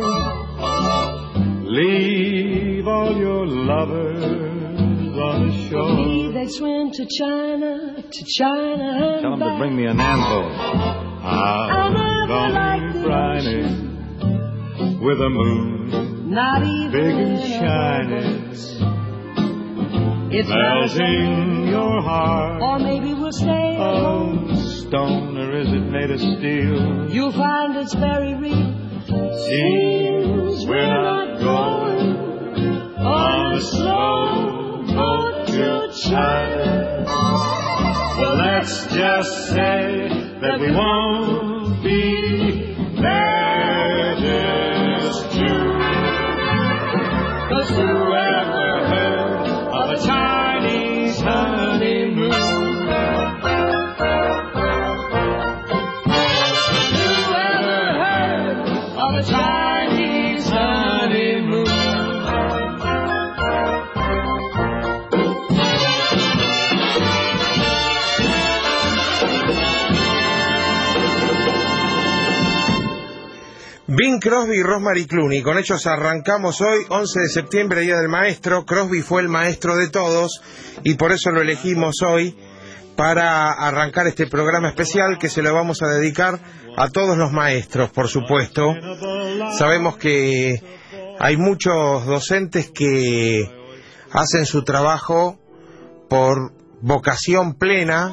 Leave all your lovers on the shore. Me, they swim to China and Tell them back. to bring me an anvil. I'll never like the Friday with a moon, not even big and in a shining, It's melting your heart. Or maybe we'll stay at home. Oh, stone, or is it made of steel? You'll find it's very real. Seems we're not going on a slow boat to China. Well, let's just say that we won't be there just two. 'Cause whoever heard of a Chinese honeymoon? Bing Crosby y Rosemary Clooney, con ellos arrancamos hoy, 11 de septiembre, Día del Maestro. Crosby fue el maestro de todos y por eso lo elegimos hoy para arrancar este programa especial que se lo vamos a dedicar a todos los maestros, por supuesto. Sabemos que hay muchos docentes que hacen su trabajo por vocación plena